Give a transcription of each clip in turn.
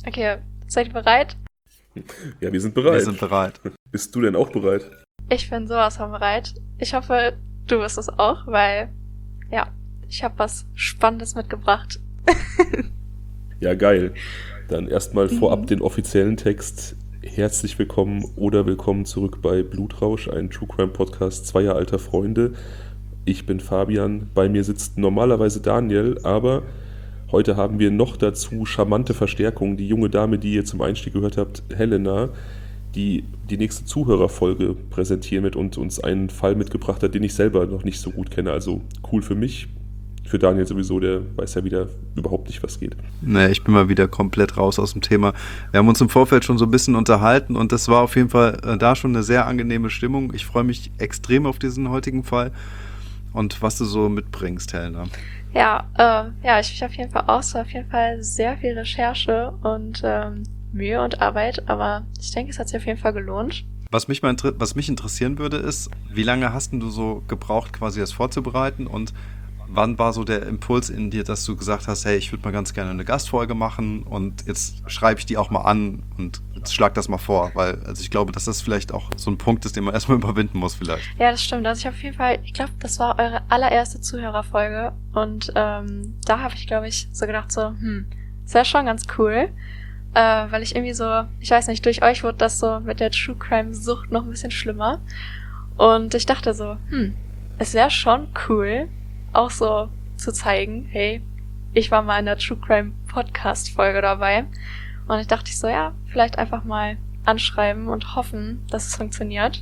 Okay, seid ihr bereit? Ja, wir sind bereit. Wir sind bereit. Bist du denn auch bereit? Ich bin sowas von bereit. Ich hoffe, du bist es auch, weil, ja, ich habe was Spannendes mitgebracht. Ja, geil. Dann erstmal vorab den offiziellen Text. Herzlich willkommen oder willkommen zurück bei Blutrausch, ein True Crime Podcast zweier alter Freunde. Ich bin Fabian, bei mir sitzt normalerweise Daniel, aber heute haben wir noch dazu charmante Verstärkung. Die junge Dame, die ihr zum Einstieg gehört habt, Helena, die nächste Zuhörerfolge präsentieren wird und uns einen Fall mitgebracht hat, den ich selber noch nicht so gut kenne. Also cool für mich, für Daniel sowieso, der weiß ja wieder überhaupt nicht, was geht. Nee, ich bin mal wieder komplett raus aus dem Thema. Wir haben uns im Vorfeld schon so ein bisschen unterhalten und das war auf jeden Fall da schon eine sehr angenehme Stimmung. Ich freue mich extrem auf diesen heutigen Fall und was du so mitbringst, Helena. Ja, ich mich auf jeden Fall auch. Es war auf jeden Fall sehr viel Recherche und Mühe und Arbeit, aber ich denke, es hat sich auf jeden Fall gelohnt. Was mich interessieren würde, ist, wie lange hast denn du so gebraucht, quasi das vorzubereiten und wann war so der Impuls in dir, dass du gesagt hast, hey, ich würde mal ganz gerne eine Gastfolge machen und jetzt schreibe ich die auch mal an und jetzt schlag das mal vor, weil also ich glaube, dass das vielleicht auch so ein Punkt ist, den man erstmal überwinden muss vielleicht. Ja, das stimmt. Also ich habe auf jeden Fall, ich glaube, das war eure allererste Zuhörerfolge und da habe ich, glaube ich, so gedacht so, das wäre schon ganz cool, weil ich irgendwie so, ich weiß nicht, durch euch wurde das so mit der True Crime Sucht noch ein bisschen schlimmer und ich dachte so, es wäre schon cool, auch so zu zeigen, hey, ich war mal in der True Crime Podcast Folge dabei und ich dachte so, ja, vielleicht einfach mal anschreiben und hoffen, dass es funktioniert.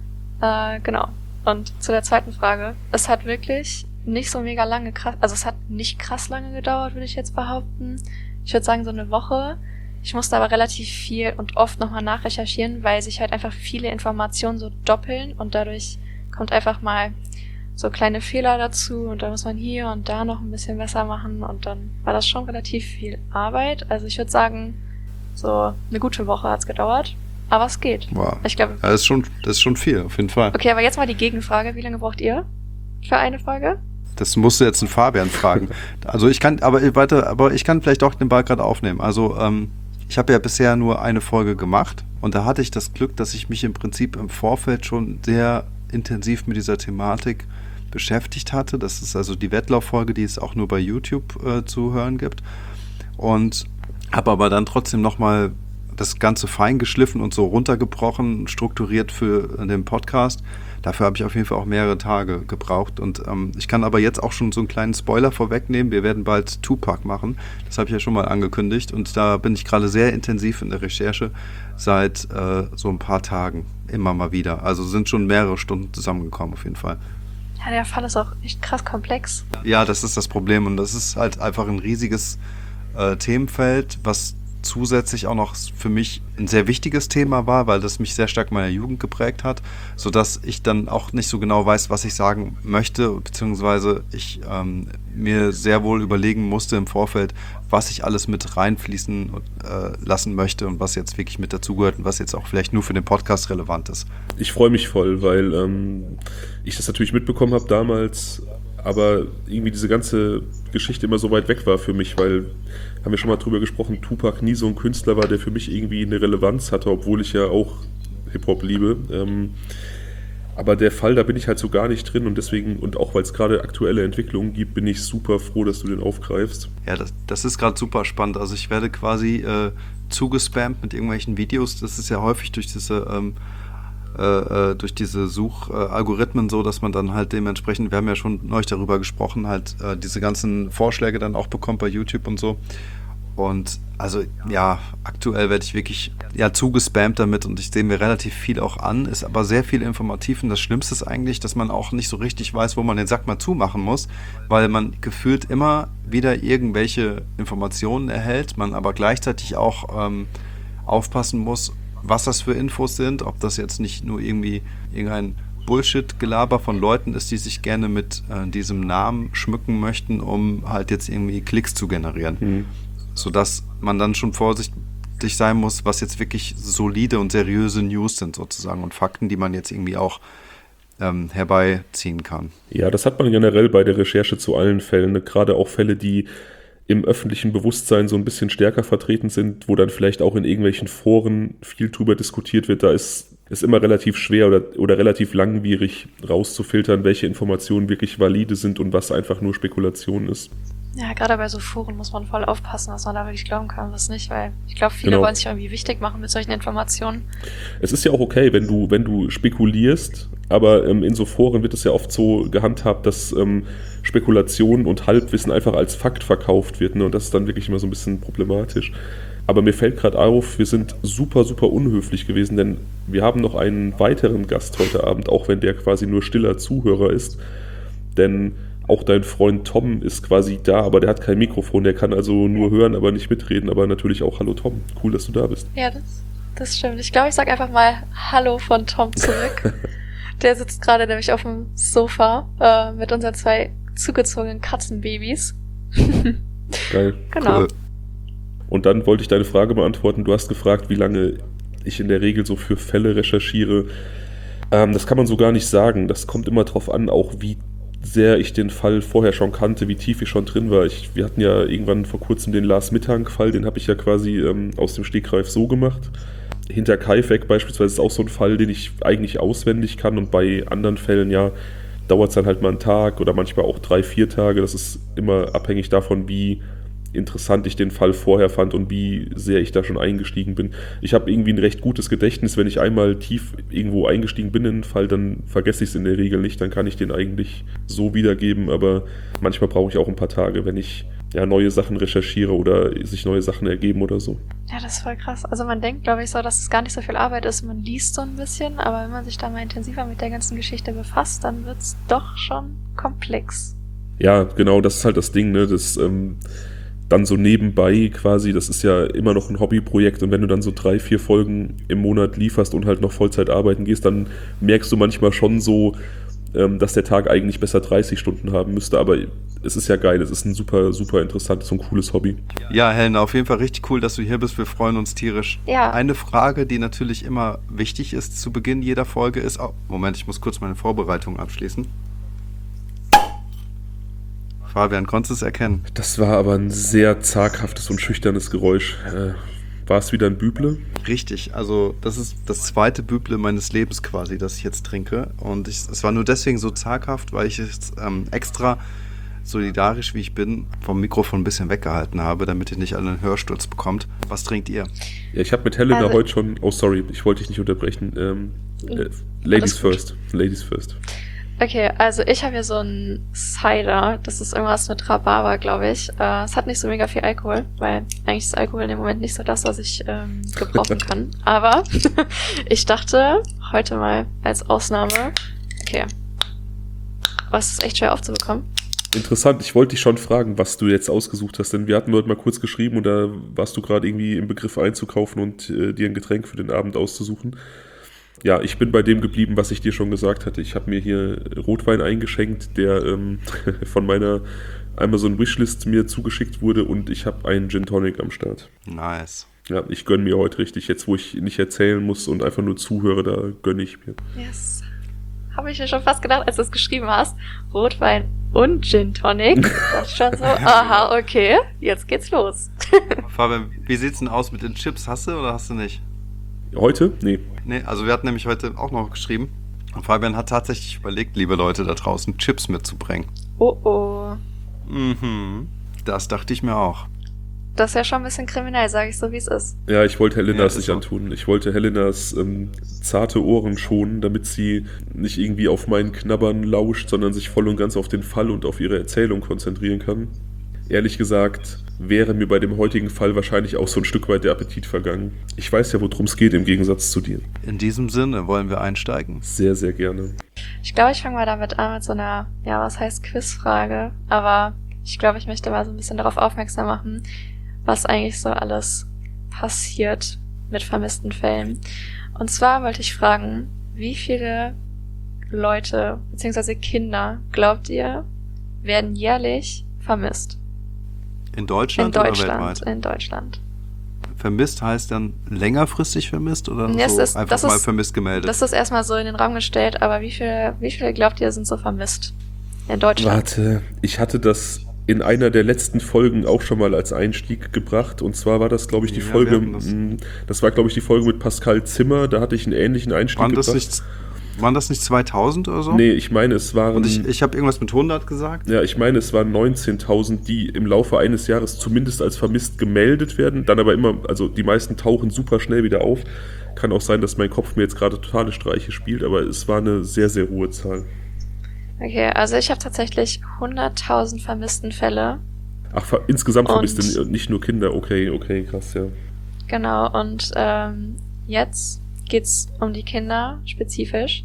Genau. Und zu der zweiten Frage, es hat wirklich nicht so mega lange also es hat nicht krass lange gedauert, würde ich jetzt behaupten. Ich würde sagen so eine Woche. Ich musste aber relativ viel und oft nochmal nachrecherchieren, weil sich halt einfach viele Informationen so doppeln und dadurch kommt einfach mal so kleine Fehler dazu und da muss man hier und da noch ein bisschen besser machen und dann war das schon relativ viel Arbeit. Also ich würde sagen, so eine gute Woche hat's gedauert, aber es geht. Wow. Ich glaube, das ist schon viel, auf jeden Fall. Okay, aber jetzt mal die Gegenfrage. Wie lange braucht ihr für eine Folge? Das musst du jetzt den Fabian fragen. Also ich kann vielleicht auch den Ball gerade aufnehmen. Also ich habe ja bisher nur eine Folge gemacht und da hatte ich das Glück, dass ich mich im Prinzip im Vorfeld schon sehr intensiv mit dieser Thematik beschäftigt hatte. Das ist also die Wettlauffolge, die es auch nur bei YouTube zu hören gibt. Und habe aber dann trotzdem nochmal das Ganze fein geschliffen und so runtergebrochen, strukturiert für den Podcast. Dafür habe ich auf jeden Fall auch mehrere Tage gebraucht. Und ich kann aber jetzt auch schon so einen kleinen Spoiler vorwegnehmen. Wir werden bald Tupac machen. Das habe ich ja schon mal angekündigt. Und da bin ich gerade sehr intensiv in der Recherche seit so ein paar Tagen. Immer mal wieder. Also sind schon mehrere Stunden zusammengekommen auf jeden Fall. Ja, der Fall ist auch echt krass komplex. Ja, das ist das Problem. Und das ist halt einfach ein riesiges Themenfeld, was zusätzlich auch noch für mich ein sehr wichtiges Thema war, weil das mich sehr stark in meiner Jugend geprägt hat, sodass ich dann auch nicht so genau weiß, was ich sagen möchte, beziehungsweise ich mir sehr wohl überlegen musste im Vorfeld, was ich alles mit reinfließen lassen möchte und was jetzt wirklich mit dazugehört und was jetzt auch vielleicht nur für den Podcast relevant ist. Ich freue mich voll, weil ich das natürlich mitbekommen habe damals, aber irgendwie diese ganze Geschichte immer so weit weg war für mich, weil, haben wir schon mal drüber gesprochen, Tupac nie so ein Künstler war, der für mich irgendwie eine Relevanz hatte, obwohl ich ja auch Hip-Hop liebe. Aber der Fall, da bin ich halt so gar nicht drin und deswegen, und auch weil es gerade aktuelle Entwicklungen gibt, bin ich super froh, dass du den aufgreifst. Ja, das ist gerade super spannend. Also ich werde quasi zugespammt mit irgendwelchen Videos. Das ist ja häufig durch diese Suchalgorithmen so, dass man dann halt dementsprechend, wir haben ja schon neulich darüber gesprochen, halt diese ganzen Vorschläge dann auch bekommt bei YouTube und so. Und also ja, aktuell werde ich wirklich zugespammt damit und ich sehe mir relativ viel auch an, ist aber sehr viel informativ und das Schlimmste ist eigentlich, dass man auch nicht so richtig weiß, wo man den Sack mal zumachen muss, weil man gefühlt immer wieder irgendwelche Informationen erhält, man aber gleichzeitig auch aufpassen muss, was das für Infos sind, ob das jetzt nicht nur irgendwie irgendein Bullshit-Gelaber von Leuten ist, die sich gerne mit diesem Namen schmücken möchten, um halt jetzt irgendwie Klicks zu generieren. Sodass man dann schon vorsichtig sein muss, was jetzt wirklich solide und seriöse News sind sozusagen und Fakten, die man jetzt irgendwie auch herbeiziehen kann. Ja, das hat man generell bei der Recherche zu allen Fällen, gerade auch Fälle, die im öffentlichen Bewusstsein so ein bisschen stärker vertreten sind, wo dann vielleicht auch in irgendwelchen Foren viel drüber diskutiert wird, da ist es immer relativ schwer oder relativ langwierig rauszufiltern, welche Informationen wirklich valide sind und was einfach nur Spekulation ist. Ja, gerade bei so Foren muss man voll aufpassen, was man da wirklich glauben kann und was nicht, weil ich glaube, viele Genau. wollen sich irgendwie wichtig machen mit solchen Informationen. Es ist ja auch okay, wenn du spekulierst, aber in so Foren wird es ja oft so gehandhabt, dass Spekulation und Halbwissen einfach als Fakt verkauft wird, ne? Und das ist dann wirklich immer so ein bisschen problematisch. Aber mir fällt gerade auf, wir sind super, super unhöflich gewesen, denn wir haben noch einen weiteren Gast heute Abend, auch wenn der quasi nur stiller Zuhörer ist. Denn auch dein Freund Tom ist quasi da, aber der hat kein Mikrofon, der kann also nur hören, aber nicht mitreden. Aber natürlich auch Hallo Tom, cool, dass du da bist. Ja, das stimmt. Ich glaube, ich sag einfach mal Hallo von Tom zurück. Der sitzt gerade nämlich auf dem Sofa mit unseren 2 zugezogenen Katzenbabys. Geil. Genau. Cool. Und dann wollte ich deine Frage beantworten. Du hast gefragt, wie lange ich in der Regel so für Fälle recherchiere. Das kann man so gar nicht sagen. Das kommt immer drauf an, auch wie sehr ich den Fall vorher schon kannte, wie tief ich schon drin war. Wir hatten ja irgendwann vor kurzem den Lars Mittank-Fall, den habe ich ja quasi aus dem Stegreif so gemacht. Hinter Kaifek beispielsweise ist auch so ein Fall, den ich eigentlich auswendig kann, und bei anderen Fällen, ja, dauert es dann halt mal einen Tag oder manchmal auch 3-4 Tage. Das ist immer abhängig davon, wie interessant ich den Fall vorher fand und wie sehr ich da schon eingestiegen bin. Ich habe irgendwie ein recht gutes Gedächtnis. Wenn ich einmal tief irgendwo eingestiegen bin in einen Fall, dann vergesse ich es in der Regel nicht. Dann kann ich den eigentlich so wiedergeben, aber manchmal brauche ich auch ein paar Tage, wenn ich neue Sachen recherchiere oder sich neue Sachen ergeben oder so. Ja, das ist voll krass. Also man denkt, glaube ich, so, dass es gar nicht so viel Arbeit ist. Man liest so ein bisschen, aber wenn man sich da mal intensiver mit der ganzen Geschichte befasst, dann wird es doch schon komplex. Ja, genau, das ist halt das Ding, ne? Das dann so nebenbei quasi, das ist ja immer noch ein Hobbyprojekt, und wenn du dann so 3-4 Folgen im Monat lieferst und halt noch Vollzeit arbeiten gehst, dann merkst du manchmal schon so, dass der Tag eigentlich besser 30 Stunden haben müsste, aber es ist ja geil, es ist ein super, super interessantes und cooles Hobby. Ja, Helena, auf jeden Fall richtig cool, dass du hier bist. Wir freuen uns tierisch. Ja. Eine Frage, die natürlich immer wichtig ist zu Beginn jeder Folge ist... Oh, Moment, ich muss kurz meine Vorbereitung abschließen. Fabian, konntest du es erkennen? Das war aber ein sehr zaghaftes und schüchternes Geräusch. War es wieder ein Büble? Richtig, also das ist das 2. Büble meines Lebens quasi, das ich jetzt trinke. Und es war nur deswegen so zaghaft, weil ich es extra solidarisch, wie ich bin, vom Mikrofon ein bisschen weggehalten habe, damit ihr nicht alle einen Hörsturz bekommt. Was trinkt ihr? Ja, ich habe mit Helena Also- heute schon... Oh, sorry, ich wollte dich nicht unterbrechen. Ladies gut. first. Ladies first. Okay, also ich habe hier so einen Cider. Das ist irgendwas mit Rhabarber, glaube ich. Es hat nicht so mega viel Alkohol, weil eigentlich ist Alkohol in dem Moment nicht so das, was ich gebrauchen kann. Aber ich dachte, heute mal als Ausnahme, okay, aber es ist echt schwer aufzubekommen. Interessant, ich wollte dich schon fragen, was du jetzt ausgesucht hast, denn wir hatten heute mal kurz geschrieben und da warst du gerade irgendwie im Begriff einzukaufen und dir ein Getränk für den Abend auszusuchen. Ja, ich bin bei dem geblieben, was ich dir schon gesagt hatte. Ich habe mir hier Rotwein eingeschenkt, der von meiner Amazon-Wishlist mir zugeschickt wurde, und ich habe einen Gin Tonic am Start. Nice. Ja, ich gönne mir heute richtig. Jetzt, wo ich nicht erzählen muss und einfach nur zuhöre, da gönne ich mir. Yes. Habe ich mir schon fast gedacht, als du es geschrieben hast. Rotwein und Gin Tonic. Das ist schon so, aha, okay, jetzt geht's los. Fabian, wie sieht's denn aus mit den Chips? Hast du oder hast du nicht? Heute? Nee. Nee, also wir hatten nämlich heute auch noch geschrieben. Und Fabian hat tatsächlich überlegt, liebe Leute da draußen, Chips mitzubringen. Oh oh. Mhm. Das dachte ich mir auch. Das ist ja schon ein bisschen kriminell, sage ich so, wie es ist. Ja, ich wollte Helenas Ja, das nicht auch. antun. Ich wollte Helenas zarte Ohren schonen, damit sie nicht irgendwie auf meinen Knabbern lauscht, sondern sich voll und ganz auf den Fall und auf ihre Erzählung konzentrieren kann. Ehrlich gesagt wäre mir bei dem heutigen Fall wahrscheinlich auch so ein Stück weit der Appetit vergangen. Ich weiß ja, worum es geht, im Gegensatz zu dir. In diesem Sinne wollen wir einsteigen. Sehr, sehr gerne. Ich glaube, ich fange mal damit an mit so einer, ja, was heißt Quizfrage? Aber ich glaube, ich möchte mal so ein bisschen darauf aufmerksam machen, was eigentlich so alles passiert mit vermissten Fällen. Und zwar wollte ich fragen, wie viele Leute bzw. Kinder, glaubt ihr, werden jährlich vermisst? In Deutschland, In oder Deutschland. weltweit? In Deutschland. Vermisst heißt dann längerfristig vermisst oder Nee, so das einfach mal ist- vermisst gemeldet? Das ist erstmal so in den Raum gestellt, aber wie viele glaubt ihr, sind so vermisst in Deutschland? Warte, ich hatte das in einer der letzten Folgen auch schon mal als Einstieg gebracht. Und zwar war das, glaube ich, die Folge, das war, glaube ich, die Folge mit Pascal Zimmer. Da hatte ich einen ähnlichen Einstieg gebracht. Waren das nicht 2000 oder so? Nee, ich meine, es waren... Und ich habe irgendwas mit 100 gesagt? Ja, ich meine, es waren 19.000, die im Laufe eines Jahres zumindest als vermisst gemeldet werden. Dann aber immer, also die meisten tauchen super schnell wieder auf. Kann auch sein, dass mein Kopf mir jetzt gerade totale Streiche spielt, aber es war eine sehr, sehr hohe Zahl. Okay, also ich habe tatsächlich 100.000 vermissten Fälle. Ach, insgesamt vermisste, nicht nur Kinder. Okay, krass, ja. Genau, und jetzt geht's um die Kinder spezifisch.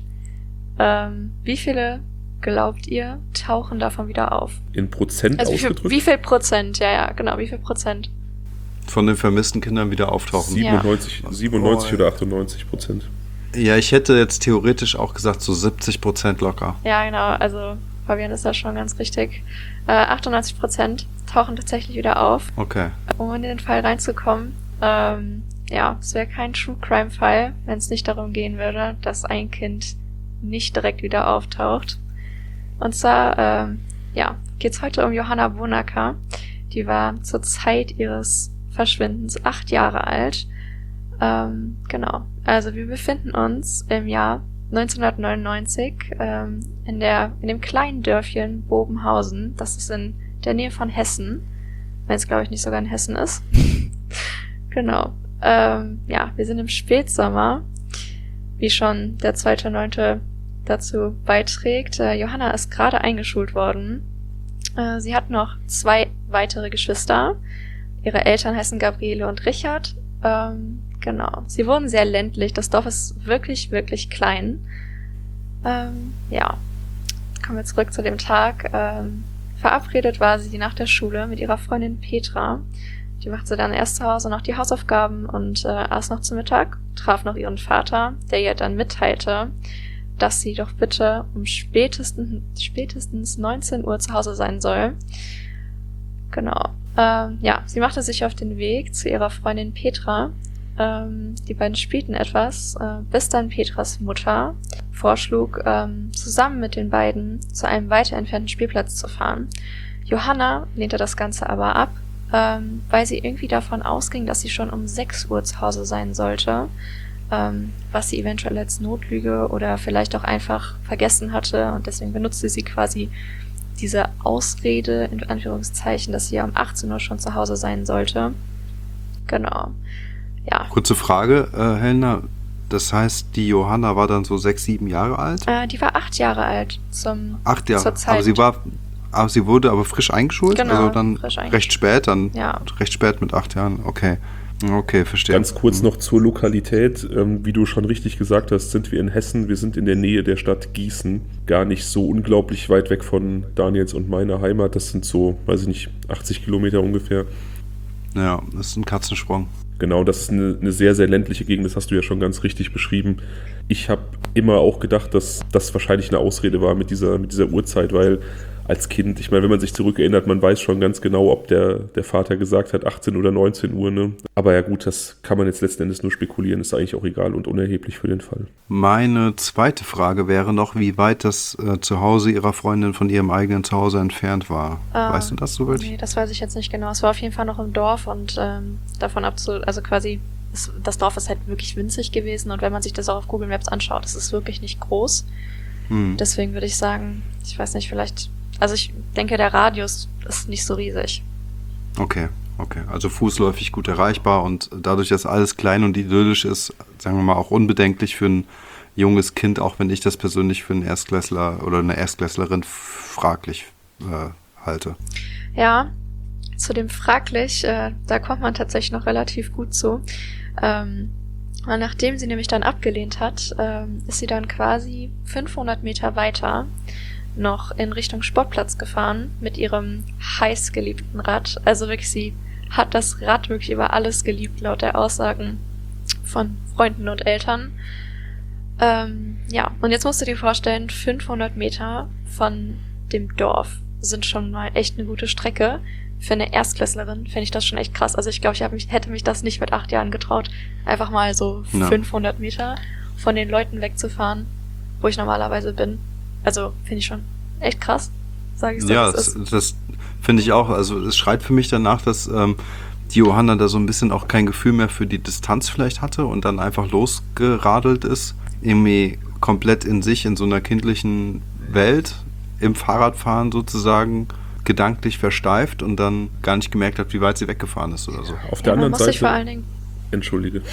Wie viele, glaubt ihr, tauchen davon wieder auf? In Prozent also ausgedrückt? Wie viel Prozent? Ja, genau, wie viel Prozent? Von den vermissten Kindern wieder auftauchen? 97 oder 98%. Ja, ich hätte jetzt theoretisch auch gesagt, so 70% locker. Ja, genau, also Fabian ist da schon ganz richtig. 98% tauchen tatsächlich wieder auf. Okay. Um in den Fall reinzukommen, es wäre kein True-Crime-Fall, wenn es nicht darum gehen würde, dass ein Kind nicht direkt wieder auftaucht. Und zwar, geht's heute um Johanna Bonacker. Die war zur Zeit ihres Verschwindens 8 Jahre alt. Genau. Also wir befinden uns im Jahr 1999 in dem kleinen Dörfchen Bobenhausen. Das ist in der Nähe von Hessen. Wenn es, glaube ich, nicht sogar in Hessen ist. Genau. Wir sind im Spätsommer, wie schon der 2.9. dazu beiträgt. Johanna ist gerade eingeschult worden. Sie hat noch 2 weitere Geschwister. Ihre Eltern heißen Gabriele und Richard. Genau. Sie wohnen sehr ländlich. Das Dorf ist wirklich, wirklich klein. Kommen wir zurück zu dem Tag. Verabredet war sie nach der Schule mit ihrer Freundin Petra. Die machte dann erst zu Hause noch die Hausaufgaben und aß noch zu Mittag, traf noch ihren Vater, der ihr dann mitteilte, dass sie doch bitte um spätestens 19 Uhr zu Hause sein soll. Genau. Sie machte sich auf den Weg zu ihrer Freundin Petra. Die beiden spielten etwas, bis dann Petras Mutter vorschlug, zusammen mit den beiden zu einem weiter entfernten Spielplatz zu fahren. Johanna lehnte das Ganze aber ab, weil sie irgendwie davon ausging, dass sie schon um 6 Uhr zu Hause sein sollte, was sie eventuell als Notlüge oder vielleicht auch einfach vergessen hatte, und deswegen benutzte sie quasi diese Ausrede, in Anführungszeichen, dass sie ja um 18 Uhr schon zu Hause sein sollte. Genau. Ja. Kurze Frage, Helena. Das heißt, die Johanna war dann so 6, 7 Jahre alt? Die war 8 Jahre alt 8 Jahre. Zur Zeit. Aber sie wurde aber frisch eingeschult? Genau, also dann recht spät, recht spät mit 8 Jahren. Okay, verstehe. Ganz kurz noch zur Lokalität. Wie du schon richtig gesagt hast, sind wir in Hessen. Wir sind in der Nähe der Stadt Gießen. Gar nicht so unglaublich weit weg von Daniels und meiner Heimat. Das sind so, 80 Kilometer ungefähr. Ja, das ist ein Katzensprung. Genau, das ist eine sehr, sehr ländliche Gegend, das hast du ja schon ganz richtig beschrieben. Ich habe immer auch gedacht, dass das wahrscheinlich eine Ausrede war mit dieser Uhrzeit, weil als Kind, ich meine, wenn man sich zurückerinnert, man weiß schon ganz genau, ob der Vater gesagt hat, 18 oder 19 Uhr, ne? Aber ja gut, das kann man jetzt letzten Endes nur spekulieren, ist eigentlich auch egal und unerheblich für den Fall. Meine zweite Frage wäre noch, wie weit das Zuhause ihrer Freundin von ihrem eigenen Zuhause entfernt war. Weißt du das so wirklich? Nee, das weiß ich jetzt nicht genau. Es war auf jeden Fall noch im Dorf und davon also quasi, das Dorf ist halt wirklich winzig gewesen und wenn man sich das auch auf Google Maps anschaut, das ist wirklich nicht groß. Deswegen würde ich sagen, ich weiß nicht, vielleicht... Also ich denke, der Radius ist nicht so riesig. Okay. Also fußläufig gut erreichbar und dadurch, dass alles klein und idyllisch ist, sagen wir mal auch unbedenklich für ein junges Kind, auch wenn ich das persönlich für einen Erstklässler oder eine Erstklässlerin fraglich halte. Ja, zu dem fraglich, da kommt man tatsächlich noch relativ gut zu. Nachdem sie nämlich dann abgelehnt hat, ist sie dann quasi 500 Meter weiter noch in Richtung Sportplatz gefahren mit ihrem heiß geliebten Rad. Also wirklich, sie hat das Rad wirklich über alles geliebt, laut der Aussagen von Freunden und Eltern. Und jetzt musst du dir vorstellen, 500 Meter von dem Dorf sind schon mal echt eine gute Strecke. Für eine Erstklässlerin finde ich das schon echt krass. Also ich glaube, hätte mich das nicht mit 8 Jahren getraut, einfach mal so 500 Meter von den Leuten wegzufahren, wo ich normalerweise bin. Also, finde ich schon echt krass, sage ich so. Ja, Finde ich auch. Also es schreit für mich danach, dass die Johanna da so ein bisschen auch kein Gefühl mehr für die Distanz vielleicht hatte und dann einfach losgeradelt ist, irgendwie komplett in sich, in so einer kindlichen Welt, im Fahrradfahren sozusagen, gedanklich versteift und dann gar nicht gemerkt hat, wie weit sie weggefahren ist oder so. Auf der anderen man muss sich Seite... vor allen Dingen, Entschuldige.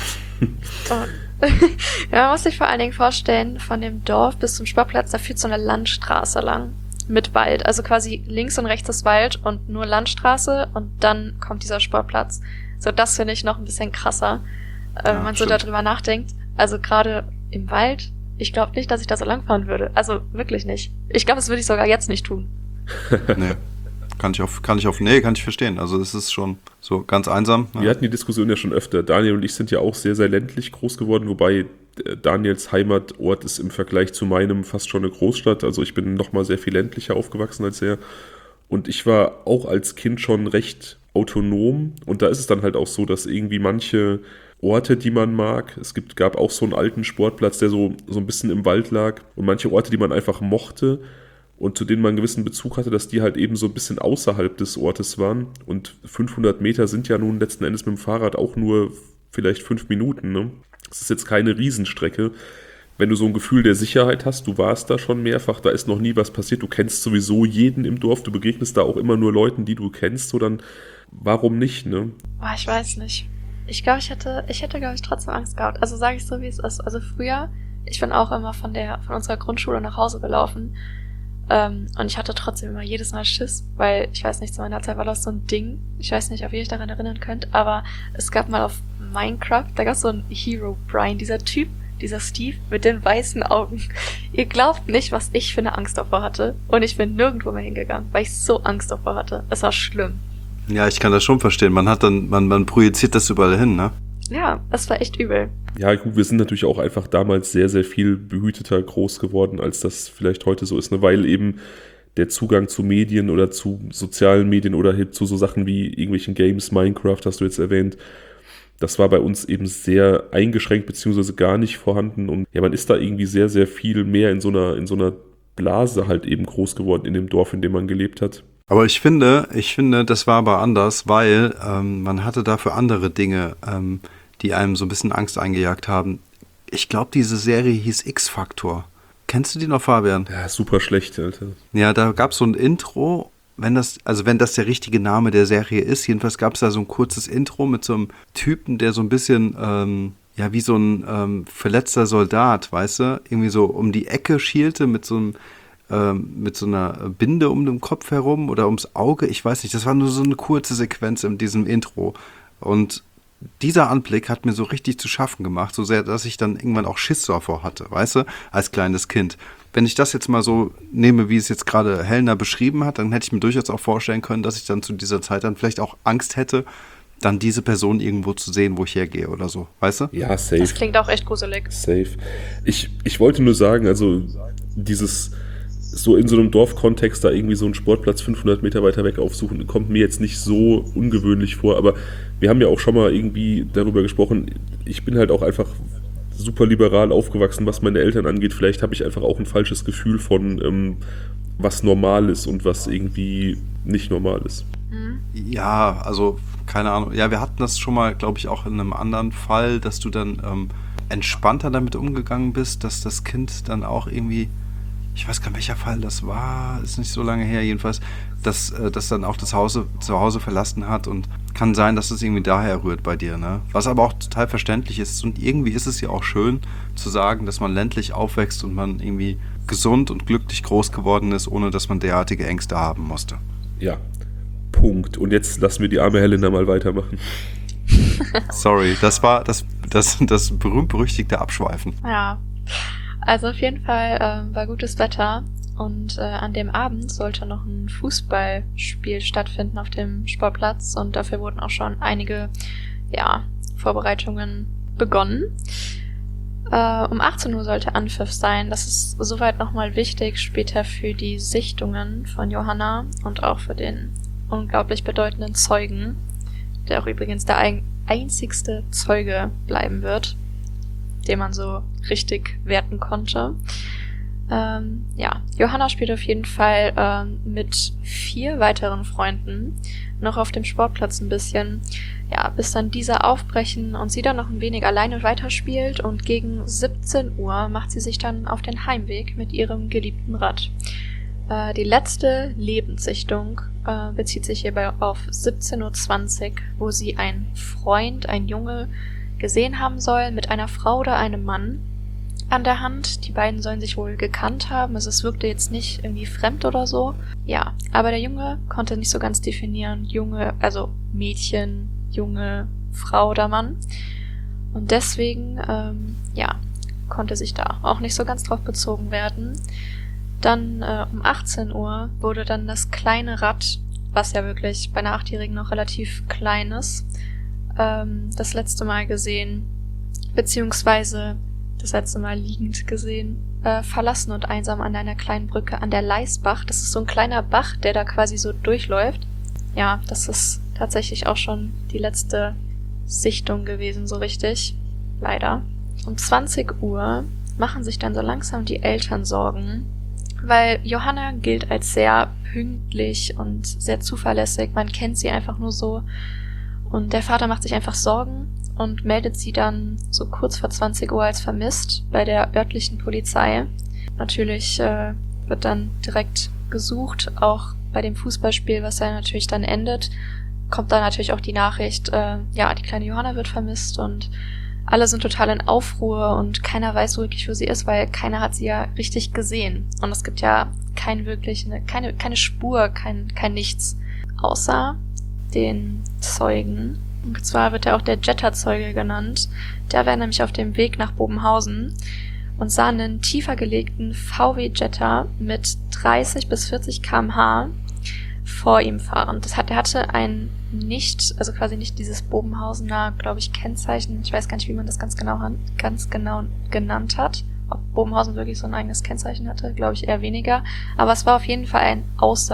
ja, man muss sich vor allen Dingen vorstellen, von dem Dorf bis zum Sportplatz, da führt so eine Landstraße lang mit Wald. Also quasi links und rechts ist Wald und nur Landstraße und dann kommt dieser Sportplatz. So, das finde ich noch ein bisschen krasser, wenn man so darüber nachdenkt. Also gerade im Wald, ich glaube nicht, dass ich da so lang fahren würde. Also wirklich nicht. Ich glaube, das würde ich sogar jetzt nicht tun. Nee. Kann ich verstehen. Also es ist schon so ganz einsam. Ja. Wir hatten die Diskussion ja schon öfter. Daniel und ich sind ja auch sehr, sehr ländlich groß geworden, wobei Daniels Heimatort ist im Vergleich zu meinem fast schon eine Großstadt. Also ich bin nochmal sehr viel ländlicher aufgewachsen als er. Und ich war auch als Kind schon recht autonom. Und da ist es dann halt auch so, dass irgendwie manche Orte, die man mag, gab auch so einen alten Sportplatz, der so ein bisschen im Wald lag. Und manche Orte, die man einfach mochte, und zu denen man einen gewissen Bezug hatte, dass die halt eben so ein bisschen außerhalb des Ortes waren. Und 500 Meter sind ja nun letzten Endes mit dem Fahrrad auch nur vielleicht 5 Minuten. Ne? Das ist jetzt keine Riesenstrecke. Wenn du so ein Gefühl der Sicherheit hast, du warst da schon mehrfach, da ist noch nie was passiert, du kennst sowieso jeden im Dorf, du begegnest da auch immer nur Leuten, die du kennst, so dann warum nicht, ne? Boah, ich weiß nicht. Ich glaube, ich hätte, glaube ich, trotzdem Angst gehabt. Also sage ich so, wie es ist. Also früher, ich bin auch immer von unserer Grundschule nach Hause gelaufen. Und ich hatte trotzdem immer jedes Mal Schiss, weil, ich weiß nicht, zu meiner Zeit war das so ein Ding. Ich weiß nicht, ob ihr euch daran erinnern könnt, aber es gab mal auf Minecraft, da gab es so einen Hero Brian, dieser Typ, dieser Steve mit den weißen Augen. Ihr glaubt nicht, was ich für eine Angst davor hatte. Und ich bin nirgendwo mehr hingegangen, weil ich so Angst davor hatte. Es war schlimm. Ja, ich kann das schon verstehen. Man projiziert das überall hin, ne? Ja, es war echt übel. Ja, gut, wir sind natürlich auch einfach damals sehr, sehr viel behüteter groß geworden, als das vielleicht heute so ist, ne? Weil eben der Zugang zu Medien oder zu sozialen Medien oder zu so Sachen wie irgendwelchen Games, Minecraft hast du jetzt erwähnt, das war bei uns eben sehr eingeschränkt beziehungsweise gar nicht vorhanden und ja, man ist da irgendwie sehr, sehr viel mehr in so einer Blase halt eben groß geworden in dem Dorf, in dem man gelebt hat. Aber ich finde, das war aber anders, weil man hatte dafür andere Dinge, die einem so ein bisschen Angst eingejagt haben. Ich glaube, diese Serie hieß X-Factor. Kennst du die noch, Fabian? Ja, super schlecht, Alter. Ja, da gab es so ein Intro, wenn das der richtige Name der Serie ist. Jedenfalls gab es da so ein kurzes Intro mit so einem Typen, der so ein bisschen, wie so ein verletzter Soldat, weißt du, irgendwie so um die Ecke schielte mit so einer Binde um den Kopf herum oder ums Auge. Ich weiß nicht, das war nur so eine kurze Sequenz in diesem Intro. Und dieser Anblick hat mir so richtig zu schaffen gemacht, so sehr, dass ich dann irgendwann auch Schiss davor hatte, weißt du, als kleines Kind. Wenn ich das jetzt mal so nehme, wie es jetzt gerade Helena beschrieben hat, dann hätte ich mir durchaus auch vorstellen können, dass ich dann zu dieser Zeit dann vielleicht auch Angst hätte, dann diese Person irgendwo zu sehen, wo ich hergehe oder so, weißt du? Ja, safe. Das klingt auch echt gruselig. Safe. Ich wollte nur sagen, also dieses so in so einem Dorfkontext da irgendwie so einen Sportplatz 500 Meter weiter weg aufsuchen, kommt mir jetzt nicht so ungewöhnlich vor, aber wir haben ja auch schon mal irgendwie darüber gesprochen, ich bin halt auch einfach super liberal aufgewachsen, was meine Eltern angeht, vielleicht habe ich einfach auch ein falsches Gefühl von was normal ist und was irgendwie nicht normal ist. Ja, also keine Ahnung, ja, wir hatten das schon mal, glaube ich, auch in einem anderen Fall, dass du dann entspannter damit umgegangen bist, dass das Kind dann auch irgendwie, ich weiß gar nicht, welcher Fall das war, ist nicht so lange her, jedenfalls, dass dann auch das zu Hause verlassen hat und kann sein, dass es irgendwie daher rührt bei dir, ne? Was aber auch total verständlich ist und irgendwie ist es ja auch schön zu sagen, dass man ländlich aufwächst und man irgendwie gesund und glücklich groß geworden ist, ohne dass man derartige Ängste haben musste. Ja, Punkt. Und jetzt lassen wir die arme Helena mal weitermachen. Sorry, das war das berühmt-berüchtigte Abschweifen. Ja, also auf jeden Fall war gutes Wetter und an dem Abend sollte noch ein Fußballspiel stattfinden auf dem Sportplatz und dafür wurden auch schon einige Vorbereitungen begonnen. Um 18 Uhr sollte Anpfiff sein. Das ist soweit nochmal wichtig später für die Sichtungen von Johanna und auch für den unglaublich bedeutenden Zeugen, der auch übrigens der einzigste Zeuge bleiben wird, den man so richtig werten konnte. Ja, Johanna spielt auf jeden Fall mit 4 weiteren Freunden noch auf dem Sportplatz ein bisschen, ja, bis dann diese aufbrechen und sie dann noch ein wenig alleine weiterspielt und gegen 17 Uhr macht sie sich dann auf den Heimweg mit ihrem geliebten Rad. Die letzte Lebenssichtung bezieht sich hierbei auf 17:20 Uhr, wo sie einen Freund, einen Junge, gesehen haben soll mit einer Frau oder einem Mann an der Hand. Die beiden sollen sich wohl gekannt haben. Also es wirkte jetzt nicht irgendwie fremd oder so. Ja, aber der Junge konnte nicht so ganz definieren, Junge, also Mädchen, Junge, Frau oder Mann. Und deswegen, ja, konnte sich da auch nicht so ganz drauf bezogen werden. Dann um 18 Uhr wurde dann das kleine Rad, was ja wirklich bei einer 8-Jährigen noch relativ klein ist, das letzte Mal gesehen, beziehungsweise das letzte Mal liegend gesehen, verlassen und einsam an einer kleinen Brücke an der Leisbach. Das ist so ein kleiner Bach, der da quasi so durchläuft. Ja, das ist tatsächlich auch schon die letzte Sichtung gewesen, so richtig. Leider. Um 20 Uhr machen sich dann so langsam die Eltern Sorgen, weil Johanna gilt als sehr pünktlich und sehr zuverlässig. Man kennt sie einfach nur so. Und der Vater macht sich einfach Sorgen und meldet sie dann so kurz vor 20 Uhr als vermisst bei der örtlichen Polizei. Natürlich wird dann direkt gesucht, auch bei dem Fußballspiel, was ja natürlich dann endet, kommt dann natürlich auch die Nachricht, ja, die kleine Johanna wird vermisst und alle sind total in Aufruhr und keiner weiß so wirklich, wo sie ist, weil keiner hat sie ja richtig gesehen. Und es gibt ja keine Spur, kein Nichts, außer den Zeugen. Und zwar wird er auch der Jetta-Zeuge genannt. Der war nämlich auf dem Weg nach Bobenhausen und sah einen tiefer gelegten VW Jetta mit 30 bis 40 km/h vor ihm fahren. Der hatte ein also quasi nicht dieses Bobenhausener, glaube ich, Kennzeichen. Ich weiß gar nicht, wie man das ganz genau genannt hat. Ob Bobenhausen wirklich so ein eigenes Kennzeichen hatte, glaube ich eher weniger. Aber es war auf jeden Fall ein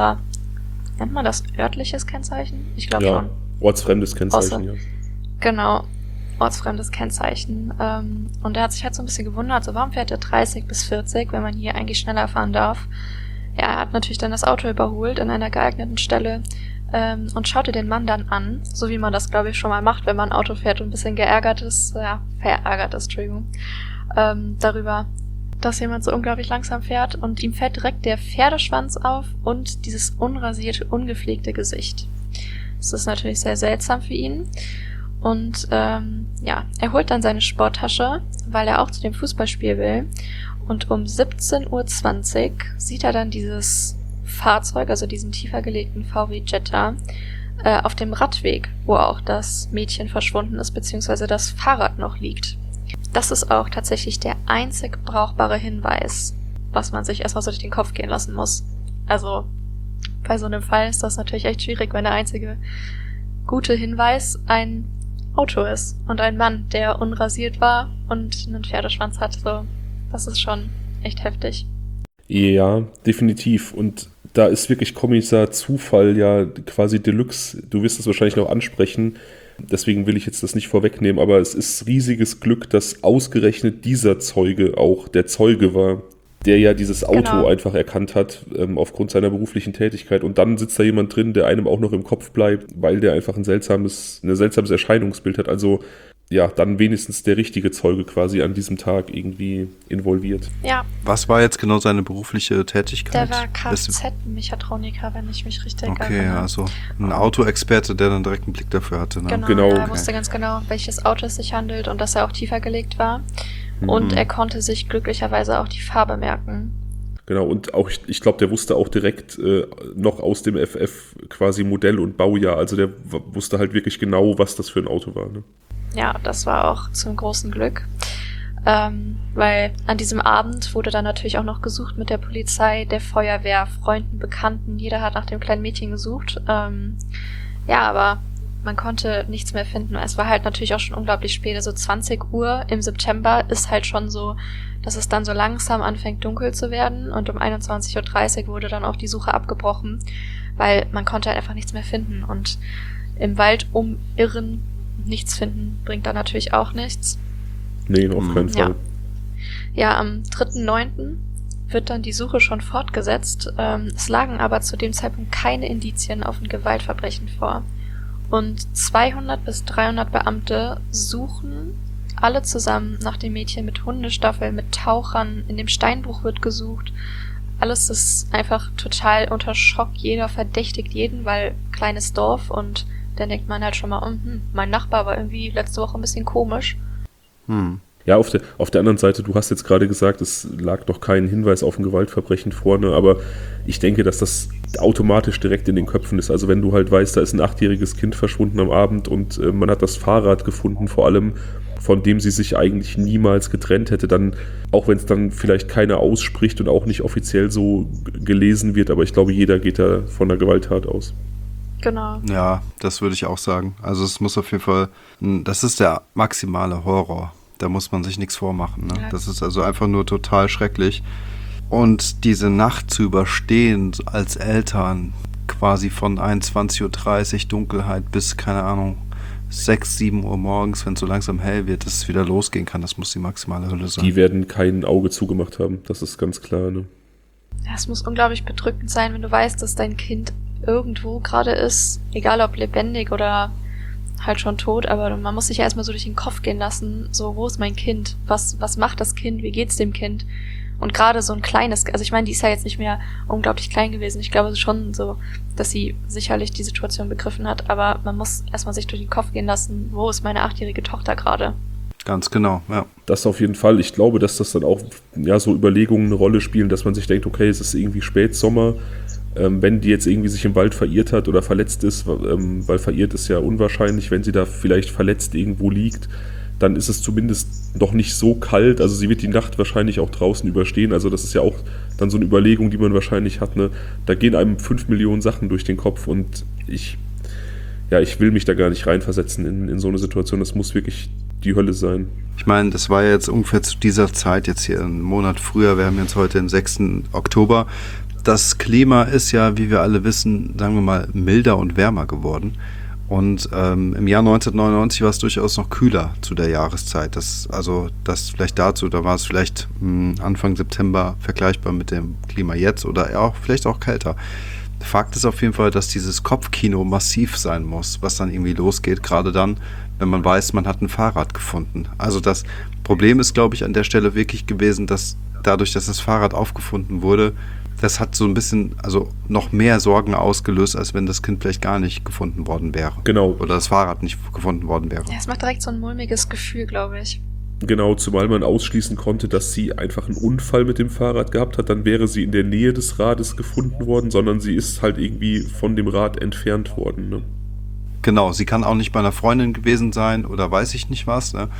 nennt man das örtliches Kennzeichen? Ich glaube schon. Ortsfremdes Kennzeichen, ja. Genau, ortsfremdes Kennzeichen. Und er hat sich halt so ein bisschen gewundert, so warum fährt er 30 bis 40, wenn man hier eigentlich schneller fahren darf. Ja, er hat natürlich dann das Auto überholt an einer geeigneten Stelle und schaute den Mann dann an, so wie man das, glaube ich, schon mal macht, wenn man Auto fährt und ein bisschen verärgert ist, Entschuldigung, darüber, dass jemand so unglaublich langsam fährt und ihm fällt direkt der Pferdeschwanz auf und dieses unrasierte, ungepflegte Gesicht. Das ist natürlich sehr seltsam für ihn. Und ja, er holt dann seine Sporttasche, weil er auch zu dem Fußballspiel will. Und um 17:20 Uhr sieht er dann dieses Fahrzeug, also diesen tiefer gelegten VW Jetta, auf dem Radweg, wo auch das Mädchen verschwunden ist, beziehungsweise das Fahrrad noch liegt. Das ist auch tatsächlich der einzig brauchbare Hinweis, was man sich erstmal so durch den Kopf gehen lassen muss. Also bei so einem Fall ist das natürlich echt schwierig, wenn der einzige gute Hinweis ein Auto ist und ein Mann, der unrasiert war und einen Pferdeschwanz hat. So, das ist schon echt heftig. Ja, definitiv. Und da ist wirklich Kommissar Zufall ja quasi Deluxe. Du wirst es wahrscheinlich noch ansprechen. Deswegen will ich jetzt das nicht vorwegnehmen, aber es ist riesiges Glück, dass ausgerechnet dieser Zeuge auch der Zeuge war, der ja dieses Auto einfach erkannt hat, aufgrund seiner beruflichen Tätigkeit. Und dann sitzt da jemand drin, der einem auch noch im Kopf bleibt, weil der einfach ein seltsames Erscheinungsbild hat. Also ja, dann wenigstens der richtige Zeuge quasi an diesem Tag irgendwie involviert. Ja. Was war jetzt genau seine berufliche Tätigkeit? Der war Kfz-Mechatroniker, wenn ich mich richtig erinnere. Okay, also ein Autoexperte, der dann direkt einen Blick dafür hatte. Ne? Genau. Er wusste ganz genau, welches Auto es sich handelt und dass er auch tiefer gelegt war. Und er konnte sich glücklicherweise auch die Farbe merken. Genau, und auch ich glaube, der wusste auch direkt noch aus dem FF quasi Modell und Baujahr. Also der wusste halt wirklich genau, was das für ein Auto war. Ne? Ja, das war auch zum großen Glück. Weil an diesem Abend wurde dann natürlich auch noch gesucht mit der Polizei, der Feuerwehr, Freunden, Bekannten. Jeder hat nach dem kleinen Mädchen gesucht. Ja, aber man konnte nichts mehr finden. Es war halt natürlich auch schon unglaublich spät. Also 20 Uhr im September ist halt schon so, dass es dann so langsam anfängt dunkel zu werden. Und um 21:30 Uhr wurde dann auch die Suche abgebrochen, weil man konnte halt einfach nichts mehr finden. Und im Wald umirren, nichts finden, bringt dann natürlich auch nichts. Nee, auf keinen Fall. Ja, am 3.9. wird dann die Suche schon fortgesetzt. Es lagen aber zu dem Zeitpunkt keine Indizien auf ein Gewaltverbrechen vor. Und 200 bis 300 Beamte suchen alle zusammen nach dem Mädchen mit Hundestaffeln, mit Tauchern. In dem Steinbruch wird gesucht. Alles ist einfach total unter Schock. Jeder verdächtigt jeden, weil kleines Dorf, und dann denkt man halt schon mal, mein Nachbar war irgendwie letzte Woche ein bisschen komisch. Ja, auf der anderen Seite, du hast jetzt gerade gesagt, es lag noch kein Hinweis auf ein Gewaltverbrechen vorne, aber ich denke, dass das automatisch direkt in den Köpfen ist. Also wenn du halt weißt, da ist ein 8-jähriges Kind verschwunden am Abend und man hat das Fahrrad gefunden, vor allem, von dem sie sich eigentlich niemals getrennt hätte, dann, auch wenn es dann vielleicht keiner ausspricht und auch nicht offiziell so gelesen wird, aber ich glaube, jeder geht da von einer Gewalttat aus. Genau. Ja, das würde ich auch sagen. Also es muss auf jeden Fall, das ist der maximale Horror. Da muss man sich nichts vormachen. Ne? Ja. Das ist also einfach nur total schrecklich. Und diese Nacht zu überstehen als Eltern, quasi von 21:30 Uhr Dunkelheit bis, keine Ahnung, 6, 7 Uhr morgens, wenn es so langsam hell wird, dass es wieder losgehen kann, das muss die maximale Hölle sein. Die werden kein Auge zugemacht haben, das ist ganz klar. Ne? Ja, es muss unglaublich bedrückend sein, wenn du weißt, dass dein Kind irgendwo gerade ist, egal ob lebendig oder halt schon tot, aber man muss sich ja erstmal so durch den Kopf gehen lassen, so, wo ist mein Kind? Was macht das Kind? Wie geht's dem Kind? Und gerade so ein kleines, also ich meine, die ist ja jetzt nicht mehr unglaublich klein gewesen. Ich glaube schon so, dass sie sicherlich die Situation begriffen hat, aber man muss erstmal sich durch den Kopf gehen lassen, wo ist meine 8-jährige Tochter gerade? Ganz genau, ja. Das auf jeden Fall. Ich glaube, dass das dann auch so Überlegungen eine Rolle spielen, dass man sich denkt, okay, es ist irgendwie Spätsommer, wenn die jetzt irgendwie sich im Wald verirrt hat oder verletzt ist, weil verirrt ist ja unwahrscheinlich, wenn sie da vielleicht verletzt irgendwo liegt, dann ist es zumindest noch nicht so kalt, also sie wird die Nacht wahrscheinlich auch draußen überstehen, also das ist ja auch dann so eine Überlegung, die man wahrscheinlich hat, ne? Da gehen einem 5 Millionen Sachen durch den Kopf und ich will mich da gar nicht reinversetzen in so eine Situation, das muss wirklich die Hölle sein. Ich meine, das war jetzt ungefähr zu dieser Zeit, jetzt hier einen Monat früher, wir haben jetzt heute den 6. Oktober. Das Klima ist ja, wie wir alle wissen, sagen wir mal, milder und wärmer geworden. Und im Jahr 1999 war es durchaus noch kühler zu der Jahreszeit. Das vielleicht dazu, da war es vielleicht Anfang September vergleichbar mit dem Klima jetzt oder auch vielleicht auch kälter. Fakt ist auf jeden Fall, dass dieses Kopfkino massiv sein muss, was dann irgendwie losgeht, gerade dann, wenn man weiß, man hat ein Fahrrad gefunden. Also das Problem ist, glaube ich, an der Stelle wirklich gewesen, dass dadurch, dass das Fahrrad aufgefunden wurde, das hat so ein bisschen, also noch mehr Sorgen ausgelöst, als wenn das Kind vielleicht gar nicht gefunden worden wäre. Genau. Oder das Fahrrad nicht gefunden worden wäre. Ja, es macht direkt so ein mulmiges Gefühl, glaube ich. Genau, zumal man ausschließen konnte, dass sie einfach einen Unfall mit dem Fahrrad gehabt hat, dann wäre sie in der Nähe des Rades gefunden worden, sondern sie ist halt irgendwie von dem Rad entfernt worden. Ne? Genau, sie kann auch nicht bei einer Freundin gewesen sein oder weiß ich nicht was, ne?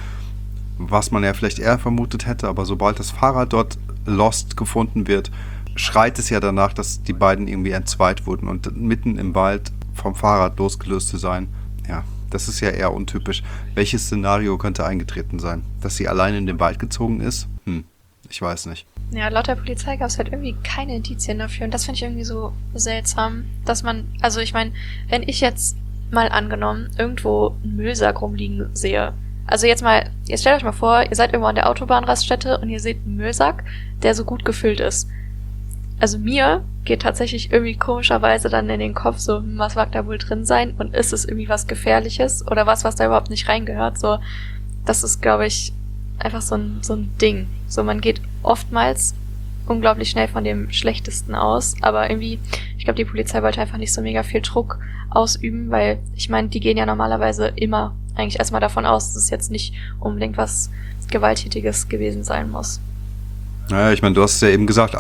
Was man ja vielleicht eher vermutet hätte, aber sobald das Fahrrad dort lost gefunden wird, schreit es ja danach, dass die beiden irgendwie entzweit wurden und mitten im Wald vom Fahrrad losgelöst zu sein. Ja, das ist ja eher untypisch. Welches Szenario könnte eingetreten sein? Dass sie allein in den Wald gezogen ist? Ich weiß nicht. Ja, laut der Polizei gab es halt irgendwie keine Indizien dafür und das finde ich irgendwie so seltsam, dass man, also ich meine, wenn ich jetzt mal angenommen irgendwo einen Müllsack rumliegen sehe, also jetzt stellt euch mal vor, ihr seid irgendwo an der Autobahnraststätte und ihr seht einen Müllsack, der so gut gefüllt ist. Also mir geht tatsächlich irgendwie komischerweise dann in den Kopf so, was mag da wohl drin sein und ist es irgendwie was Gefährliches oder was da überhaupt nicht reingehört, so, das ist, glaube ich, einfach so ein Ding. So, man geht oftmals unglaublich schnell von dem Schlechtesten aus, aber irgendwie, ich glaube, die Polizei wollte einfach nicht so mega viel Druck ausüben, weil, ich meine, die gehen ja normalerweise immer eigentlich erstmal davon aus, dass es jetzt nicht unbedingt was Gewalttätiges gewesen sein muss. Naja, ich meine, du hast es ja eben gesagt,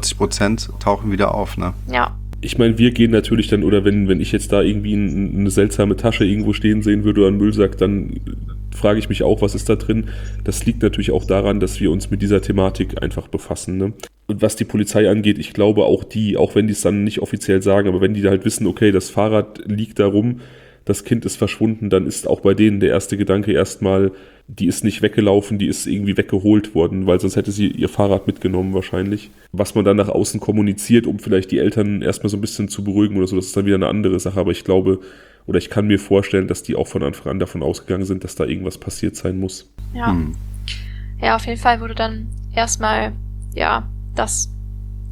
98% tauchen wieder auf, ne? Ja. Ich meine, wir gehen natürlich dann, oder wenn ich jetzt da irgendwie eine seltsame Tasche irgendwo stehen sehen würde oder einen Müllsack, dann frage ich mich auch, was ist da drin? Das liegt natürlich auch daran, dass wir uns mit dieser Thematik einfach befassen, ne? Und was die Polizei angeht, ich glaube auch wenn die es dann nicht offiziell sagen, aber wenn die halt wissen, okay, das Fahrrad liegt da rum, das Kind ist verschwunden, dann ist auch bei denen der erste Gedanke erstmal, die ist nicht weggelaufen, die ist irgendwie weggeholt worden, weil sonst hätte sie ihr Fahrrad mitgenommen wahrscheinlich. Was man dann nach außen kommuniziert, um vielleicht die Eltern erstmal so ein bisschen zu beruhigen oder so, das ist dann wieder eine andere Sache, aber ich glaube, oder ich kann mir vorstellen, dass die auch von Anfang an davon ausgegangen sind, dass da irgendwas passiert sein muss. Ja. Ja, auf jeden Fall wurde dann erstmal, ja, das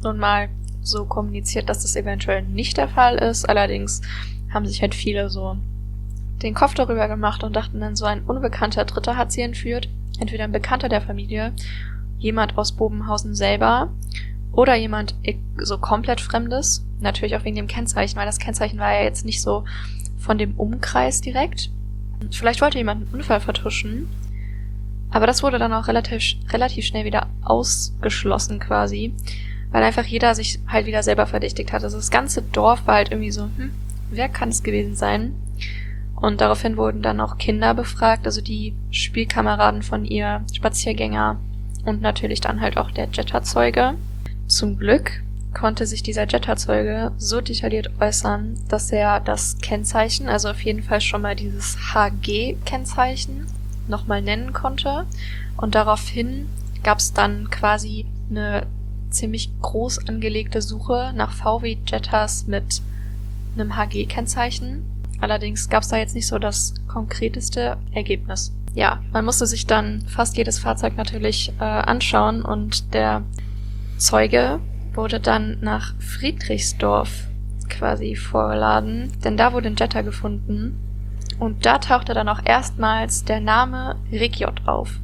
nun mal so kommuniziert, dass das eventuell nicht der Fall ist. Allerdings haben sich halt viele so den Kopf darüber gemacht und dachten dann, so ein unbekannter Dritter hat sie entführt. Entweder ein Bekannter der Familie, jemand aus Bobenhausen selber oder jemand so komplett Fremdes. Natürlich auch wegen dem Kennzeichen, weil das Kennzeichen war ja jetzt nicht so von dem Umkreis direkt. Vielleicht wollte jemand einen Unfall vertuschen. Aber das wurde dann auch relativ schnell wieder ausgeschlossen quasi, weil einfach jeder sich halt wieder selber verdächtigt hat. Also das ganze Dorf war halt irgendwie so, wer kann es gewesen sein? Und daraufhin wurden dann auch Kinder befragt, also die Spielkameraden von ihr, Spaziergänger und natürlich dann halt auch der Jetta-Zeuge. Zum Glück konnte sich dieser Jetta-Zeuge so detailliert äußern, dass er das Kennzeichen, also auf jeden Fall schon mal dieses HG-Kennzeichen, nochmal nennen konnte. Und daraufhin gab es dann quasi eine ziemlich groß angelegte Suche nach VW-Jettas mit einem HG-Kennzeichen. Allerdings gab es da jetzt nicht so das konkreteste Ergebnis. Ja, man musste sich dann fast jedes Fahrzeug natürlich anschauen und der Zeuge wurde dann nach Friedrichsdorf quasi vorgeladen, denn da wurde ein Jetta gefunden und da tauchte dann auch erstmals der Name Rick J. auf.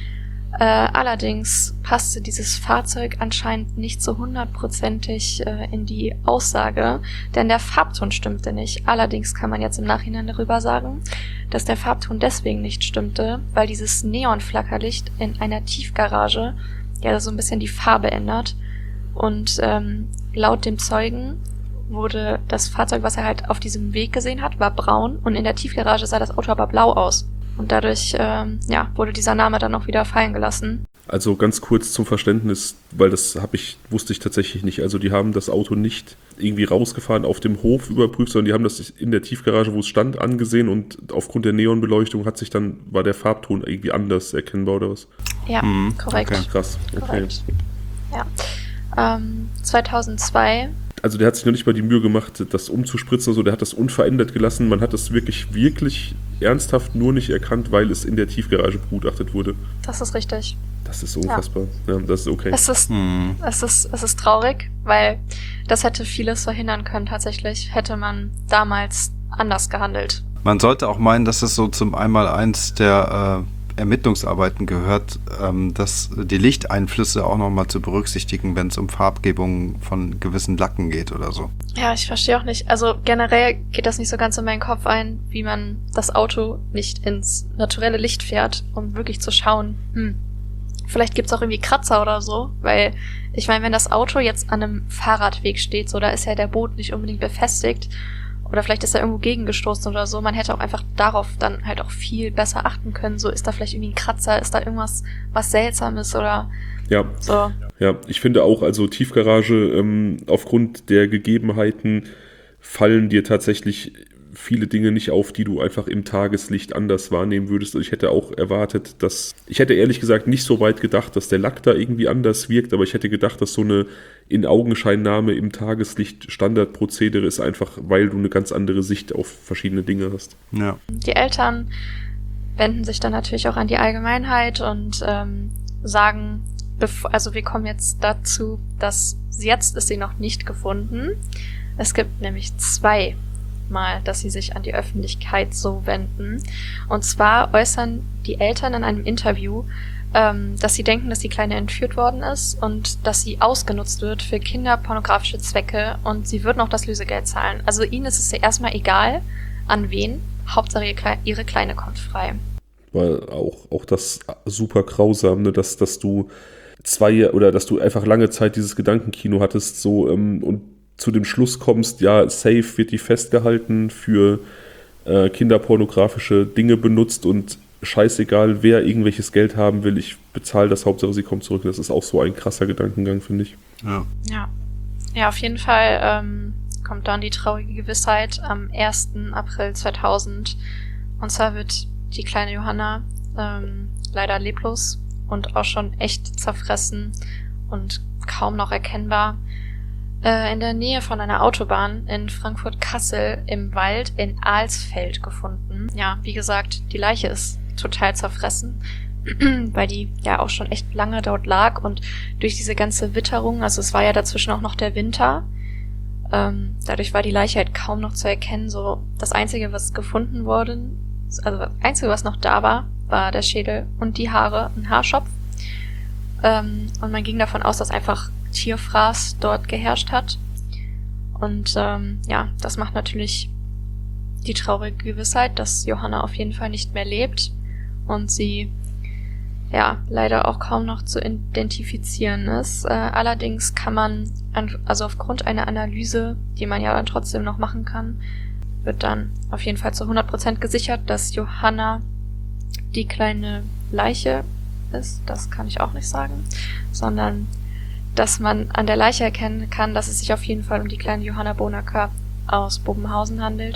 Allerdings passte dieses Fahrzeug anscheinend nicht so hundertprozentig in die Aussage, denn der Farbton stimmte nicht. Allerdings kann man jetzt im Nachhinein darüber sagen, dass der Farbton deswegen nicht stimmte, weil dieses Neonflackerlicht in einer Tiefgarage ja so ein bisschen die Farbe ändert. Und laut dem Zeugen wurde das Fahrzeug, was er halt auf diesem Weg gesehen hat, war braun und in der Tiefgarage sah das Auto aber blau aus. Und dadurch wurde dieser Name dann auch wieder fallen gelassen. Also ganz kurz zum Verständnis, weil wusste ich tatsächlich nicht. Also die haben das Auto nicht irgendwie rausgefahren, auf dem Hof überprüft, sondern die haben das in der Tiefgarage, wo es stand, angesehen und aufgrund der Neonbeleuchtung war der Farbton irgendwie anders erkennbar oder was? Ja, korrekt. Okay, krass. Okay. Korrekt. Ja. 2002. Also der hat sich noch nicht mal die Mühe gemacht, das umzuspritzen oder so, der hat das unverändert gelassen. Man hat das wirklich, wirklich ernsthaft nur nicht erkannt, weil es in der Tiefgarage begutachtet wurde. Das ist richtig. Das ist unfassbar. Ja, das ist okay. Es ist traurig, weil das hätte vieles verhindern können tatsächlich, hätte man damals anders gehandelt. Man sollte auch meinen, dass es so zum Einmaleins der Ermittlungsarbeiten gehört, dass die Lichteinflüsse auch nochmal zu berücksichtigen, wenn es um Farbgebung von gewissen Lacken geht oder so. Ja, ich verstehe auch nicht. Also generell geht das nicht so ganz in meinen Kopf ein, wie man das Auto nicht ins naturelle Licht fährt, um wirklich zu schauen, vielleicht gibt's auch irgendwie Kratzer oder so, weil ich meine, wenn das Auto jetzt an einem Fahrradweg steht, so, da ist ja der Boden nicht unbedingt befestigt oder vielleicht ist er irgendwo gegengestoßen oder so, man hätte auch einfach darauf dann halt auch viel besser achten können, so, ist da vielleicht irgendwie ein Kratzer, ist da irgendwas, was Seltsames oder so. Ja, ich finde auch, also Tiefgarage, aufgrund der Gegebenheiten fallen dir tatsächlich viele Dinge nicht auf, die du einfach im Tageslicht anders wahrnehmen würdest. Ich hätte auch erwartet, ich hätte ehrlich gesagt nicht so weit gedacht, dass der Lack da irgendwie anders wirkt, aber ich hätte gedacht, dass so eine In-Augenscheinnahme im Tageslicht Standardprozedere ist, einfach weil du eine ganz andere Sicht auf verschiedene Dinge hast. Ja. Die Eltern wenden sich dann natürlich auch an die Allgemeinheit und sagen, also wir kommen jetzt dazu, dass jetzt ist sie noch nicht gefunden. Es gibt nämlich 2 Mal, dass sie sich an die Öffentlichkeit so wenden. Und zwar äußern die Eltern in einem Interview, dass sie denken, dass die Kleine entführt worden ist und dass sie ausgenutzt wird für kinderpornografische Zwecke und sie würden auch das Lösegeld zahlen. Also ihnen ist es ja erstmal egal, an wen. Hauptsache ihre Kleine kommt frei. Weil auch das super grausam, ne, dass du dass du einfach lange Zeit dieses Gedankenkino hattest, so und zu dem Schluss kommst, ja, safe wird die festgehalten, für kinderpornografische Dinge benutzt und scheißegal, wer irgendwelches Geld haben will, ich bezahle das, Hauptsache sie kommt zurück. Das ist auch so ein krasser Gedankengang, finde ich. Ja, auf jeden Fall kommt dann die traurige Gewissheit am 1. April 2000. Und zwar wird die kleine Johanna leider leblos und auch schon echt zerfressen und kaum noch erkennbar in der Nähe von einer Autobahn in Frankfurt-Kassel im Wald in Alsfeld gefunden. Ja, wie gesagt, die Leiche ist total zerfressen. weil die ja auch schon echt lange dort lag und durch diese ganze Witterung, also es war ja dazwischen auch noch der Winter, dadurch war die Leiche halt kaum noch zu erkennen. So das Einzige, was gefunden wurde, also das Einzige, was noch da war, war der Schädel und die Haare, ein Haarschopf. Und man ging davon aus, dass einfach Tierfraß dort geherrscht hat. Und ja, das macht natürlich die traurige Gewissheit, dass Johanna auf jeden Fall nicht mehr lebt und sie ja leider auch kaum noch zu identifizieren ist. Allerdings kann man, also aufgrund einer Analyse, die man ja dann trotzdem noch machen kann, wird dann auf jeden Fall zu 100% gesichert, dass Johanna die kleine Leiche ist. Das kann ich auch nicht sagen, sondern dass man an der Leiche erkennen kann, dass es sich auf jeden Fall um die kleine Johanna Bonacker aus Bobenhausen handelt.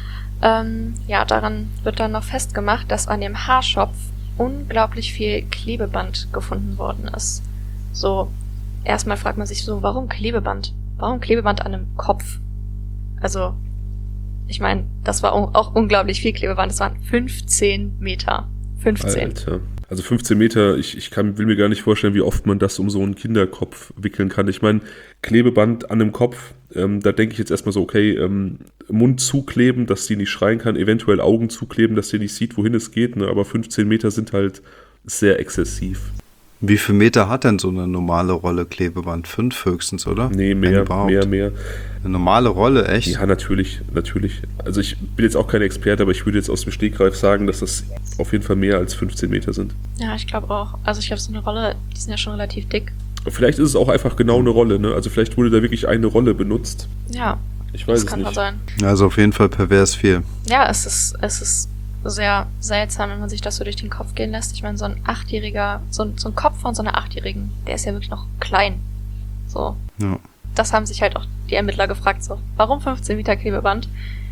Ja, daran wird dann noch festgemacht, dass an dem Haarschopf unglaublich viel Klebeband gefunden worden ist. So, erstmal fragt man sich so, warum Klebeband? Warum Klebeband an einem Kopf? Also, ich meine, das war auch unglaublich viel Klebeband. Das waren 15 Meter. 15. Alter. Also 15 Meter, will mir gar nicht vorstellen, wie oft man das um so einen Kinderkopf wickeln kann. Ich meine, Klebeband an einem Kopf, da denke ich jetzt erstmal so, okay, Mund zukleben, dass sie nicht schreien kann, eventuell Augen zukleben, dass sie nicht sieht, wohin es geht, ne? Aber 15 Meter sind halt sehr exzessiv. Wie viele Meter hat denn so eine normale Rolle Klebeband? 5 höchstens, oder? Nee, mehr. Eine normale Rolle, echt? Ja, natürlich. Also ich bin jetzt auch kein Experte, aber ich würde jetzt aus dem Stegreif sagen, dass das auf jeden Fall mehr als 15 Meter sind. Ja, ich glaube auch. Also ich glaube, so eine Rolle, die sind ja schon relativ dick. Vielleicht ist es auch einfach genau eine Rolle, ne? Also vielleicht wurde da wirklich eine Rolle benutzt. Ja, ich weiß das kann es mal nicht. sein. Also auf jeden Fall pervers viel. Ja, es ist sehr seltsam, wenn man sich das so durch den Kopf gehen lässt. Ich meine, so ein 8-Jähriger, so ein Kopf von so einer 8-Jährigen, der ist ja wirklich noch klein. So. Ja. Das haben sich halt auch die Ermittler gefragt, so, warum 15 Meter Klebeband?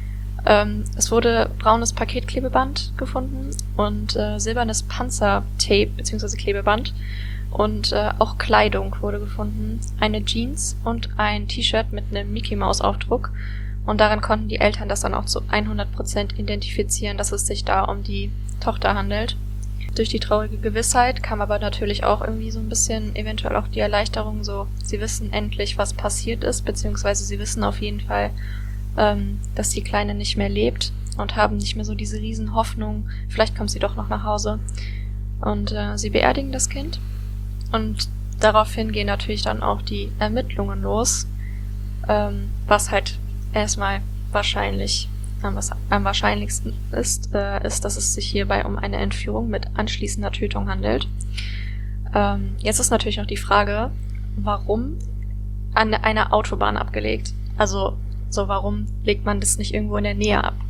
Es wurde braunes Paketklebeband gefunden und silbernes Panzertape bzw. Klebeband und auch Kleidung wurde gefunden. Eine Jeans und ein T-Shirt mit einem Mickey-Maus-Aufdruck. Und daran konnten die Eltern das dann auch zu 100% identifizieren, dass es sich da um die Tochter handelt. Durch die traurige Gewissheit kam aber natürlich auch irgendwie so ein bisschen eventuell auch die Erleichterung, so sie wissen endlich, was passiert ist, beziehungsweise sie wissen auf jeden Fall, dass die Kleine nicht mehr lebt und haben nicht mehr so diese riesen Hoffnung, vielleicht kommt sie doch noch nach Hause. Und sie beerdigen das Kind und daraufhin gehen natürlich dann auch die Ermittlungen los, was halt erstmal wahrscheinlich, am wahrscheinlichsten ist, dass es sich hierbei um eine Entführung mit anschließender Tötung handelt. Jetzt ist natürlich noch die Frage, warum an einer Autobahn abgelegt? Also, so warum legt man das nicht irgendwo in der Nähe ab?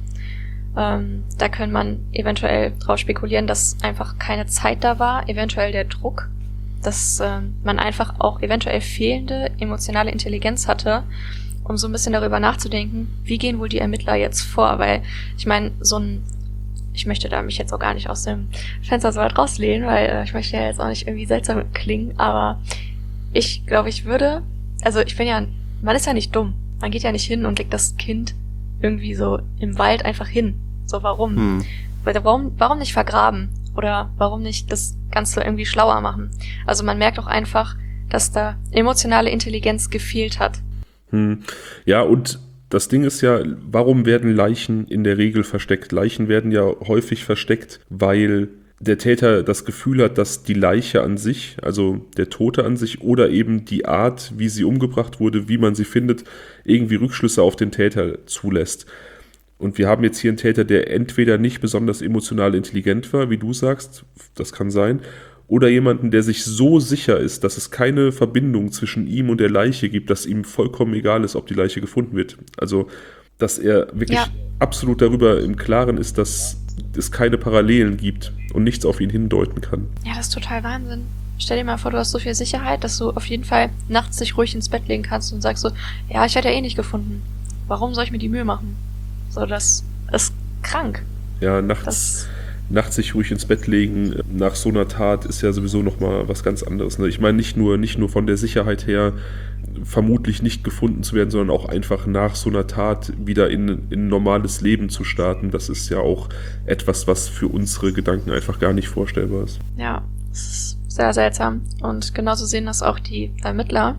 Da kann man eventuell drauf spekulieren, dass einfach keine Zeit da war, eventuell der Druck, dass man einfach auch eventuell fehlende emotionale Intelligenz hatte, um so ein bisschen darüber nachzudenken, wie gehen wohl die Ermittler jetzt vor, weil ich meine, ich möchte da mich jetzt auch gar nicht aus dem Fenster so weit rauslehnen, weil ich möchte ja jetzt auch nicht irgendwie seltsam klingen, aber ich glaube, man ist ja nicht dumm, man geht ja nicht hin und legt das Kind irgendwie so im Wald einfach hin, so warum? Warum nicht vergraben oder warum nicht das Ganze irgendwie schlauer machen? Also man merkt auch einfach, dass da emotionale Intelligenz gefehlt hat. Ja, und das Ding ist ja, warum werden Leichen in der Regel versteckt? Leichen werden ja häufig versteckt, weil der Täter das Gefühl hat, dass die Leiche an sich, also der Tote an sich oder eben die Art, wie sie umgebracht wurde, wie man sie findet, irgendwie Rückschlüsse auf den Täter zulässt. Und wir haben jetzt hier einen Täter, der entweder nicht besonders emotional intelligent war, wie du sagst, das kann sein, oder jemanden, der sich so sicher ist, dass es keine Verbindung zwischen ihm und der Leiche gibt, dass ihm vollkommen egal ist, ob die Leiche gefunden wird. Also, dass er wirklich absolut darüber im Klaren ist, dass es keine Parallelen gibt und nichts auf ihn hindeuten kann. Ja, das ist total Wahnsinn. Stell dir mal vor, du hast so viel Sicherheit, dass du auf jeden Fall nachts dich ruhig ins Bett legen kannst und sagst so, ja, ich werde ja eh nicht gefunden. Warum soll ich mir die Mühe machen? So, das ist krank. Ja, nachts sich ruhig ins Bett legen nach so einer Tat ist ja sowieso nochmal was ganz anderes. Ne? Ich meine nicht nur von der Sicherheit her, vermutlich nicht gefunden zu werden, sondern auch einfach nach so einer Tat wieder in ein normales Leben zu starten. Das ist ja auch etwas, was für unsere Gedanken einfach gar nicht vorstellbar ist. Ja, das ist sehr seltsam. Und genauso sehen das auch die Ermittler.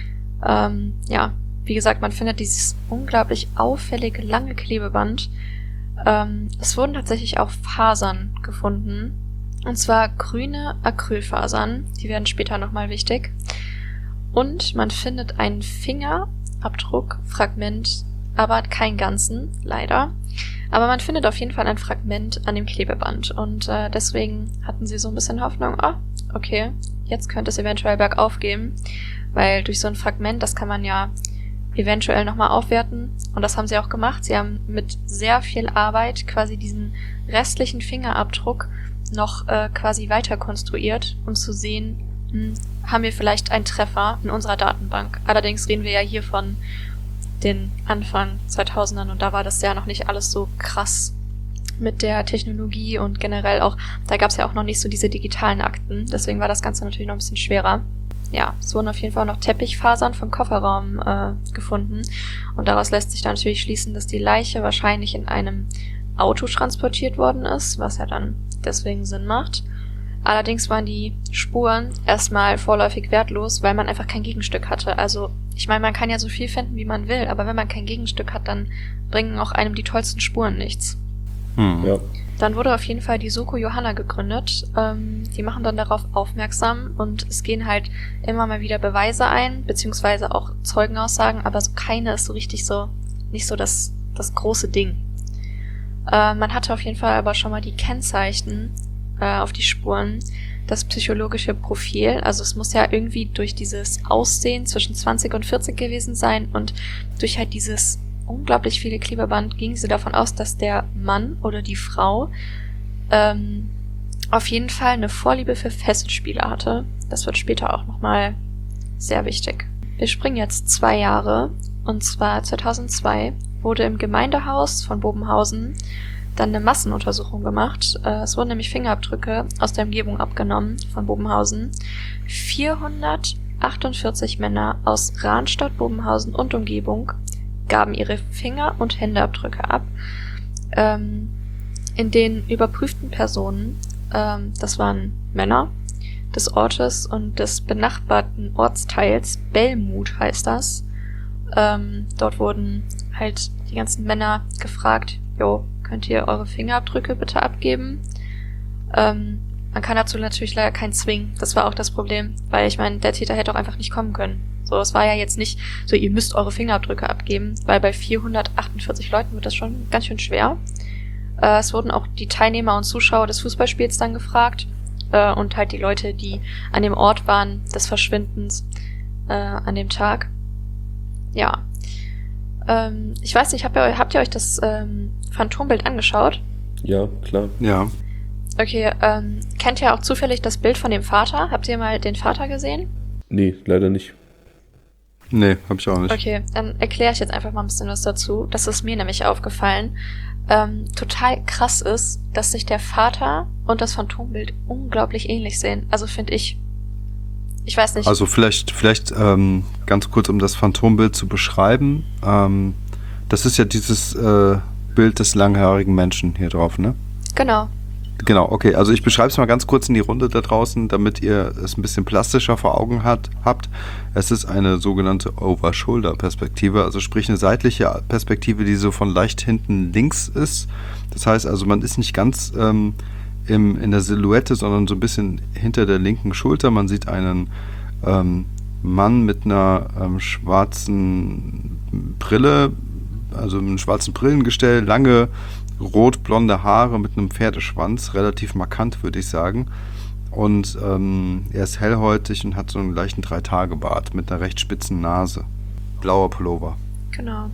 Ja, wie gesagt, man findet dieses unglaublich auffällige, lange Klebeband. Es wurden tatsächlich auch Fasern gefunden. Und zwar grüne Acrylfasern. Die werden später nochmal wichtig. Und man findet einen Fingerabdruck, Fragment, aber keinen ganzen, leider. Aber man findet auf jeden Fall ein Fragment an dem Klebeband. Und deswegen hatten sie so ein bisschen Hoffnung, okay, jetzt könnte es eventuell bergauf gehen. Weil durch so ein Fragment, das kann man ja eventuell nochmal aufwerten. Und das haben sie auch gemacht. Sie haben mit sehr viel Arbeit quasi diesen restlichen Fingerabdruck noch quasi weiter konstruiert, um zu sehen, haben wir vielleicht einen Treffer in unserer Datenbank. Allerdings reden wir ja hier von den Anfang 2000ern und da war das ja noch nicht alles so krass mit der Technologie und generell auch, da gab es ja auch noch nicht so diese digitalen Akten. Deswegen war das Ganze natürlich noch ein bisschen schwerer. Ja, es wurden auf jeden Fall noch Teppichfasern vom Kofferraum gefunden. Und daraus lässt sich dann natürlich schließen, dass die Leiche wahrscheinlich in einem Auto transportiert worden ist, was ja dann deswegen Sinn macht. Allerdings waren die Spuren erstmal vorläufig wertlos, weil man einfach kein Gegenstück hatte. Also, ich meine, man kann ja so viel finden, wie man will, aber wenn man kein Gegenstück hat, dann bringen auch einem die tollsten Spuren nichts. Ja. Dann wurde auf jeden Fall die Soko Johanna gegründet. Die machen dann darauf aufmerksam und es gehen halt immer mal wieder Beweise ein, beziehungsweise auch Zeugenaussagen, aber so keine ist so richtig so, nicht so das große Ding. Man hatte auf jeden Fall aber schon mal die Kennzeichen auf die Spuren, das psychologische Profil, also es muss ja irgendwie durch dieses Aussehen zwischen 20 und 40 gewesen sein und durch halt dieses unglaublich viele Klebeband gingen sie davon aus, dass der Mann oder die Frau auf jeden Fall eine Vorliebe für Festspiele hatte. Das wird später auch nochmal sehr wichtig. Wir springen jetzt 2 Jahre und zwar 2002 wurde im Gemeindehaus von Bobenhausen dann eine Massenuntersuchung gemacht. Es wurden nämlich Fingerabdrücke aus der Umgebung abgenommen von Bobenhausen. 448 Männer aus Rahnstadt, Bobenhausen und Umgebung gaben ihre Finger- und Händeabdrücke ab. In den überprüften Personen, das waren Männer des Ortes und des benachbarten Ortsteils, Bellmut heißt das. Dort wurden halt die ganzen Männer gefragt, könnt ihr eure Fingerabdrücke bitte abgeben? Man kann dazu natürlich leider keinen zwingen. Das war auch das Problem, weil ich meine, der Täter hätte auch einfach nicht kommen können. So, es war ja jetzt nicht so, ihr müsst eure Fingerabdrücke abgeben, weil bei 448 Leuten wird das schon ganz schön schwer. Es wurden auch die Teilnehmer und Zuschauer des Fußballspiels dann gefragt und halt die Leute, die an dem Ort waren des Verschwindens an dem Tag. Ja. Ich weiß nicht, habt ihr euch das Phantombild angeschaut? Ja, klar. Ja. Okay, kennt ihr auch zufällig das Bild von dem Vater? Habt ihr mal den Vater gesehen? Nee, leider nicht. Nee, hab ich auch nicht. Okay, dann erkläre ich jetzt einfach mal ein bisschen was dazu. Das ist mir nämlich aufgefallen. Total krass ist, dass sich der Vater und das Phantombild unglaublich ähnlich sehen. Also finde ich. Ich weiß nicht. Also vielleicht ganz kurz, um das Phantombild zu beschreiben. Das ist ja dieses Bild des langhaarigen Menschen hier drauf, ne? Genau. Genau, okay. Also ich beschreibe es mal ganz kurz in die Runde da draußen, damit ihr es ein bisschen plastischer vor Augen habt. Es ist eine sogenannte Over-Shoulder-Perspektive, also sprich eine seitliche Perspektive, die so von leicht hinten links ist. Das heißt also, man ist nicht ganz in der Silhouette, sondern so ein bisschen hinter der linken Schulter. Man sieht einen Mann mit einer schwarzen Brille, also einem schwarzen Brillengestell, lange rot-blonde Haare mit einem Pferdeschwanz, relativ markant, würde ich sagen. Und er ist hellhäutig und hat so einen leichten 3-Tage-Bart mit einer recht spitzen Nase. Blauer Pullover. Genau.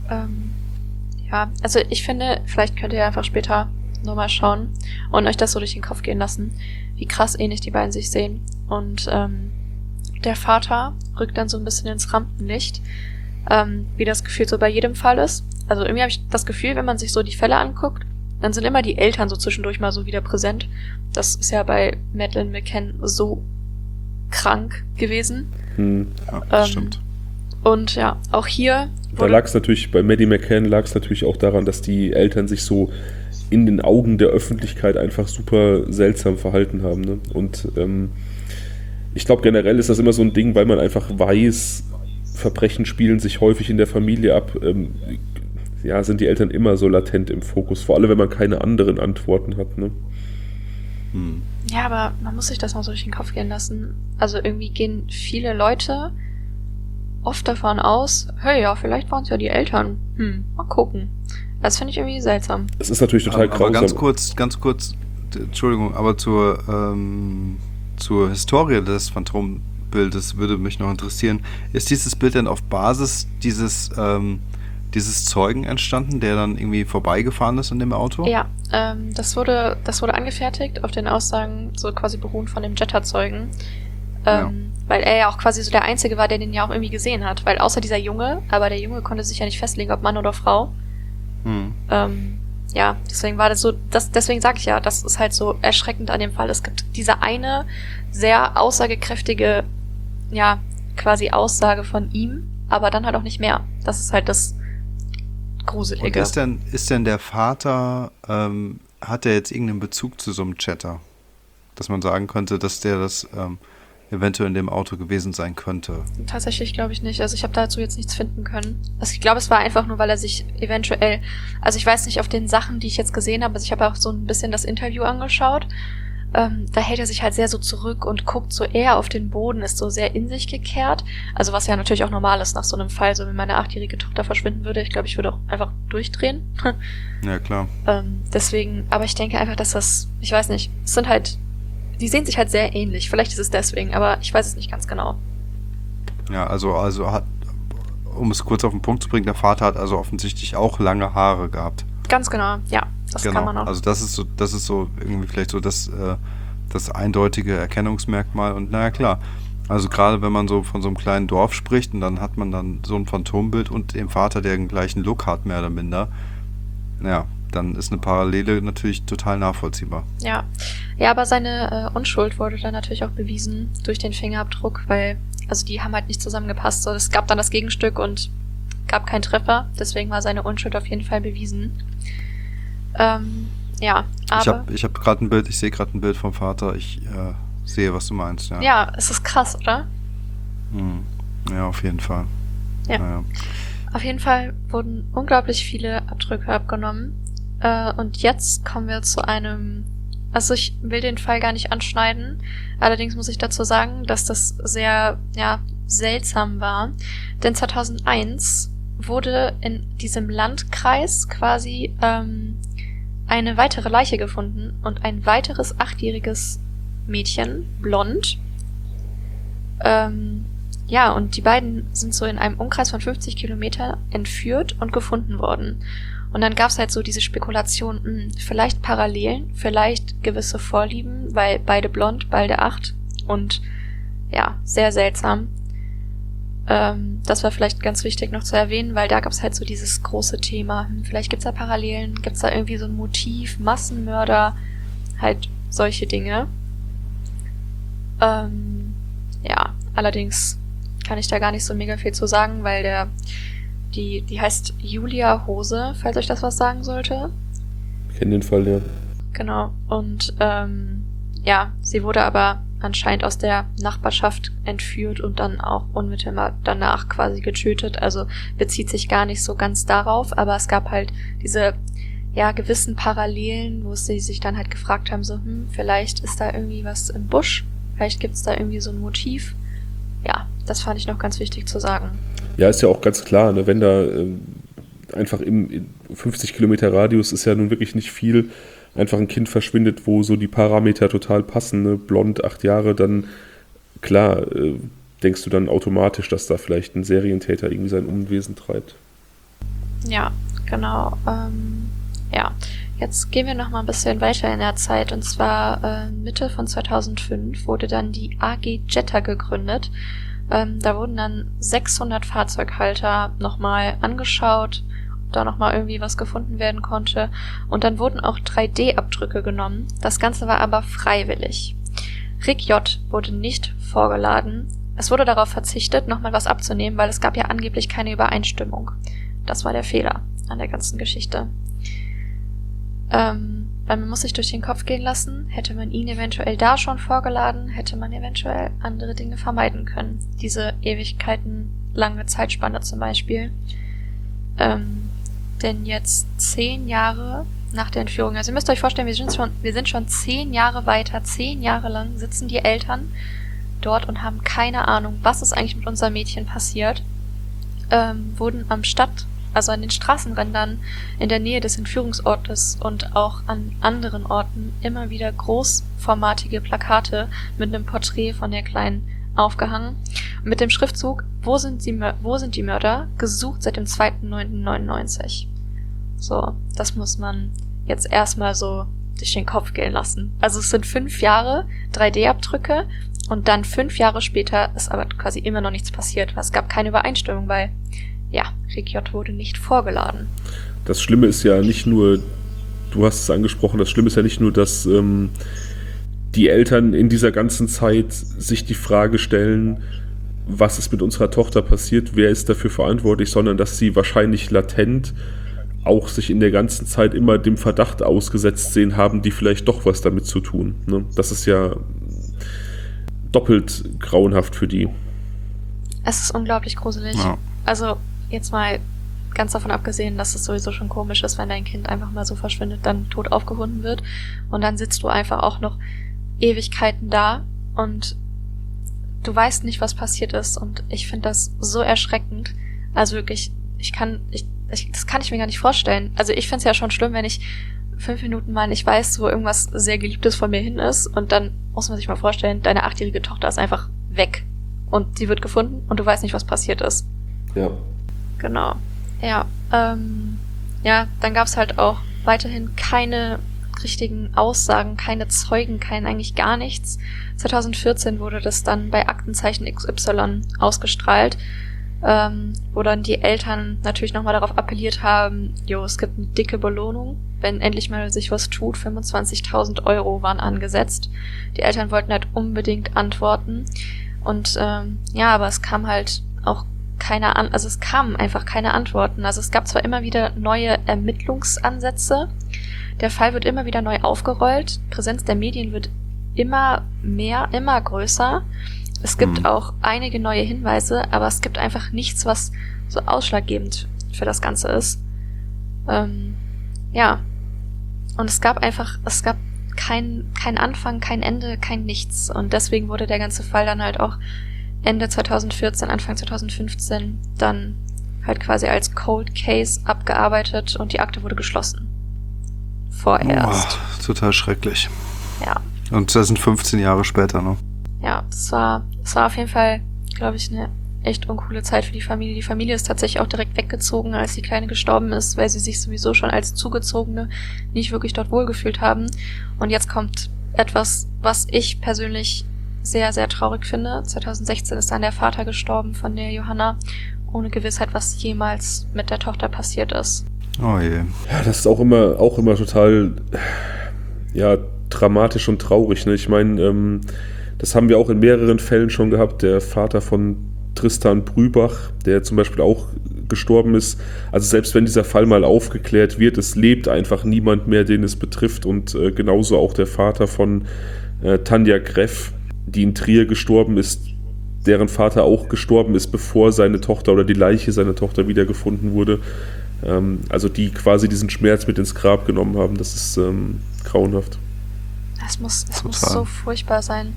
Ja, also ich finde, vielleicht könnt ihr einfach später nochmal schauen und euch das so durch den Kopf gehen lassen, wie krass ähnlich die beiden sich sehen. Und der Vater rückt dann so ein bisschen ins Rampenlicht, wie das Gefühl so bei jedem Fall ist. Also irgendwie habe ich das Gefühl, wenn man sich so die Fälle anguckt, dann sind immer die Eltern so zwischendurch mal so wieder präsent. Das ist ja bei Madeleine McCann so krank gewesen. Ja, das stimmt. Und ja, auch hier Da lag es natürlich, bei Maddie McCann lag es natürlich auch daran, dass die Eltern sich so in den Augen der Öffentlichkeit einfach super seltsam verhalten haben. Ne? Und ich glaube, generell ist das immer so ein Ding, weil man einfach weiß, Verbrechen spielen sich häufig in der Familie ab. Ja, sind die Eltern immer so latent im Fokus, vor allem wenn man keine anderen Antworten hat. Ne? Ja, aber man muss sich das mal so durch den Kopf gehen lassen. Also irgendwie gehen viele Leute oft davon aus, hey, ja, vielleicht waren es ja die Eltern. Mal gucken. Das finde ich irgendwie seltsam. Es ist natürlich total grausam. Aber ganz kurz, Entschuldigung, aber zur Historie des Phantombildes würde mich noch interessieren. Ist dieses Bild denn auf Basis dieses Zeugen entstanden, der dann irgendwie vorbeigefahren ist in dem Auto? Ja, das wurde angefertigt auf den Aussagen, so quasi beruhend von dem Jetta-Zeugen. Weil er ja auch quasi so der Einzige war, der den ja auch irgendwie gesehen hat. Weil außer dieser Junge, aber der Junge konnte sich ja nicht festlegen, ob Mann oder Frau. Ja, deswegen war das so, deswegen sage ich ja, das ist halt so erschreckend an dem Fall. Es gibt diese eine sehr aussagekräftige, ja, quasi Aussage von ihm, aber dann halt auch nicht mehr. Das ist halt das Gruselige. Und ist denn der Vater, hat der jetzt irgendeinen Bezug zu so einem Chatter? Dass man sagen könnte, dass der das eventuell in dem Auto gewesen sein könnte? Tatsächlich glaube ich nicht. Also ich habe dazu jetzt nichts finden können. Also ich glaube, es war einfach nur, weil er sich eventuell, also ich weiß nicht, auf den Sachen, die ich jetzt gesehen habe, also ich habe auch so ein bisschen das Interview angeschaut, da hält er sich halt sehr so zurück und guckt so eher auf den Boden, ist so sehr in sich gekehrt. Also was ja natürlich auch normal ist nach so einem Fall, so wenn meine 8-jährige Tochter verschwinden würde. Ich glaube, ich würde auch einfach durchdrehen. Ja, klar. Deswegen, aber ich denke einfach, dass das, ich weiß nicht, es sind halt, die sehen sich halt sehr ähnlich. Vielleicht ist es deswegen, aber ich weiß es nicht ganz genau. Ja, also hat, um es kurz auf den Punkt zu bringen, der Vater hat also offensichtlich auch lange Haare gehabt. Ganz genau, ja, das kann man auch. Also das ist so irgendwie vielleicht so das eindeutige Erkennungsmerkmal. Und naja, klar, also gerade wenn man so von so einem kleinen Dorf spricht und dann hat man dann so ein Phantombild und den Vater, der den gleichen Look hat, mehr oder minder, naja, dann ist eine Parallele natürlich total nachvollziehbar. Ja, aber seine Unschuld wurde dann natürlich auch bewiesen durch den Fingerabdruck, weil, also die haben halt nicht zusammengepasst. So, es gab dann das Gegenstück und gab keinen Treffer, deswegen war seine Unschuld auf jeden Fall bewiesen. Ja, aber... Ich sehe gerade ein Bild vom Vater, ich sehe, was du meinst, ja. Ja, es ist krass, oder? Ja, auf jeden Fall. Ja. Naja. Auf jeden Fall wurden unglaublich viele Abdrücke abgenommen. Und jetzt kommen wir zu einem, also ich will den Fall gar nicht anschneiden, allerdings muss ich dazu sagen, dass das sehr, ja, seltsam war, denn 2001 wurde in diesem Landkreis quasi eine weitere Leiche gefunden und ein weiteres 8-jähriges Mädchen, blond. Ja, und die beiden sind so in einem Umkreis von 50 Kilometer entführt und gefunden worden. Und dann gab's halt so diese Spekulation, vielleicht Parallelen, vielleicht gewisse Vorlieben, weil beide blond, beide 8 und ja, sehr seltsam. Das war vielleicht ganz wichtig noch zu erwähnen, weil da gab's halt so dieses große Thema, vielleicht gibt's da Parallelen, gibt's da irgendwie so ein Motiv, Massenmörder, halt solche Dinge. Ja, allerdings kann ich da gar nicht so mega viel zu sagen, weil die heißt Julia Hose, falls euch das was sagen sollte. Ich kenne den Fall, ja. Genau. Und ja, sie wurde aber anscheinend aus der Nachbarschaft entführt und dann auch unmittelbar danach quasi getötet. Also bezieht sich gar nicht so ganz darauf, aber es gab halt diese, ja, gewissen Parallelen, wo sie sich dann halt gefragt haben, so, vielleicht ist da irgendwie was im Busch, vielleicht gibt's da irgendwie so ein Motiv. Ja, das fand ich noch ganz wichtig zu sagen. Ja, ist ja auch ganz klar, ne, wenn da einfach im 50 Kilometer Radius ist ja nun wirklich nicht viel, einfach ein Kind verschwindet, wo so die Parameter total passen, ne, blond, 8 Jahre, dann klar, denkst du dann automatisch, dass da vielleicht ein Serientäter irgendwie sein Unwesen treibt. Ja, genau. Ja, jetzt gehen wir noch mal ein bisschen weiter in der Zeit, und zwar Mitte von 2005 wurde dann die AG Jetta gegründet. Da wurden dann 600 Fahrzeughalter nochmal angeschaut, ob da nochmal irgendwie was gefunden werden konnte. Und dann wurden auch 3D-Abdrücke genommen. Das Ganze war aber freiwillig. Rick J. wurde nicht vorgeladen. es wurde darauf verzichtet, nochmal was abzunehmen, weil es gab ja angeblich keine Übereinstimmung. Das war der Fehler an der ganzen Geschichte. Weil man muss sich durch den Kopf gehen lassen, hätte man ihn eventuell da schon vorgeladen, hätte man eventuell andere Dinge vermeiden können. Diese ewigkeitenlange Zeitspanne zum Beispiel. Denn jetzt 10 Jahre nach der Entführung, also ihr müsst euch vorstellen, wir sind schon 10 Jahre weiter, 10 Jahre lang sitzen die Eltern dort und haben keine Ahnung, was ist eigentlich mit unserem Mädchen passiert. Wurden also an den Straßenrändern in der Nähe des Entführungsortes und auch an anderen Orten immer wieder großformatige Plakate mit einem Porträt von der Kleinen aufgehangen. Mit dem Schriftzug, wo sind die Mörder? Gesucht seit dem 2.9.99. So, das muss man jetzt erstmal so durch den Kopf gehen lassen. Also es sind 5 Jahre 3D-Abdrücke und dann 5 Jahre später ist aber quasi immer noch nichts passiert. Es gab keine Übereinstimmung, weil ja, Rick J. wurde nicht vorgeladen. Das Schlimme ist ja nicht nur, du hast es angesprochen, das Schlimme ist ja nicht nur, dass die Eltern in dieser ganzen Zeit sich die Frage stellen, was ist mit unserer Tochter passiert, wer ist dafür verantwortlich, sondern dass sie wahrscheinlich latent auch sich in der ganzen Zeit immer dem Verdacht ausgesetzt sehen haben, die vielleicht doch was damit zu tun. Ne? Das ist ja doppelt grauenhaft für die. Es ist unglaublich gruselig. Ja. Also jetzt mal ganz davon abgesehen, dass es sowieso schon komisch ist, wenn dein Kind einfach mal so verschwindet, dann tot aufgefunden wird und dann sitzt du einfach auch noch Ewigkeiten da und du weißt nicht, was passiert ist und ich finde das so erschreckend. Also wirklich, das kann ich mir gar nicht vorstellen. Also ich finde es ja schon schlimm, wenn ich 5 Minuten mal nicht weiß, wo irgendwas sehr Geliebtes von mir hin ist und dann muss man sich mal vorstellen, deine 8-jährige Tochter ist einfach weg und sie wird gefunden und du weißt nicht, was passiert ist. Ja. Genau. Ja, ja, dann gab's halt auch weiterhin keine richtigen Aussagen, keine Zeugen, eigentlich gar nichts. 2014 wurde das dann bei Aktenzeichen XY ausgestrahlt, wo dann die Eltern natürlich nochmal darauf appelliert haben, es gibt eine dicke Belohnung, wenn endlich mal sich was tut. 25.000 Euro waren angesetzt. Die Eltern wollten halt unbedingt antworten. Und aber es kam halt auch es kamen einfach keine Antworten. Also es gab zwar immer wieder neue Ermittlungsansätze, der Fall wird immer wieder neu aufgerollt, Präsenz der Medien wird immer mehr, immer größer. Es gibt auch einige neue Hinweise, aber es gibt einfach nichts, was so ausschlaggebend für das Ganze ist. Und es gab kein Anfang, kein Ende, kein Nichts. Und deswegen wurde der ganze Fall dann halt auch Ende 2014, Anfang 2015 dann halt quasi als Cold Case abgearbeitet und die Akte wurde geschlossen. Vorerst. Oh, total schrecklich. Ja. Und das sind 15 Jahre später noch. Ja, es war auf jeden Fall, glaube ich, eine echt uncoole Zeit für die Familie. Die Familie ist tatsächlich auch direkt weggezogen, als die Kleine gestorben ist, weil sie sich sowieso schon als Zugezogene nicht wirklich dort wohlgefühlt haben. Und jetzt kommt etwas, was ich persönlich sehr, sehr traurig finde. 2016 ist dann der Vater gestorben von der Johanna, ohne Gewissheit, was jemals mit der Tochter passiert ist. Oh je. Ja, das ist auch immer total dramatisch und traurig. Ne? Ich meine, das haben wir auch in mehreren Fällen schon gehabt. Der Vater von Tristan Brübach, der zum Beispiel auch gestorben ist. Also selbst wenn dieser Fall mal aufgeklärt wird, es lebt einfach niemand mehr, den es betrifft. Und genauso auch der Vater von Tanja Greff, die in Trier gestorben ist, deren Vater auch gestorben ist, bevor seine Tochter oder die Leiche seiner Tochter wiedergefunden wurde. Also die quasi diesen Schmerz mit ins Grab genommen haben. Das ist grauenhaft. Es muss so furchtbar sein.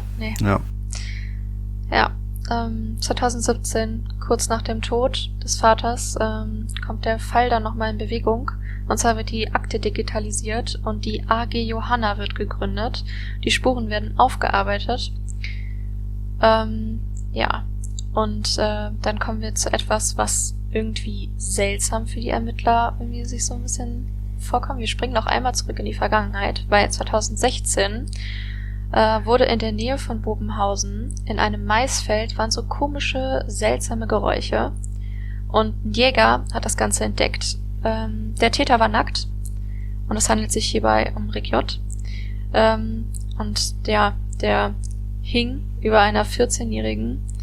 Ja. 2017, kurz nach dem Tod des Vaters, kommt der Fall dann nochmal in Bewegung. Und zwar wird die Akte digitalisiert und die AG Johanna wird gegründet. Die Spuren werden aufgearbeitet. Und dann kommen wir zu etwas, was irgendwie seltsam für die Ermittler irgendwie sich so ein bisschen vorkommt. Wir springen noch einmal zurück in die Vergangenheit, weil 2016 wurde in der Nähe von Bobenhausen in einem Maisfeld waren so komische, seltsame Geräusche. Und ein Jäger hat das Ganze entdeckt. Der Täter war nackt und es handelt sich hierbei um Rick J. Und der hing über einer 14-Jährigen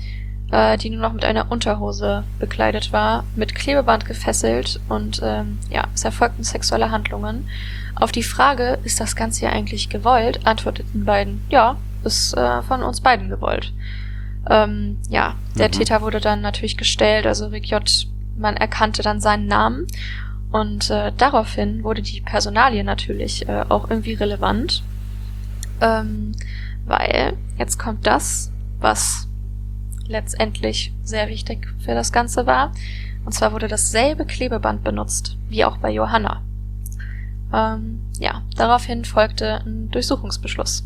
die nur noch mit einer Unterhose bekleidet war, mit Klebeband gefesselt und es erfolgten sexuelle Handlungen. Auf die Frage, ist das Ganze hier eigentlich gewollt, antworteten beiden, ja, ist von uns beiden gewollt. Der Täter wurde dann natürlich gestellt, also Rick J., man erkannte dann seinen Namen und daraufhin wurde die Personalie natürlich auch irgendwie relevant, weil jetzt kommt das, was letztendlich sehr wichtig für das Ganze war, und zwar wurde dasselbe Klebeband benutzt, wie auch bei Johanna. Daraufhin folgte ein Durchsuchungsbeschluss.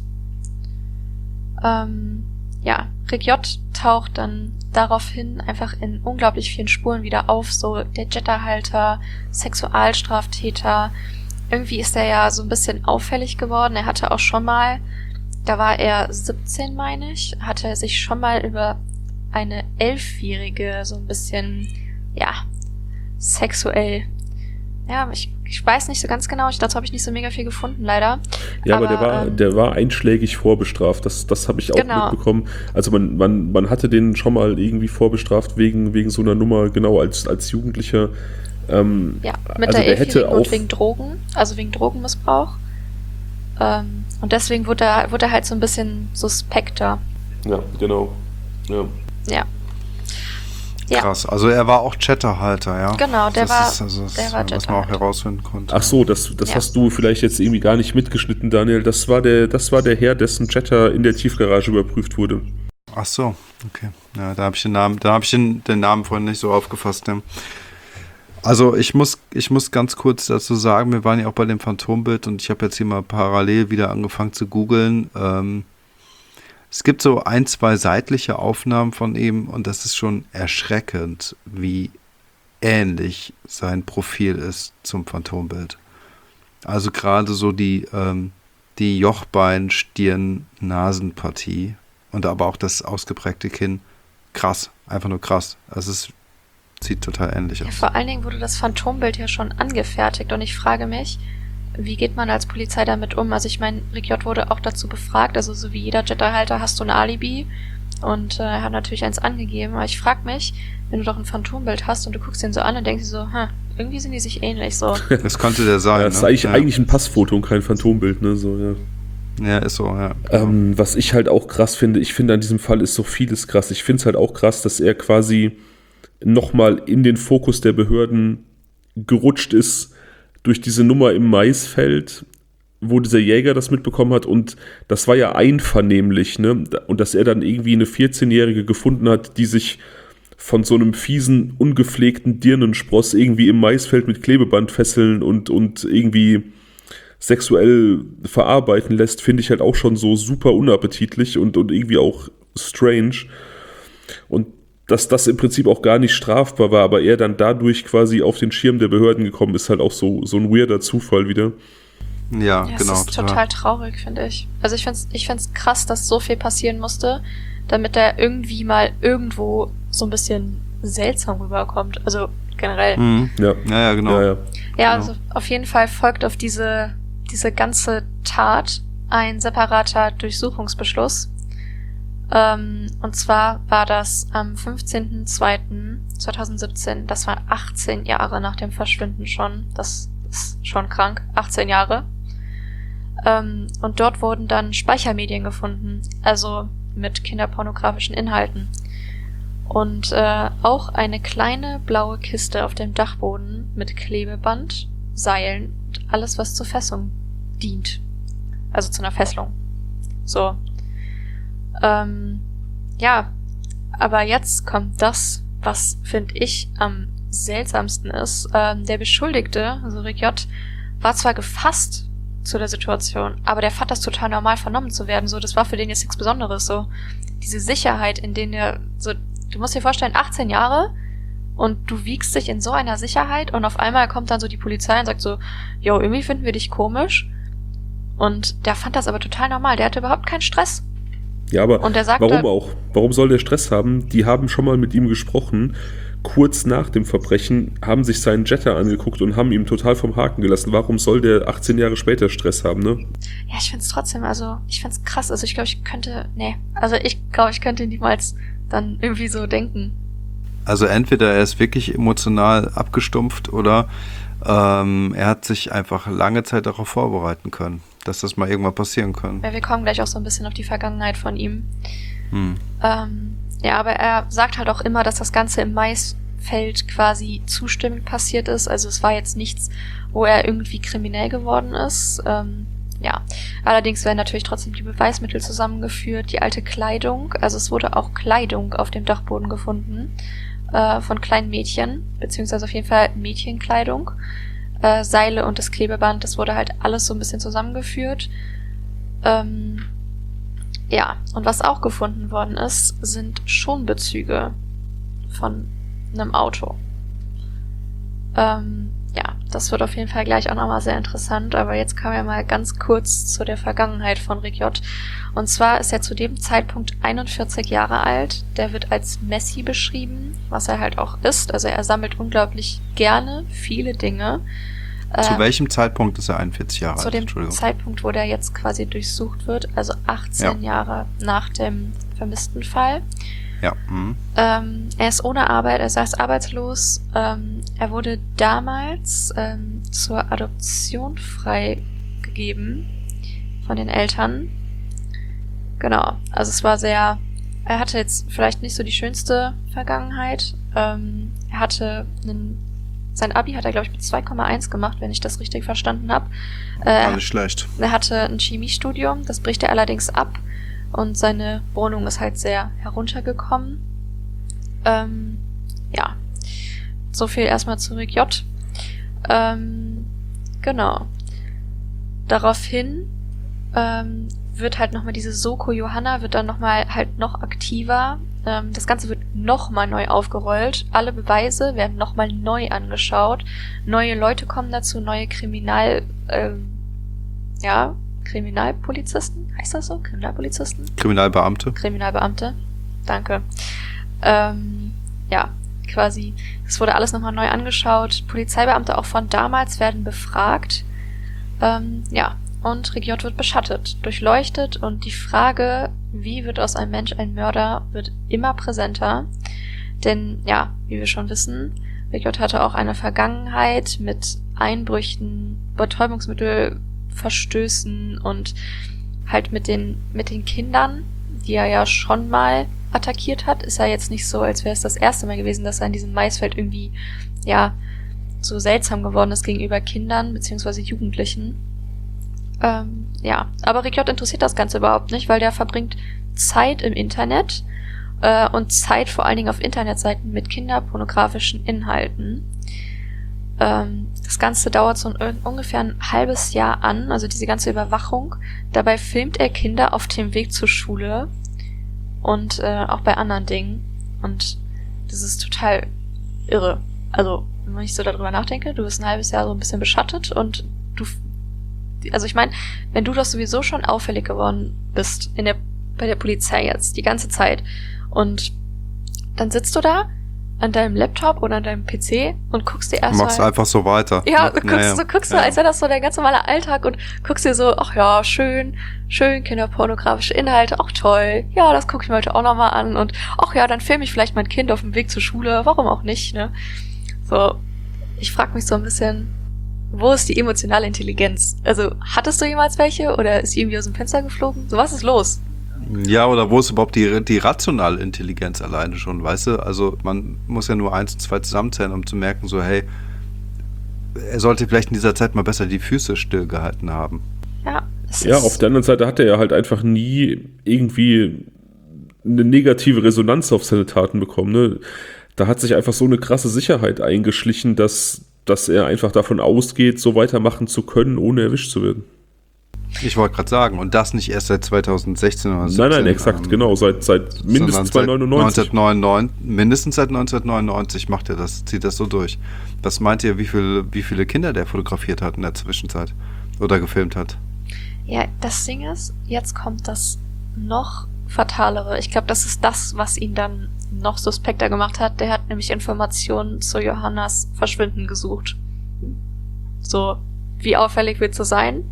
Rick J. taucht dann daraufhin einfach in unglaublich vielen Spuren wieder auf, so der Jetterhalter, Sexualstraftäter. Irgendwie ist er ja so ein bisschen auffällig geworden. Er hatte auch schon mal, da war er 17, meine ich, hatte er sich schon mal über eine 11-Jährige so ein bisschen, sexuell. Ja, ich weiß nicht so ganz genau, dazu habe ich nicht so mega viel gefunden, leider. Ja, aber der war einschlägig vorbestraft, das habe ich auch mitbekommen. Also man hatte den schon mal irgendwie vorbestraft wegen so einer Nummer, genau, als Jugendlicher. Mit also der 11-Jährigen und wegen Drogen, also wegen Drogenmissbrauch. Und deswegen wurde er halt so ein bisschen suspekter. Ja, genau. Ja. Krass, also er war auch Chatterhalter, ja. Genau, der war Chatterhalter. Was man auch herausfinden konnte. Ach so, das hast du vielleicht jetzt irgendwie gar nicht mitgeschnitten, Daniel. Das war der Herr, dessen Chatter in der Tiefgarage überprüft wurde. Ach so, okay. Ja, da habe ich den Namen vorhin nicht so aufgefasst. Ne? Also ich muss ganz kurz dazu sagen, wir waren ja auch bei dem Phantombild und ich habe jetzt hier mal parallel wieder angefangen zu googeln. Es gibt so 1, 2 seitliche Aufnahmen von ihm und das ist schon erschreckend, wie ähnlich sein Profil ist zum Phantombild. Also gerade so die Jochbein-Stirn-Nasenpartie und aber auch das ausgeprägte Kinn. Krass, einfach nur krass. Also es sieht total ähnlich aus. Vor allen Dingen wurde das Phantombild ja schon angefertigt und ich frage mich, wie geht man als Polizei damit um? Also ich meine, Rick J. wurde auch dazu befragt, also so wie jeder Jetterhalter hast du ein Alibi und er hat natürlich eins angegeben, aber ich frage mich, wenn du doch ein Phantombild hast und du guckst ihn so an und denkst dir so, irgendwie sind die sich ähnlich so. Das könnte der sein. Ja, das ist eigentlich ein Passfoto und kein Phantombild, ne? So, ja. Ja, ist so, ja. Was ich halt auch krass finde, ich finde an diesem Fall ist so vieles krass. Ich finde es halt auch krass, dass er quasi nochmal in den Fokus der Behörden gerutscht ist, durch diese Nummer im Maisfeld, wo dieser Jäger das mitbekommen hat und das war ja einvernehmlich, ne? Und dass er dann irgendwie eine 14-Jährige gefunden hat, die sich von so einem fiesen, ungepflegten Dirnenspross irgendwie im Maisfeld mit Klebeband fesseln und irgendwie sexuell verarbeiten lässt, finde ich halt auch schon so super unappetitlich und irgendwie auch strange. Und dass das im Prinzip auch gar nicht strafbar war, aber er dann dadurch quasi auf den Schirm der Behörden gekommen ist, halt auch so ein weirder Zufall wieder. Ja, genau. Das ist total traurig, finde ich. Also ich find's krass, dass so viel passieren musste, damit er irgendwie mal irgendwo so ein bisschen seltsam rüberkommt. Also generell. Ja, genau. Ja, also auf jeden Fall folgt auf diese ganze Tat ein separater Durchsuchungsbeschluss. Und zwar war das am 15.02.2017, das war 18 Jahre nach dem Verschwinden schon, das ist schon krank, 18 Jahre. Und dort wurden dann Speichermedien gefunden, also mit kinderpornografischen Inhalten. Und auch eine kleine blaue Kiste auf dem Dachboden mit Klebeband, Seilen und alles, was zur Fessung dient. Also zu einer Fesselung. So. Aber jetzt kommt das, was, finde ich, am seltsamsten ist. Der Beschuldigte, also Rick J., war zwar gefasst zu der Situation, aber der fand das total normal, vernommen zu werden. So, das war für den jetzt nichts Besonderes. So, diese Sicherheit, in denen er so, du musst dir vorstellen, 18 Jahre und du wiegst dich in so einer Sicherheit und auf einmal kommt dann so die Polizei und sagt so, jo, irgendwie finden wir dich komisch. Und der fand das aber total normal. Der hatte überhaupt keinen Stress. Ja, aber und er sagte, warum auch? Warum soll der Stress haben? Die haben schon mal mit ihm gesprochen. Kurz nach dem Verbrechen haben sich seinen Jetter angeguckt und haben ihn total vom Haken gelassen. Warum soll der 18 Jahre später Stress haben, ne? Ja, ich find's trotzdem, ich find's krass. Also ich glaube, ich könnte niemals dann irgendwie so denken. Also entweder er ist wirklich emotional abgestumpft oder er hat sich einfach lange Zeit darauf vorbereiten können, dass das mal irgendwann passieren kann. Ja, wir kommen gleich auch so ein bisschen auf die Vergangenheit von ihm. Ja, aber er sagt halt auch immer, dass das Ganze im Maisfeld quasi zustimmend passiert ist. Also es war jetzt nichts, wo er irgendwie kriminell geworden ist. Ja, allerdings werden natürlich trotzdem die Beweismittel zusammengeführt, die alte Kleidung. Also es wurde auch Kleidung auf dem Dachboden gefunden von kleinen Mädchen, beziehungsweise auf jeden Fall Mädchenkleidung. Seile und das Klebeband, das wurde halt alles so ein bisschen zusammengeführt. Ja, und was auch gefunden worden ist, sind Schonbezüge von einem Auto. Ja, das wird auf jeden Fall gleich auch nochmal sehr interessant, aber jetzt kommen wir mal ganz kurz zu der Vergangenheit von Rick J. Und zwar ist er zu dem Zeitpunkt 41 Jahre alt. Der wird als Messi beschrieben, was er halt auch ist. Also er sammelt unglaublich gerne viele Dinge. Zu welchem Zeitpunkt ist er 41 Jahre alt? Zu dem Zeitpunkt, wo der jetzt quasi durchsucht wird, also 18 Jahre nach dem vermissten Fall. Ja. Er ist ohne Arbeit, er ist arbeitslos. Er wurde damals zur Adoption freigegeben von den Eltern. Genau, also es war sehr, er hatte jetzt vielleicht nicht so die schönste Vergangenheit. Er hatte sein Abi hat er, glaube ich, mit 2,1 gemacht, wenn ich das richtig verstanden habe. Nicht schlecht. Er hatte ein Chemiestudium, das bricht er allerdings ab. Und seine Wohnung ist halt sehr heruntergekommen. Ja, so viel erstmal zu Rick J. Genau. Daraufhin wird halt nochmal diese Soko Johanna wird dann nochmal halt noch aktiver. Das Ganze wird nochmal neu aufgerollt. Alle Beweise werden nochmal neu angeschaut. Neue Leute kommen dazu, neue Kriminalpolizisten, heißt das so? Kriminalpolizisten? Kriminalbeamte, danke. Ja, quasi, es wurde alles nochmal neu angeschaut. Polizeibeamte auch von damals werden befragt. Ja, und Rick J. wird beschattet, durchleuchtet und die Frage, wie wird aus einem Mensch ein Mörder, wird immer präsenter. Denn, ja, wie wir schon wissen, Rick J. hatte auch eine Vergangenheit mit Einbrüchen, Betäubungsmittelverstößen und halt mit den Kindern, die er ja schon mal attackiert hat, ist ja jetzt nicht so, als wäre es das erste Mal gewesen, dass er in diesem Maisfeld irgendwie, ja, so seltsam geworden ist gegenüber Kindern beziehungsweise Jugendlichen. Ja, aber Rick J. interessiert das Ganze überhaupt nicht, weil der verbringt Zeit im Internet und Zeit vor allen Dingen auf Internetseiten mit kinderpornografischen Inhalten. Das Ganze dauert so ungefähr ein halbes Jahr an, also diese ganze Überwachung. Dabei filmt er Kinder auf dem Weg zur Schule und auch bei anderen Dingen. Und das ist total irre. Also, wenn ich so darüber nachdenke, du bist ein halbes Jahr so ein bisschen beschattet und also ich meine, wenn du doch sowieso schon auffällig geworden bist bei der Polizei jetzt, die ganze Zeit, und dann sitzt du da an deinem Laptop oder an deinem PC und guckst dir erstmal... Machst einfach so weiter. Ja, guckst du, als wäre das so der ganz normale Alltag und guckst dir so, ach ja, schön kinderpornografische Inhalte, auch toll, ja, das gucke ich mir heute auch nochmal an und ach ja, dann filme ich vielleicht mein Kind auf dem Weg zur Schule, warum auch nicht, ne? So, ich frage mich so ein bisschen, wo ist die emotionale Intelligenz? Also, hattest du jemals welche oder ist die irgendwie aus dem Fenster geflogen? So, was ist los? Ja, oder wo ist überhaupt die rationale Intelligenz alleine schon, weißt du? Also, man muss ja nur 1 und 2 zusammenzählen, um zu merken, so, hey, er sollte vielleicht in dieser Zeit mal besser die Füße stillgehalten haben. Ja. Ja, auf der anderen Seite hatte er halt einfach nie irgendwie eine negative Resonanz auf seine Taten bekommen, ne? Da hat sich einfach so eine krasse Sicherheit eingeschlichen, dass er einfach davon ausgeht, so weitermachen zu können, ohne erwischt zu werden. Ich wollte gerade sagen, und das nicht erst seit 2016 oder 2017. Nein, exakt, genau, seit mindestens 1999. Mindestens seit 1999 macht er das, zieht das so durch. Was meint ihr, wie viele Kinder der fotografiert hat in der Zwischenzeit oder gefilmt hat? Ja, das Ding ist, jetzt kommt das noch Fatalere. Ich glaube, das ist das, was ihn dann noch suspekter gemacht hat. Der hat nämlich Informationen zu Johannas Verschwinden gesucht. So, wie auffällig willst du sein?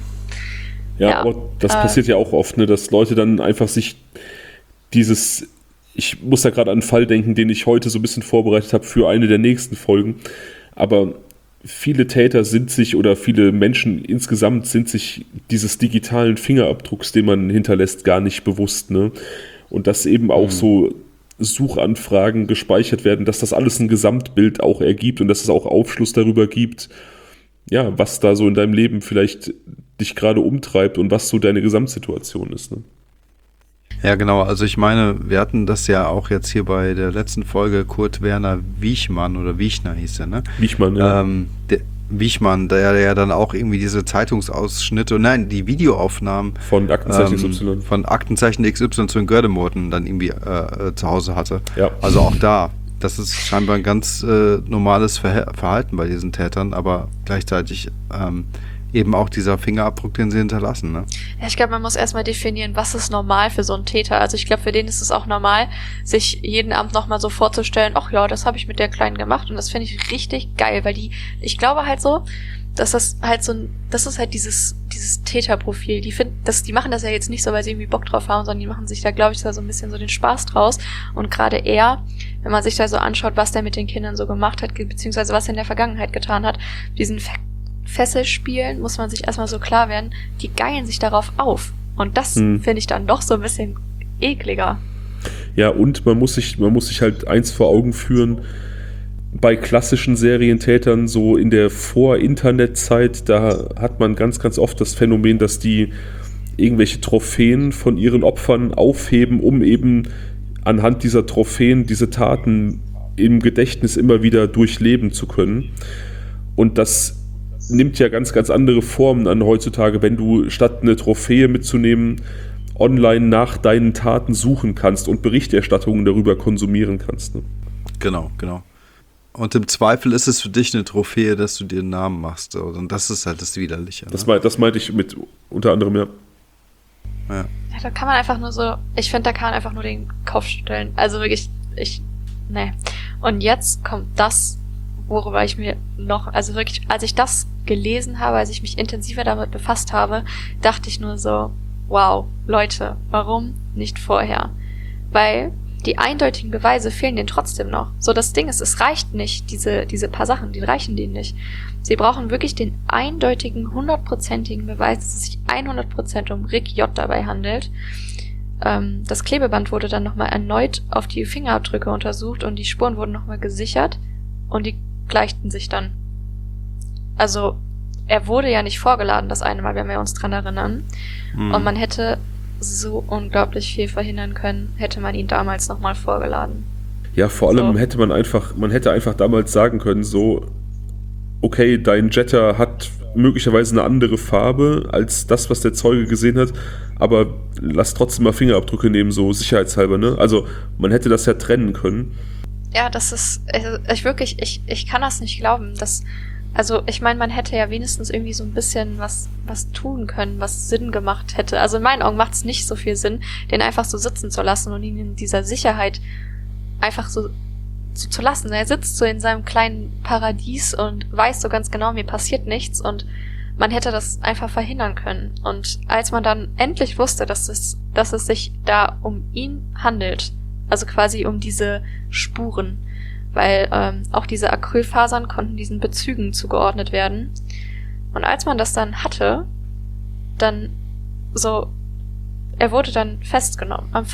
Ja, aber das passiert ja auch oft, ne, dass Leute dann einfach sich dieses Ich muss da gerade an einen Fall denken, den ich heute so ein bisschen vorbereitet habe für eine der nächsten Folgen. Aber viele Täter sind sich oder viele Menschen insgesamt sind sich dieses digitalen Fingerabdrucks, den man hinterlässt, gar nicht bewusst. Ne? Und dass eben auch so Suchanfragen gespeichert werden, dass das alles ein Gesamtbild auch ergibt und dass es auch Aufschluss darüber gibt, ja, was da so in deinem Leben vielleicht dich gerade umtreibt und was so deine Gesamtsituation ist. Ne? Ja, genau. Also ich meine, wir hatten das ja auch jetzt hier bei der letzten Folge, Kurt Werner Wiechmann oder Wiechner hieß er, ne? Wiechmann, ja. Wiechmann, der ja dann auch irgendwie diese Zeitungsausschnitte, nein, die Videoaufnahmen von Aktenzeichen XY. Von Aktenzeichen XY zu den Gördemorten dann irgendwie zu Hause hatte. Ja. Also auch da. Das ist scheinbar ein ganz normales Verhalten bei diesen Tätern, aber gleichzeitig eben auch dieser Fingerabdruck, den sie hinterlassen. Ne? Ja, ich glaube, man muss erstmal definieren, was ist normal für so einen Täter. Also ich glaube, für den ist es auch normal, sich jeden Abend nochmal so vorzustellen, ach ja, das habe ich mit der Kleinen gemacht und das finde ich richtig geil, weil ich glaube halt so, dass das ist halt dieses Täterprofil. Die machen das ja jetzt nicht so, weil sie irgendwie Bock drauf haben, sondern die machen sich da, glaube ich, so ein bisschen so den Spaß draus. Und gerade er, wenn man sich da so anschaut, was der mit den Kindern so gemacht hat, beziehungsweise was er in der Vergangenheit getan hat, diesen Fesselspielen muss man sich erstmal so klar werden, die geilen sich darauf auf. Und das finde ich dann doch so ein bisschen ekliger. Ja, und man muss sich halt eins vor Augen führen, bei klassischen Serientätern, so in der Vor-Internet-Zeit, da hat man ganz, ganz oft das Phänomen, dass die irgendwelche Trophäen von ihren Opfern aufheben, um eben anhand dieser Trophäen diese Taten im Gedächtnis immer wieder durchleben zu können. Und das nimmt ja ganz, ganz andere Formen an heutzutage, wenn du statt eine Trophäe mitzunehmen, online nach deinen Taten suchen kannst und Berichterstattungen darüber konsumieren kannst. Ne? Genau. Und im Zweifel ist es für dich eine Trophäe, dass du dir einen Namen machst. Und das ist halt das Widerliche. Ne? Das meinte ich mit unter anderem, ja. Ja, da kann man einfach nur so, ich finde, da kann man einfach nur den Kopf stellen. Also wirklich, nee. Und jetzt kommt das, worüber ich mir noch, also wirklich, als ich das gelesen habe, als ich mich intensiver damit befasst habe, dachte ich nur so, wow, Leute, warum nicht vorher? Weil die eindeutigen Beweise fehlen denen trotzdem noch. So, das Ding ist, es reicht nicht, diese paar Sachen, die reichen denen nicht. Sie brauchen wirklich den eindeutigen, 100%igen Beweis, dass es sich 100% um Rick J. dabei handelt. Das Klebeband wurde dann nochmal erneut auf die Fingerabdrücke untersucht und die Spuren wurden nochmal gesichert und die gleichten sich dann. Also, er wurde ja nicht vorgeladen das eine Mal, wenn wir uns dran erinnern. Und man hätte so unglaublich viel verhindern können, hätte man ihn damals nochmal vorgeladen. Ja, vor allem hätte man hätte einfach damals sagen können, so, okay, dein Jetta hat möglicherweise eine andere Farbe als das, was der Zeuge gesehen hat, aber lass trotzdem mal Fingerabdrücke nehmen, so sicherheitshalber, ne? Also, man hätte das ja trennen können. Ja, das ist, ich kann das nicht glauben, also ich meine, man hätte ja wenigstens irgendwie so ein bisschen was tun können, was Sinn gemacht hätte. Also in meinen Augen macht es nicht so viel Sinn, den einfach so sitzen zu lassen und ihn in dieser Sicherheit einfach so zu lassen. Er sitzt so in seinem kleinen Paradies und weiß so ganz genau, mir passiert nichts und man hätte das einfach verhindern können. Und als man dann endlich wusste, dass es sich da um ihn handelt, also quasi um diese Spuren, weil auch diese Acrylfasern konnten diesen Bezügen zugeordnet werden. Und als man das dann hatte, dann so, er wurde dann festgenommen am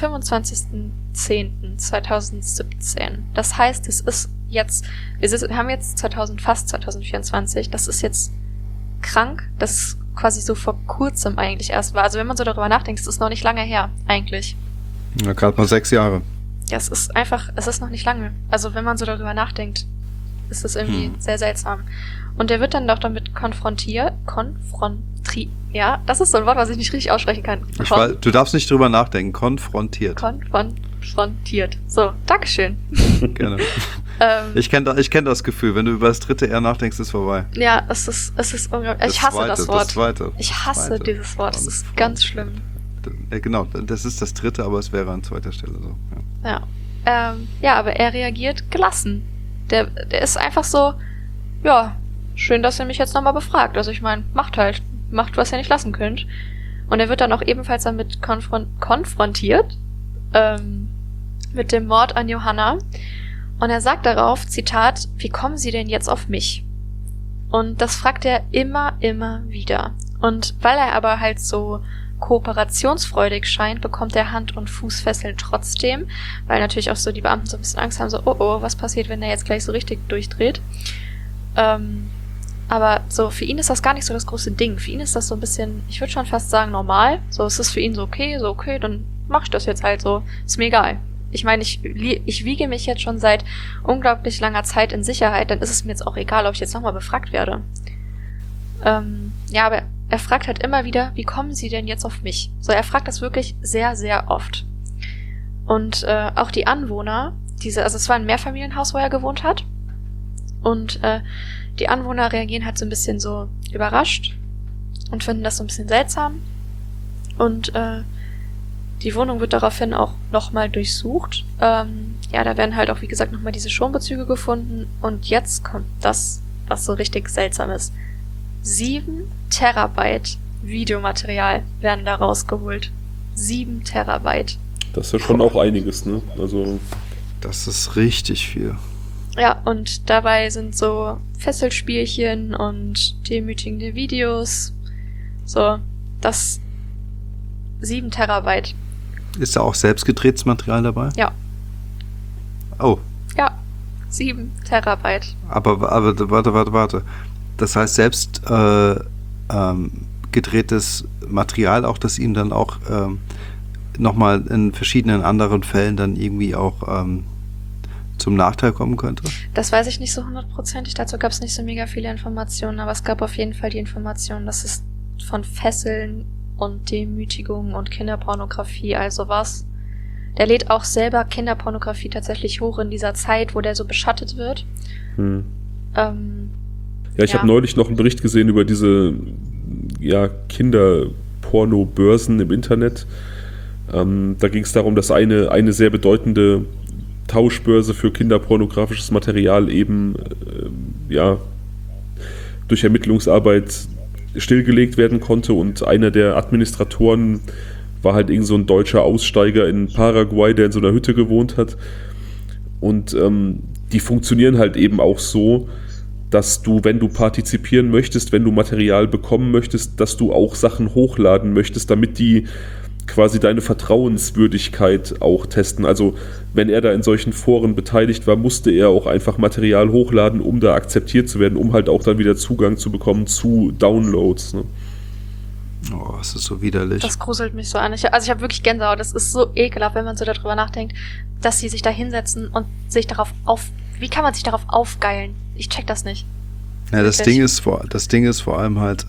25.10.2017. Das heißt, es ist jetzt, wir haben jetzt fast 2024, das ist jetzt krank, das ist quasi so vor kurzem eigentlich erst war. Also wenn man so darüber nachdenkt, es ist noch nicht lange her, eigentlich. Ja, gerade mal 6 Jahre. Ja, es ist noch nicht lange. Also wenn man so darüber nachdenkt, ist es irgendwie sehr seltsam. Und der wird dann doch damit konfrontiert. Ja, das ist so ein Wort, was ich nicht richtig aussprechen kann. Du darfst nicht drüber nachdenken. Konfrontiert. Konfrontiert. So, Dankeschön. Gerne. Ich kenn das Gefühl, wenn du über das dritte R nachdenkst, ist vorbei. Ja, es ist unglaublich. Ich hasse das Wort. Das zweite. Ich hasse dieses Wort. Es ist ganz schlimm. Genau, das ist das dritte, aber es wäre an zweiter Stelle so. Ja, aber er reagiert gelassen. Der ist einfach so, ja, schön, dass ihr mich jetzt nochmal befragt. Also ich meine, macht, was ihr nicht lassen könnt. Und er wird dann auch ebenfalls damit konfrontiert. mit dem Mord an Johanna. Und er sagt darauf, Zitat, wie kommen Sie denn jetzt auf mich? Und das fragt er immer wieder. Und weil er aber halt so kooperationsfreudig scheint, bekommt er Hand- und Fußfesseln trotzdem, weil natürlich auch so die Beamten so ein bisschen Angst haben, so, oh, was passiert, wenn er jetzt gleich so richtig durchdreht? Aber so, für ihn ist das gar nicht so das große Ding. Für ihn ist das so ein bisschen, ich würde schon fast sagen, normal. So, es ist für ihn so, okay, dann mach ich das jetzt halt so. Ist mir egal. Ich meine, ich wiege mich jetzt schon seit unglaublich langer Zeit in Sicherheit, dann ist es mir jetzt auch egal, ob ich jetzt nochmal befragt werde. Ja, aber er fragt halt immer wieder, wie kommen Sie denn jetzt auf mich? So, er fragt das wirklich sehr, sehr oft. Und auch die Anwohner, also es war ein Mehrfamilienhaus, wo er gewohnt hat. Und die Anwohner reagieren halt so ein bisschen so überrascht und finden das so ein bisschen seltsam. Und die Wohnung wird daraufhin auch nochmal durchsucht. Ja, da werden halt auch, wie gesagt, nochmal diese Schonbezüge gefunden. Und jetzt kommt das, was so richtig seltsam ist. 7 Terabyte Videomaterial werden da rausgeholt. 7 Terabyte. Das ist ja schon auch einiges, ne? Also. Das ist richtig viel. Ja, und dabei sind so Fesselspielchen und demütigende Videos. So, das 7 Terabyte. Ist da auch selbst gedrehtes Material dabei? Ja. Oh. Ja, 7 Terabyte. Aber warte. Das heißt, selbst gedrehtes Material, auch das ihm dann auch nochmal in verschiedenen anderen Fällen dann irgendwie auch zum Nachteil kommen könnte? Das weiß ich nicht so 100%. Dazu gab es nicht so mega viele Informationen, aber es gab auf jeden Fall die Information, dass es von Fesseln und Demütigung und Kinderpornografie, also was. Der lädt auch selber Kinderpornografie tatsächlich hoch in dieser Zeit, wo der so beschattet wird. Ich habe neulich noch einen Bericht gesehen über diese Kinderporno-Börsen im Internet. Da ging es darum, dass eine sehr bedeutende Tauschbörse für kinderpornografisches Material eben durch Ermittlungsarbeit stillgelegt werden konnte, und einer der Administratoren war halt irgend so ein deutscher Aussteiger in Paraguay, der in so einer Hütte gewohnt hat. Und die funktionieren halt eben auch so, dass du, wenn du partizipieren möchtest, wenn du Material bekommen möchtest, dass du auch Sachen hochladen möchtest, damit die quasi deine Vertrauenswürdigkeit auch testen. Also wenn er da in solchen Foren beteiligt war, musste er auch einfach Material hochladen, um da akzeptiert zu werden, um halt auch dann wieder Zugang zu bekommen zu Downloads. Ne? Oh, es ist so widerlich. Das gruselt mich so an. Ich habe wirklich Gänsehaut. Das ist so ekelhaft, wenn man so darüber nachdenkt, dass sie sich da hinsetzen und sich darauf wie kann man sich darauf aufgeilen? Ich check das nicht. Ja, das Ding ist vor allem halt,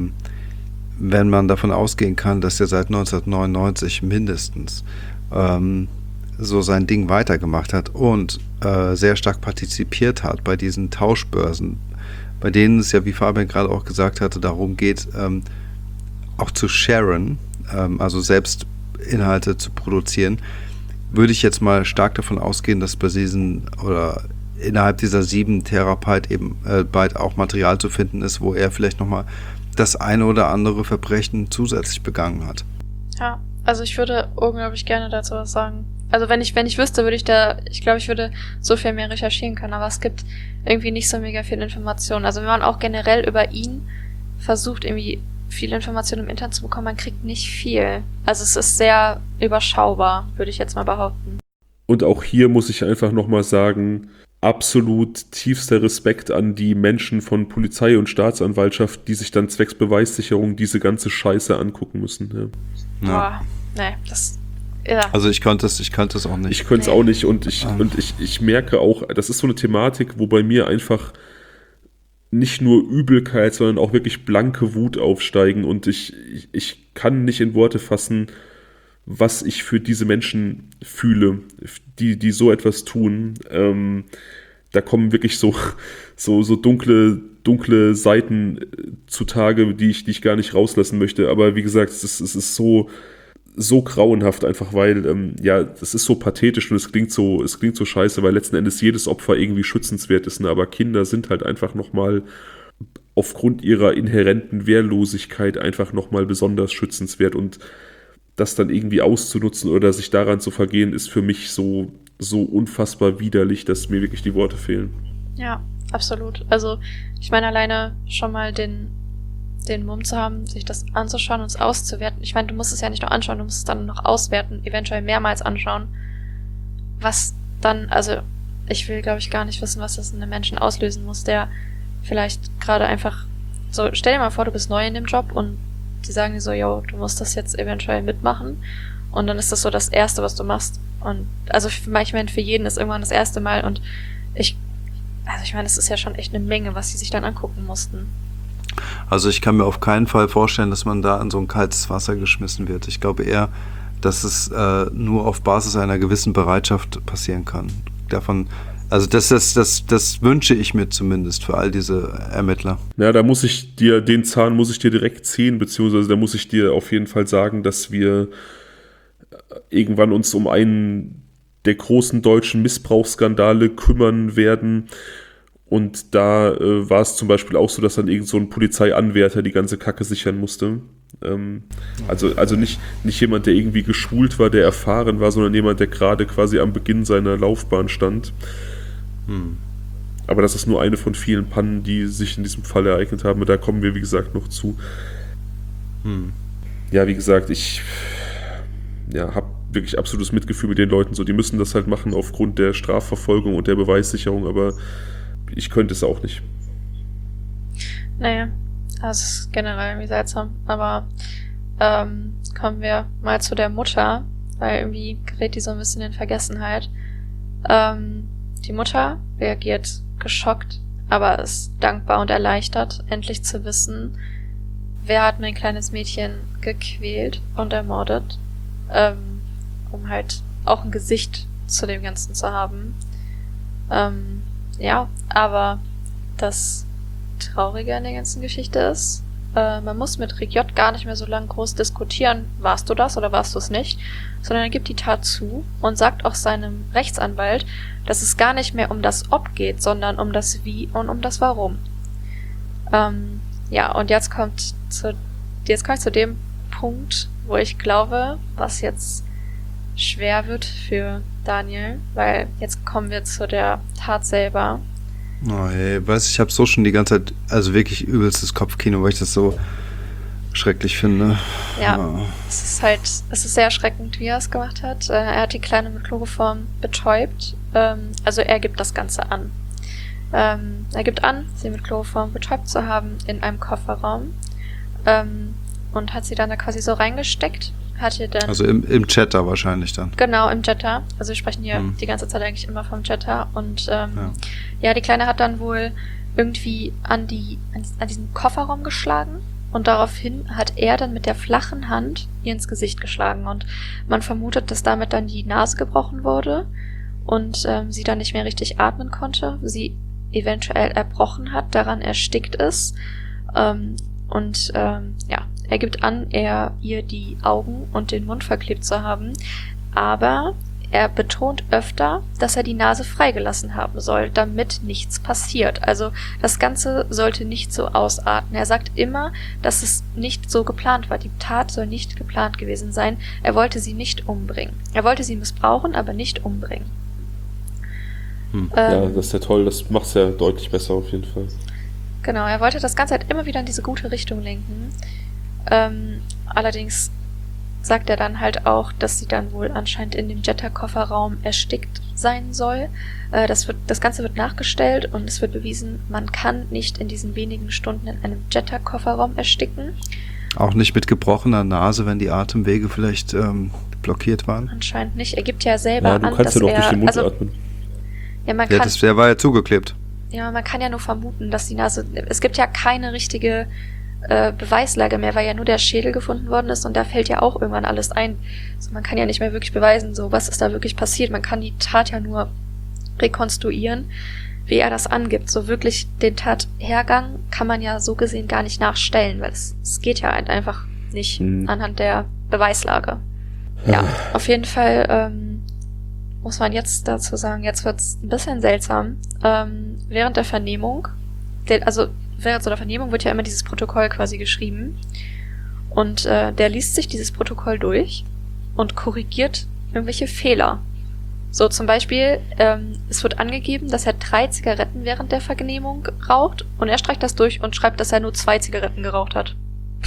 wenn man davon ausgehen kann, dass er seit 1999 mindestens so sein Ding weitergemacht hat und sehr stark partizipiert hat bei diesen Tauschbörsen, bei denen es ja, wie Fabian gerade auch gesagt hatte, darum geht, auch zu sharen, also selbst Inhalte zu produzieren, würde ich jetzt mal stark davon ausgehen, dass bei diesen oder innerhalb dieser 7 Terabyte eben bald auch Material zu finden ist, wo er vielleicht nochmal das eine oder andere Verbrechen zusätzlich begangen hat. Ja, also ich würde unglaublich gerne dazu was sagen. Also wenn ich wüsste, ich glaube, ich würde so viel mehr recherchieren können, aber es gibt irgendwie nicht so mega viele Informationen. Also wenn man auch generell über ihn versucht, irgendwie viele Informationen im Internet zu bekommen, man kriegt nicht viel. Also es ist sehr überschaubar, würde ich jetzt mal behaupten. Und auch hier muss ich einfach nochmal sagen, absolut tiefster Respekt an die Menschen von Polizei und Staatsanwaltschaft, die sich dann zwecks Beweissicherung diese ganze Scheiße angucken müssen. Ja. Boah, nee, das... Ja. Also ich könnte es auch nicht. Ich könnte es auch nicht, und ich merke auch, das ist so eine Thematik, wo bei mir einfach nicht nur Übelkeit, sondern auch wirklich blanke Wut aufsteigen, und ich kann nicht in Worte fassen, was ich für diese Menschen fühle, die so etwas tun. Da kommen wirklich so dunkle Seiten zutage, die ich gar nicht rauslassen möchte. Aber wie gesagt, es ist so grauenhaft einfach, weil das ist so pathetisch und es klingt so scheiße, weil letzten Endes jedes Opfer irgendwie schützenswert ist, ne? Aber Kinder sind halt einfach nochmal aufgrund ihrer inhärenten Wehrlosigkeit einfach nochmal besonders schützenswert, und das dann irgendwie auszunutzen oder sich daran zu vergehen, ist für mich so unfassbar widerlich, dass mir wirklich die Worte fehlen. Ja, absolut. Also ich meine, alleine schon mal den Mumm zu haben, sich das anzuschauen und es auszuwerten. Ich meine, du musst es ja nicht nur anschauen, du musst es dann noch auswerten, eventuell mehrmals anschauen. Was dann, also ich will, glaube ich, gar nicht wissen, was das in einem Menschen auslösen muss, der vielleicht gerade einfach so, stell dir mal vor, du bist neu in dem Job und die sagen dir so, yo, du musst das jetzt eventuell mitmachen und dann ist das so das Erste, was du machst. Und also ich meine, für jeden ist irgendwann das erste Mal und ich meine, es ist ja schon echt eine Menge, was sie sich dann angucken mussten. Also ich kann mir auf keinen Fall vorstellen, dass man da in so ein kaltes Wasser geschmissen wird. Ich glaube eher, dass es nur auf Basis einer gewissen Bereitschaft passieren kann. Also das wünsche ich mir zumindest für all diese Ermittler. Ja, den Zahn muss ich dir direkt ziehen, beziehungsweise da muss ich dir auf jeden Fall sagen, dass wir irgendwann uns um einen der großen deutschen Missbrauchsskandale kümmern werden. Und da war es zum Beispiel auch so, dass dann irgend so ein Polizeianwärter die ganze Kacke sichern musste. Also nicht jemand, der irgendwie geschult war, der erfahren war, sondern jemand, der gerade quasi am Beginn seiner Laufbahn stand. Aber das ist nur eine von vielen Pannen, die sich in diesem Fall ereignet haben. Und da kommen wir, wie gesagt, noch zu. Ja, wie gesagt, ich habe wirklich absolutes Mitgefühl mit den Leuten. So, die müssen das halt machen aufgrund der Strafverfolgung und der Beweissicherung, aber ich könnte es auch nicht. Naja, das ist generell irgendwie seltsam. Aber kommen wir mal zu der Mutter, weil irgendwie gerät die so ein bisschen in Vergessenheit. Die Mutter reagiert geschockt, aber ist dankbar und erleichtert, endlich zu wissen, wer hat mein kleines Mädchen gequält und ermordet, um halt auch ein Gesicht zu dem Ganzen zu haben. Ja, aber das Traurige an der ganzen Geschichte ist, man muss mit Rick J. gar nicht mehr so lange groß diskutieren, warst du das oder warst du es nicht, sondern er gibt die Tat zu und sagt auch seinem Rechtsanwalt, dass es gar nicht mehr um das Ob geht, sondern um das Wie und um das Warum. Ja, und jetzt kommt ich zu dem Punkt, wo ich glaube, was jetzt schwer wird für Daniel, weil jetzt kommen wir zu der Tat selber. Oh, hey, ich habe so schon die ganze Zeit, also wirklich übelstes Kopfkino, weil ich das so schrecklich finde. Ja, es ist sehr erschreckend, wie er es gemacht hat. Er hat die Kleine mit Chloroform betäubt. Also er gibt das Ganze an. Er gibt an, sie mit Chloroform betäubt zu haben in einem Kofferraum. Und hat sie dann da quasi so reingesteckt. Hat ihr dann, also im Jetta wahrscheinlich dann. Genau, im Jetta. Also wir sprechen hier die ganze Zeit eigentlich immer vom Jetta. Und die Kleine hat dann wohl irgendwie an diesen Kofferraum geschlagen. Und daraufhin hat er dann mit der flachen Hand ihr ins Gesicht geschlagen. Und man vermutet, dass damit dann die Nase gebrochen wurde und sie dann nicht mehr richtig atmen konnte. Sie eventuell erbrochen hat, daran erstickt ist. Er gibt an, ihr die Augen und den Mund verklebt zu haben. Aber er betont öfter, dass er die Nase freigelassen haben soll, damit nichts passiert. Also das Ganze sollte nicht so ausarten. Er sagt immer, dass es nicht so geplant war. Die Tat soll nicht geplant gewesen sein. Er wollte sie nicht umbringen. Er wollte sie missbrauchen, aber nicht umbringen. Ja, das ist ja toll. Das macht es ja deutlich besser auf jeden Fall. Genau, er wollte das Ganze halt immer wieder in diese gute Richtung lenken. Allerdings sagt er dann halt auch, dass sie dann wohl anscheinend in dem Jetta-Kofferraum erstickt sein soll. Das Ganze wird nachgestellt und es wird bewiesen, man kann nicht in diesen wenigen Stunden in einem Jetta-Kofferraum ersticken. Auch nicht mit gebrochener Nase, wenn die Atemwege vielleicht blockiert waren? Anscheinend nicht. Er gibt ja selber an, dass du kannst ja doch durch den Mund atmen. Der war ja zugeklebt. Ja, man kann ja nur vermuten, dass die Nase... Es gibt ja keine richtige Beweislage mehr, weil ja nur der Schädel gefunden worden ist und da fällt ja auch irgendwann alles ein. Also man kann ja nicht mehr wirklich beweisen, so was ist da wirklich passiert. Man kann die Tat ja nur rekonstruieren, wie er das angibt. So wirklich den Tathergang kann man ja so gesehen gar nicht nachstellen, weil es geht ja halt einfach nicht anhand der Beweislage. Ja, auf jeden Fall muss man jetzt dazu sagen, jetzt wird's ein bisschen seltsam. Während der Vernehmung, während so einer Vernehmung wird ja immer dieses Protokoll quasi geschrieben. Und der liest sich dieses Protokoll durch und korrigiert irgendwelche Fehler. So zum Beispiel, es wird angegeben, dass er 3 Zigaretten während der Vernehmung raucht und er streicht das durch und schreibt, dass er nur 2 Zigaretten geraucht hat.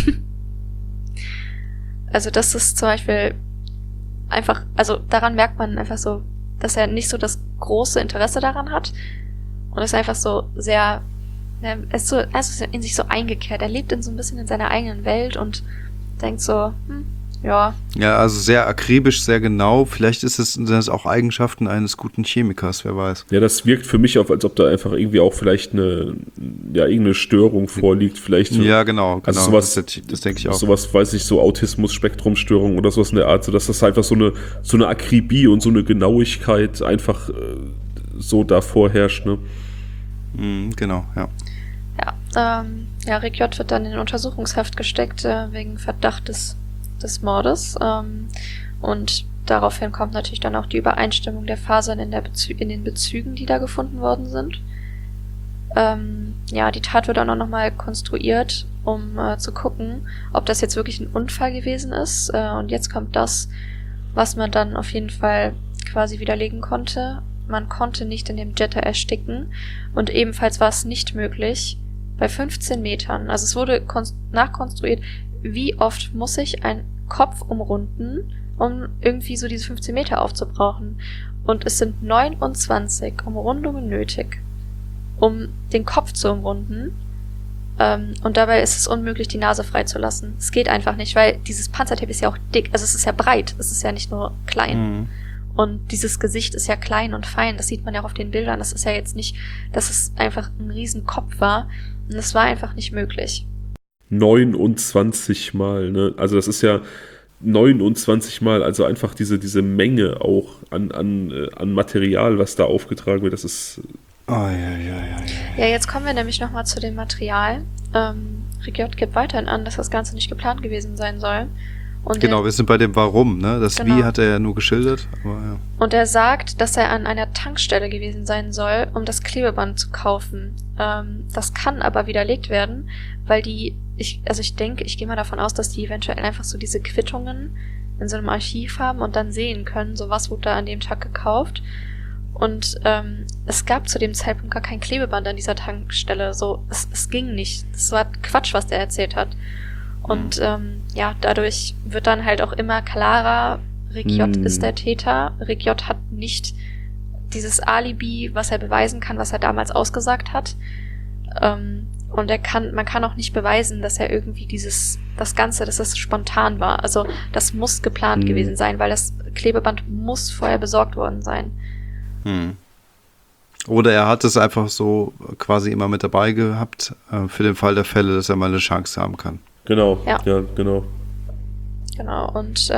Also das ist zum Beispiel einfach, also daran merkt man einfach so, dass er nicht so das große Interesse daran hat und ist einfach so sehr, er ist in sich so eingekehrt. Er lebt so ein bisschen in seiner eigenen Welt und denkt so, ja. Ja, also sehr akribisch, sehr genau. Vielleicht sind das auch Eigenschaften eines guten Chemikers, wer weiß. Ja, das wirkt für mich auf, als ob da einfach irgendwie auch vielleicht irgendeine Störung vorliegt. Vielleicht so, ja, genau. Also sowas, das denke ich auch. Sowas, weiß ich, so Autismus-Spektrumstörung oder sowas in der Art, so dass das einfach so eine Akribie und so eine Genauigkeit einfach so da vorherrscht, ne? Genau, ja. Ja, Rick J. wird dann in Untersuchungshaft gesteckt wegen Verdacht des Mordes. Und daraufhin kommt natürlich dann auch die Übereinstimmung der Fasern in den Bezügen, die da gefunden worden sind. Die Tat wird auch noch mal konstruiert, um zu gucken, ob das jetzt wirklich ein Unfall gewesen ist. Und jetzt kommt das, was man dann auf jeden Fall quasi widerlegen konnte. Man konnte nicht in dem Jetter ersticken. Und ebenfalls war es nicht möglich, bei 15 Metern, also es wurde nachkonstruiert, wie oft muss ich einen Kopf umrunden, um irgendwie so diese 15 Meter aufzubrauchen. Und es sind 29 Umrundungen nötig, um den Kopf zu umrunden. Und dabei ist es unmöglich, die Nase freizulassen. Es geht einfach nicht, weil dieses Panzertape ist ja auch dick. Also es ist ja breit, es ist ja nicht nur klein. Und dieses Gesicht ist ja klein und fein. Das sieht man ja auch auf den Bildern. Das ist ja jetzt nicht, dass es einfach ein riesen Kopf war. Und es war einfach nicht möglich. 29 Mal, ne? Also das ist ja 29 Mal, also einfach diese Menge auch an Material, was da aufgetragen wird, das ist... Ja, jetzt kommen wir nämlich nochmal zu dem Material. Rick J. gibt weiterhin an, dass das Ganze nicht geplant gewesen sein soll. Und genau, wir sind bei dem Warum, ne? Das genau. Wie hat er ja nur geschildert. Aber ja. Und er sagt, dass er an einer Tankstelle gewesen sein soll, um das Klebeband zu kaufen. Das kann aber widerlegt werden, weil ich gehe mal davon aus, dass die eventuell einfach so diese Quittungen in so einem Archiv haben und dann sehen können, so was wurde da an dem Tag gekauft. Und es gab zu dem Zeitpunkt gar kein Klebeband an dieser Tankstelle. So, es ging nicht. Das war Quatsch, was der erzählt hat. Und dadurch wird dann halt auch immer klarer, Rick J. ist der Täter. Rick J. hat nicht dieses Alibi, was er beweisen kann, was er damals ausgesagt hat. Und man kann auch nicht beweisen, dass er irgendwie das Ganze, dass das spontan war. Also das muss geplant gewesen sein, weil das Klebeband muss vorher besorgt worden sein. Oder er hat es einfach so quasi immer mit dabei gehabt, für den Fall der Fälle, dass er mal eine Chance haben kann. Genau, ja genau. Genau, und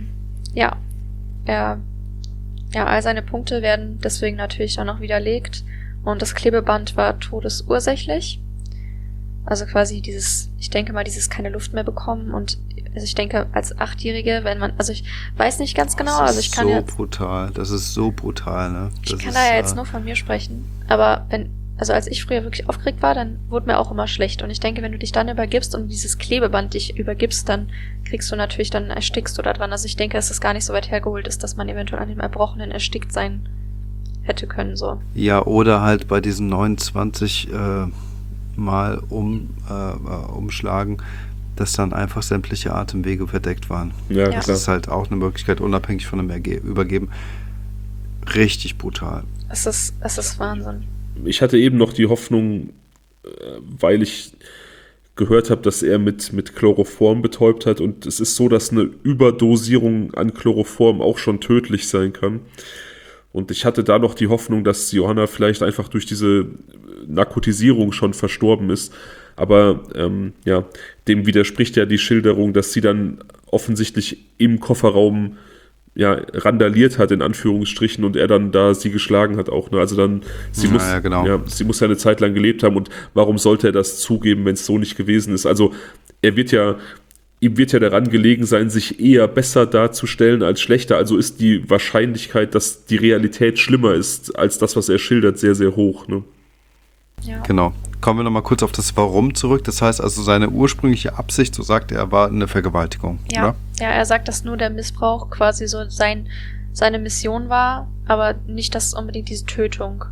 all seine Punkte werden deswegen natürlich dann noch widerlegt. Und das Klebeband war todesursächlich. Also quasi ich denke mal, dieses keine Luft mehr bekommen. Und also ich denke, als Achtjährige, ich weiß nicht ganz genau. Also ich kann das ist so brutal, ne? Ich kann da ja jetzt nur von mir sprechen. Aber als ich früher wirklich aufgeregt war, dann wurde mir auch immer schlecht. Und ich denke, wenn du dich dann übergibst und dieses Klebeband dich übergibst, dann dann erstickst du da dran. Also ich denke, dass es gar nicht so weit hergeholt ist, dass man eventuell an dem Erbrochenen erstickt sein hätte können, so. Ja, oder halt bei diesen 29 Mal umschlagen, dass dann einfach sämtliche Atemwege verdeckt waren. Ja, klar. Das ist halt auch eine Möglichkeit, unabhängig von dem Übergeben. Richtig brutal. Es ist Wahnsinn. Ich hatte eben noch die Hoffnung, weil ich gehört habe, dass er mit Chloroform betäubt hat, und es ist so, dass eine Überdosierung an Chloroform auch schon tödlich sein kann. Und ich hatte da noch die Hoffnung, dass Johanna vielleicht einfach durch diese Narkotisierung schon verstorben ist. Aber dem widerspricht ja die Schilderung, dass sie dann offensichtlich im Kofferraum randaliert hat, in Anführungsstrichen, und er dann da sie geschlagen hat auch. Ne? Also dann, sie muss ja eine Zeit lang gelebt haben, und warum sollte er das zugeben, wenn es so nicht gewesen ist? Also ihm wird ja daran gelegen sein, sich eher besser darzustellen als schlechter. Also ist die Wahrscheinlichkeit, dass die Realität schlimmer ist als das, was er schildert, sehr, sehr hoch. Ne? Ja. Genau. kommen wir nochmal kurz auf das Warum zurück. Das heißt also, seine ursprüngliche Absicht, so sagt er, war eine Vergewaltigung, ja. oder? Ja, er sagt, dass nur der Missbrauch quasi so seine Mission war, aber nicht das unbedingt diese Tötung.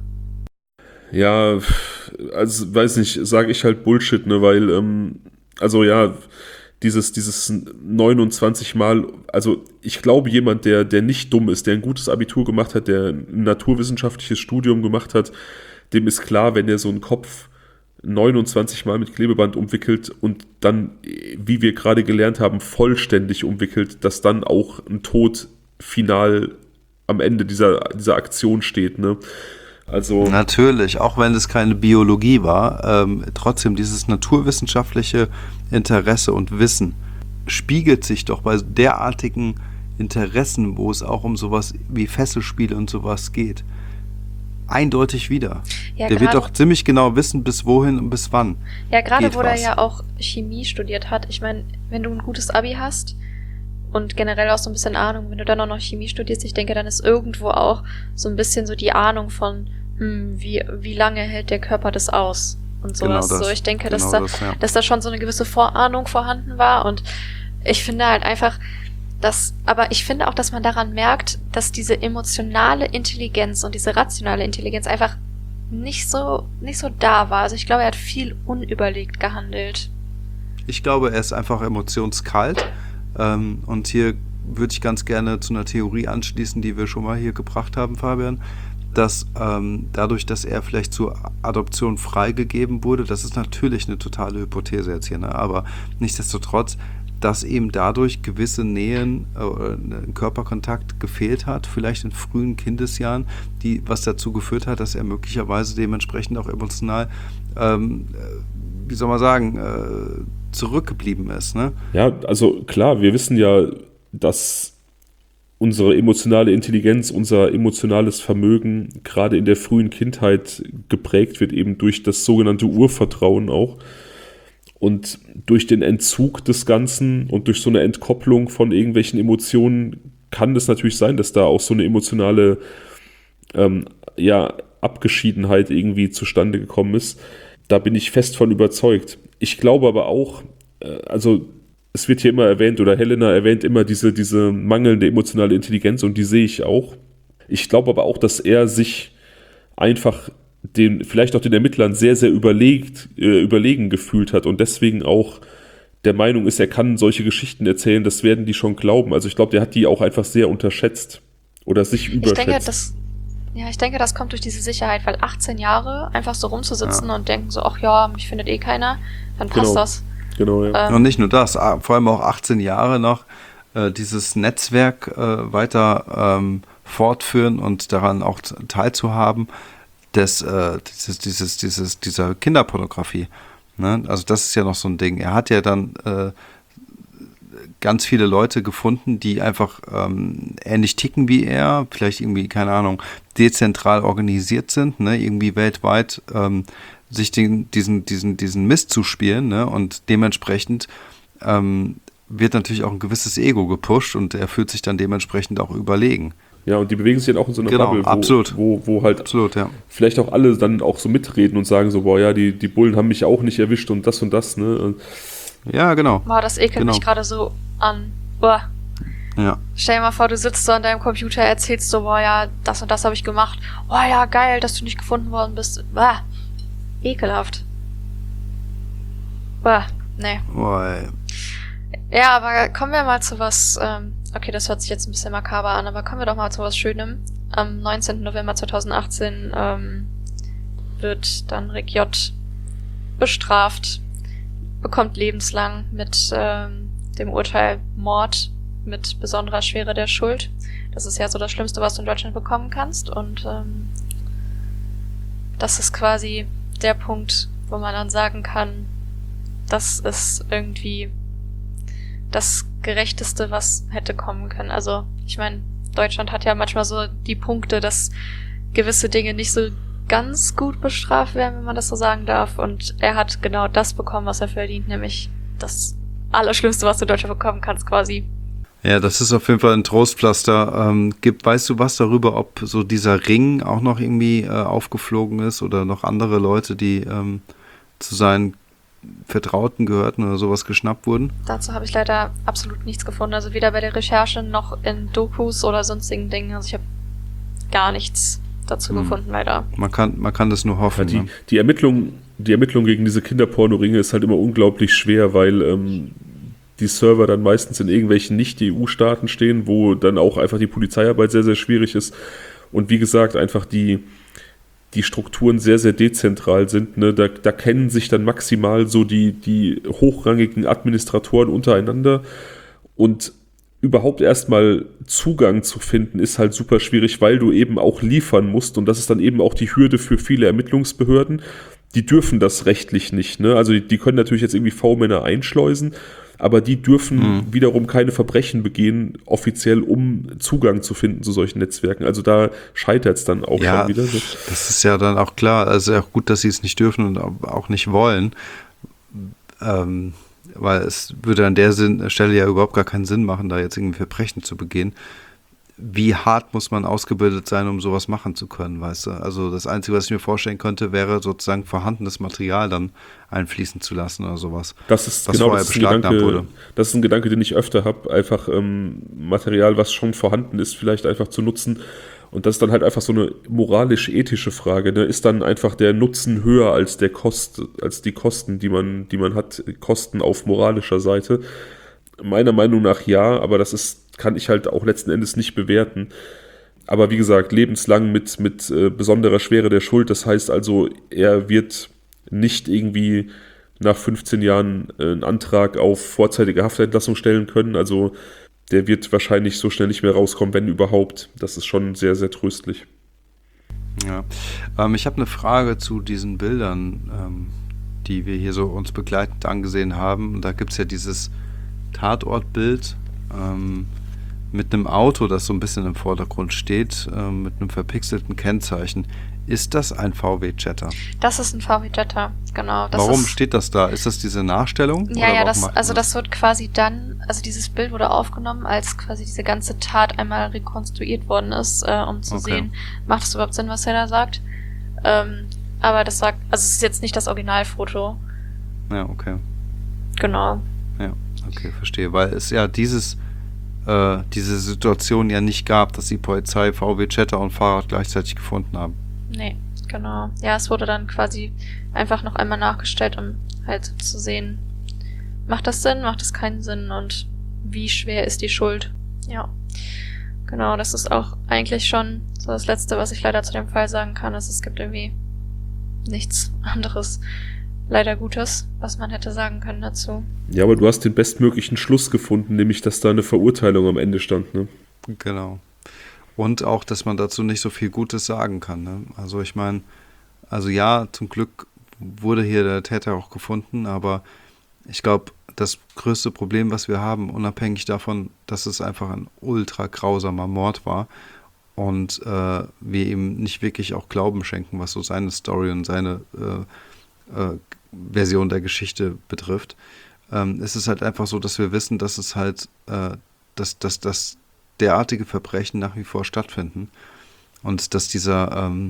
Ja, also weiß nicht, sage ich halt Bullshit, ne, weil, also ja, dieses 29 Mal, also ich glaube, jemand, der nicht dumm ist, der ein gutes Abitur gemacht hat, der ein naturwissenschaftliches Studium gemacht hat, dem ist klar, wenn er so einen Kopf 29 Mal mit Klebeband umwickelt und dann, wie wir gerade gelernt haben, vollständig umwickelt, dass dann auch ein Tod final am Ende dieser Aktion steht, ne? Also natürlich, auch wenn es keine Biologie war, trotzdem dieses naturwissenschaftliche Interesse und Wissen spiegelt sich doch bei derartigen Interessen, wo es auch um sowas wie Fesselspiele und sowas geht, eindeutig wieder. Ja, der wird doch ziemlich genau wissen, bis wohin und bis wann. Ja, gerade wo was. der ja auch Chemie studiert hat. Ich meine, wenn du ein gutes Abi hast und generell auch so ein bisschen Ahnung, wenn du dann auch noch Chemie studierst, ich denke, dann ist irgendwo auch so ein bisschen so die Ahnung von, wie lange hält der Körper das aus und sowas. Genau das, so, ich denke, genau dass da schon so eine gewisse Vorahnung vorhanden war und ich finde halt einfach, aber ich finde auch, dass man daran merkt, dass diese emotionale Intelligenz und diese rationale Intelligenz einfach nicht so da war. Also ich glaube, er hat viel unüberlegt gehandelt. Ich glaube, er ist einfach emotionskalt. Und hier würde ich ganz gerne zu einer Theorie anschließen, die wir schon mal hier gebracht haben, Fabian, dass dadurch, dass er vielleicht zur Adoption freigegeben wurde, das ist natürlich eine totale Hypothese jetzt hier, ne? Aber nichtsdestotrotz, dass ihm dadurch gewisse Nähen, Körperkontakt gefehlt hat, vielleicht in frühen Kindesjahren, was dazu geführt hat, dass er möglicherweise dementsprechend auch emotional, wie soll man sagen, zurückgeblieben ist. Ne? ja, also klar, wir wissen ja, dass unsere emotionale Intelligenz, unser emotionales Vermögen gerade in der frühen Kindheit geprägt wird, eben durch das sogenannte Urvertrauen auch. Und durch den Entzug des Ganzen und durch so eine Entkopplung von irgendwelchen Emotionen kann es natürlich sein, dass da auch so eine emotionale Abgeschiedenheit irgendwie zustande gekommen ist. Da bin ich fest von überzeugt. Ich glaube aber auch, also es wird hier immer erwähnt, oder Helena erwähnt immer diese mangelnde emotionale Intelligenz und die sehe ich auch. Ich glaube aber auch, dass er sich einfach vielleicht auch den Ermittlern sehr, sehr überlegen gefühlt hat und deswegen auch der Meinung ist, er kann solche Geschichten erzählen, das werden die schon glauben. Also ich glaube, der hat die auch einfach sehr unterschätzt oder sich überschätzt. Ich denke, das kommt durch diese Sicherheit, weil 18 Jahre einfach so rumzusitzen und denken so, ach ja, mich findet eh keiner, dann passt das. Genau, ja. Und nicht nur das, vor allem auch 18 Jahre noch dieses Netzwerk weiter fortführen und daran auch teilzuhaben, dieser Kinderpornografie. Ne? Also das ist ja noch so ein Ding. Er hat ja dann ganz viele Leute gefunden, die einfach ähnlich ticken wie er, vielleicht irgendwie, keine Ahnung, dezentral organisiert sind, ne? Irgendwie weltweit sich diesen Mist zu spielen, ne? Und dementsprechend wird natürlich auch ein gewisses Ego gepusht und er fühlt sich dann dementsprechend auch überlegen. Ja, und die bewegen sich dann auch in so einer Bubble, wo halt vielleicht auch alle dann auch so mitreden und sagen so, boah, ja, die Bullen haben mich auch nicht erwischt und das, ne? Ja, genau. Boah, das ekelt mich gerade so an. Boah. Ja. Stell dir mal vor, du sitzt so an deinem Computer, erzählst so, boah, ja, das und das habe ich gemacht. Boah, ja, geil, dass du nicht gefunden worden bist. Boah. Ekelhaft. Boah, nee. Boah, ey. Ja, aber kommen wir mal zu was, okay, das hört sich jetzt ein bisschen makaber an, aber kommen wir doch mal zu was Schönem. Am 19. November 2018 wird dann Rick J. bestraft, bekommt lebenslang mit dem Urteil Mord mit besonderer Schwere der Schuld. Das ist ja so das Schlimmste, was du in Deutschland bekommen kannst. Und das ist quasi der Punkt, wo man dann sagen kann, das ist irgendwie das Gerechteste, was hätte kommen können. Also, ich meine, Deutschland hat ja manchmal so die Punkte, dass gewisse Dinge nicht so ganz gut bestraft werden, wenn man das so sagen darf. Und er hat genau das bekommen, was er verdient, nämlich das Allerschlimmste, was du in Deutschland bekommen kannst, quasi. Ja, das ist auf jeden Fall ein Trostpflaster. Weißt du was darüber, ob so dieser Ring auch noch irgendwie aufgeflogen ist oder noch andere Leute, die zu seinen Vertrauten gehörten oder sowas geschnappt wurden? Dazu habe ich leider absolut nichts gefunden. Also weder bei der Recherche noch in Dokus oder sonstigen Dingen. Also ich habe gar nichts dazu gefunden, leider. Man kann das nur hoffen. Ja, die Ermittlung gegen diese Kinderpornoringe ist halt immer unglaublich schwer, weil die Server dann meistens in irgendwelchen Nicht-EU-Staaten stehen, wo dann auch einfach die Polizeiarbeit sehr, sehr schwierig ist. Und wie gesagt, einfach die Strukturen sehr, sehr dezentral sind. Ne? Da kennen sich dann maximal so die hochrangigen Administratoren untereinander. Und überhaupt erstmal Zugang zu finden, ist halt super schwierig, weil du eben auch liefern musst. Und das ist dann eben auch die Hürde für viele Ermittlungsbehörden. Die dürfen das rechtlich nicht. Ne? Also die können natürlich jetzt irgendwie V-Männer einschleusen, aber die dürfen wiederum keine Verbrechen begehen, offiziell, um Zugang zu finden zu solchen Netzwerken. Also da scheitert es dann auch schon wieder. Das ist ja dann auch klar. Also auch gut, dass sie es nicht dürfen und auch nicht wollen. Weil es würde an der Stelle ja überhaupt gar keinen Sinn machen, da jetzt irgendwie Verbrechen zu begehen. Wie hart muss man ausgebildet sein, um sowas machen zu können, weißt du? Also das Einzige, was ich mir vorstellen könnte, wäre sozusagen vorhandenes Material dann einfließen zu lassen oder sowas. Das ist ein Gedanke, den ich öfter habe. Einfach Material, was schon vorhanden ist, vielleicht einfach zu nutzen. Und das ist dann halt einfach so eine moralisch-ethische Frage. Ne? Ist dann einfach der Nutzen höher als die Kosten, die man hat, Kosten auf moralischer Seite? Meiner Meinung nach ja, aber kann ich halt auch letzten Endes nicht bewerten. Aber wie gesagt, lebenslang mit besonderer Schwere der Schuld. Das heißt also, er wird nicht irgendwie nach 15 Jahren einen Antrag auf vorzeitige Haftentlassung stellen können. Also der wird wahrscheinlich so schnell nicht mehr rauskommen, wenn überhaupt. Das ist schon sehr, sehr tröstlich. Ja, ich habe eine Frage zu diesen Bildern, die wir hier so uns begleitend angesehen haben. Und da gibt es ja dieses Tatortbild mit einem Auto, das so ein bisschen im Vordergrund steht, mit einem verpixelten Kennzeichen. Ist das ein VW Jetta? Das ist ein VW Jetta, genau. Warum steht das da? Ist das diese Nachstellung? Ja, das wird quasi dann, also dieses Bild wurde aufgenommen, als quasi diese ganze Tat einmal rekonstruiert worden ist, um zu sehen, macht es überhaupt Sinn, was er da sagt. Aber das sagt, also es ist jetzt nicht das Originalfoto. Ja, okay. Genau. Ja, okay, verstehe. Weil es ja diese Situation ja nicht gab, dass die Polizei VW Jetta und Fahrrad gleichzeitig gefunden haben. Nee, genau. Ja, es wurde dann quasi einfach noch einmal nachgestellt, um halt zu sehen, macht das Sinn, macht es keinen Sinn und wie schwer ist die Schuld? Ja, genau, das ist auch eigentlich schon so das Letzte, was ich leider zu dem Fall sagen kann, ist, es gibt irgendwie nichts anderes, leider Gutes, was man hätte sagen können dazu. Ja, aber du hast den bestmöglichen Schluss gefunden, nämlich, dass da eine Verurteilung am Ende stand, ne? Genau. Und auch, dass man dazu nicht so viel Gutes sagen kann, ne? Also ich meine, ja, zum Glück wurde hier der Täter auch gefunden, aber ich glaube, das größte Problem, was wir haben, unabhängig davon, dass es einfach ein ultra grausamer Mord war und wir ihm nicht wirklich auch Glauben schenken, was so seine Story und seine Version der Geschichte betrifft, ist es halt einfach so, dass wir wissen, dass es halt, dass derartige Verbrechen nach wie vor stattfinden und dass dieses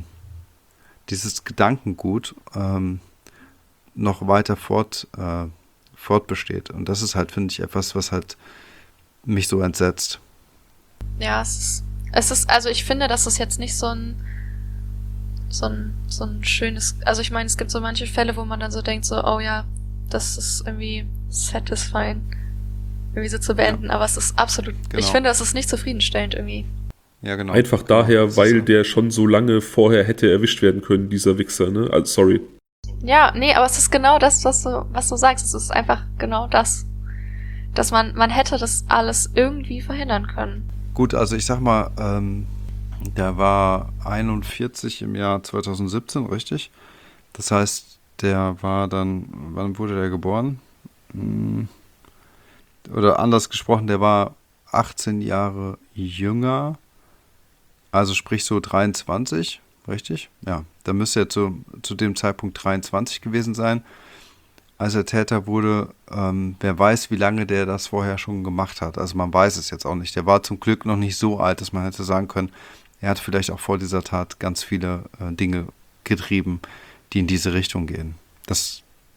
Gedankengut noch weiter fortbesteht. Und das ist halt, finde ich, etwas, was halt mich so entsetzt. Ja, es ist, also ich finde, das ist jetzt nicht so ein schönes, also ich meine, es gibt so manche Fälle, wo man dann so denkt, so, oh ja, das ist irgendwie satisfying, irgendwie so zu beenden, ja. Aber es ist absolut, ich finde, das ist nicht zufriedenstellend irgendwie. Ja, genau. Einfach daher, weil der schon so lange vorher hätte erwischt werden können, dieser Wichser, ne? Also, sorry. Ja, nee, aber es ist genau das, was du sagst, es ist einfach genau das, dass man hätte das alles irgendwie verhindern können. Gut, also ich sag mal, der war 41 im Jahr 2017, richtig? Das heißt, der war dann, wann wurde der geboren? Oder anders gesprochen, der war 18 Jahre jünger, also sprich so 23, richtig? Ja, da müsste er zu dem Zeitpunkt 23 gewesen sein. Als er Täter wurde, wer weiß, wie lange der das vorher schon gemacht hat. Also man weiß es jetzt auch nicht. Der war zum Glück noch nicht so alt, dass man hätte sagen können, er hat vielleicht auch vor dieser Tat ganz viele Dinge getrieben, die in diese Richtung gehen. Das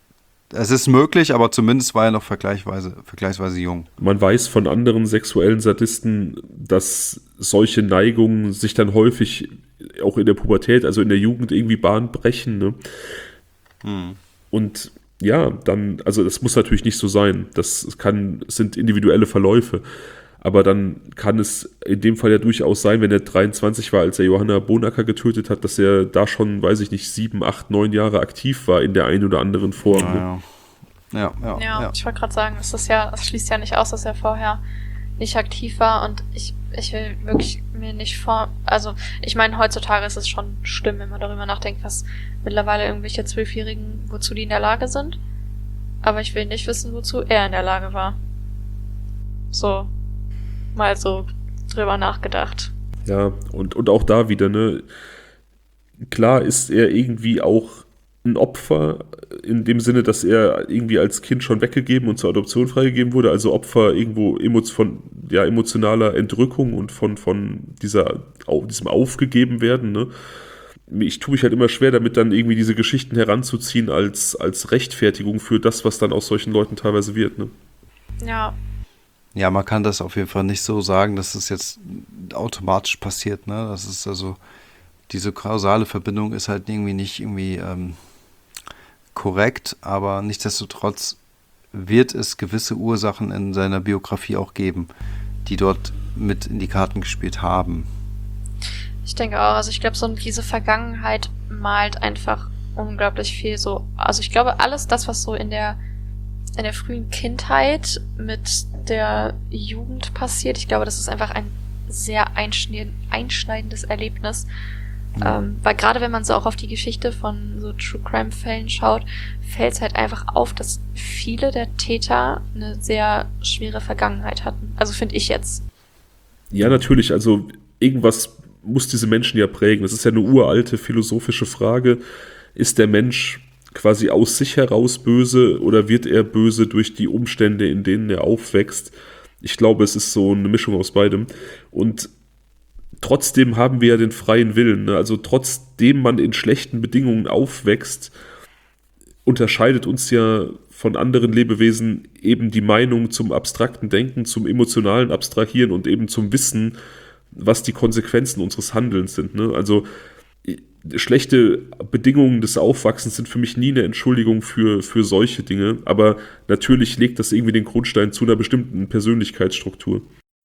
es ist möglich, aber zumindest war er noch vergleichsweise jung. Man weiß von anderen sexuellen Sadisten, dass solche Neigungen sich dann häufig auch in der Pubertät, also in der Jugend irgendwie Bahn brechen. Ne? Und ja, dann, also das muss natürlich nicht so sein. Es sind individuelle Verläufe. Aber dann kann es in dem Fall ja durchaus sein, wenn er 23 war, als er Johanna Bonacker getötet hat, dass er da schon, weiß ich nicht, 7, 8, 9 Jahre aktiv war in der einen oder anderen Form. Ne? Ja, ich wollte gerade sagen, es schließt ja nicht aus, dass er vorher nicht aktiv war und ich will wirklich mir nicht also ich meine, heutzutage ist es schon schlimm, wenn man darüber nachdenkt, was mittlerweile irgendwelche 12-Jährigen, wozu die in der Lage sind. Aber ich will nicht wissen, wozu er in der Lage war. So, mal so drüber nachgedacht. Ja, und auch da wieder, ne, klar ist er irgendwie auch ein Opfer, in dem Sinne, dass er irgendwie als Kind schon weggegeben und zur Adoption freigegeben wurde, also Opfer irgendwo von emotionaler Entrückung und von diesem Aufgegeben werden, ne. Ich tue mich halt immer schwer damit, dann irgendwie diese Geschichten heranzuziehen als Rechtfertigung für das, was dann aus solchen Leuten teilweise wird, ne. Ja. Ja, man kann das auf jeden Fall nicht so sagen, dass es jetzt automatisch passiert, ne? Das ist also, diese kausale Verbindung ist halt irgendwie nicht irgendwie korrekt, aber nichtsdestotrotz wird es gewisse Ursachen in seiner Biografie auch geben, die dort mit in die Karten gespielt haben. Ich denke auch, also ich glaube, so diese Vergangenheit malt einfach unglaublich viel so, also ich glaube, alles das, was so in der frühen Kindheit mit der Jugend passiert, ich glaube, das ist einfach ein sehr einschneidendes Erlebnis. Weil gerade wenn man so auch auf die Geschichte von so True-Crime-Fällen schaut, fällt es halt einfach auf, dass viele der Täter eine sehr schwere Vergangenheit hatten. Also finde ich jetzt. Ja, natürlich, also irgendwas muss diese Menschen ja prägen. Das ist ja eine uralte philosophische Frage. Ist der Mensch quasi aus sich heraus böse oder wird er böse durch die Umstände, in denen er aufwächst? Ich glaube, es ist so eine Mischung aus beidem. Und trotzdem haben wir ja den freien Willen. Ne? Also trotzdem man in schlechten Bedingungen aufwächst, unterscheidet uns ja von anderen Lebewesen eben die Meinung zum abstrakten Denken, zum emotionalen Abstrahieren und eben zum Wissen, was die Konsequenzen unseres Handelns sind. Ne? Also schlechte Bedingungen des Aufwachsens sind für mich nie eine Entschuldigung für solche Dinge, aber natürlich legt das irgendwie den Grundstein zu einer bestimmten Persönlichkeitsstruktur.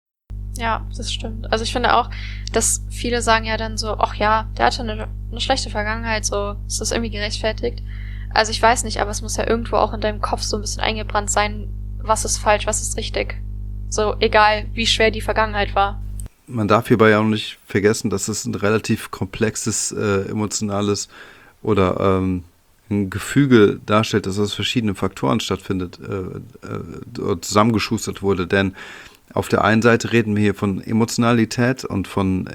Ja, das stimmt. Also ich finde auch, dass viele sagen ja dann so, ach ja, der hatte eine schlechte Vergangenheit, so ist das irgendwie gerechtfertigt. Also ich weiß nicht, aber es muss ja irgendwo auch in deinem Kopf so ein bisschen eingebrannt sein, was ist falsch, was ist richtig. So, egal wie schwer die Vergangenheit war. Man darf hierbei ja auch nicht vergessen, dass es ein relativ komplexes, emotionales oder ein Gefüge darstellt, dass aus verschiedenen Faktoren stattfindet, zusammengeschustert wurde. Denn auf der einen Seite reden wir hier von Emotionalität und von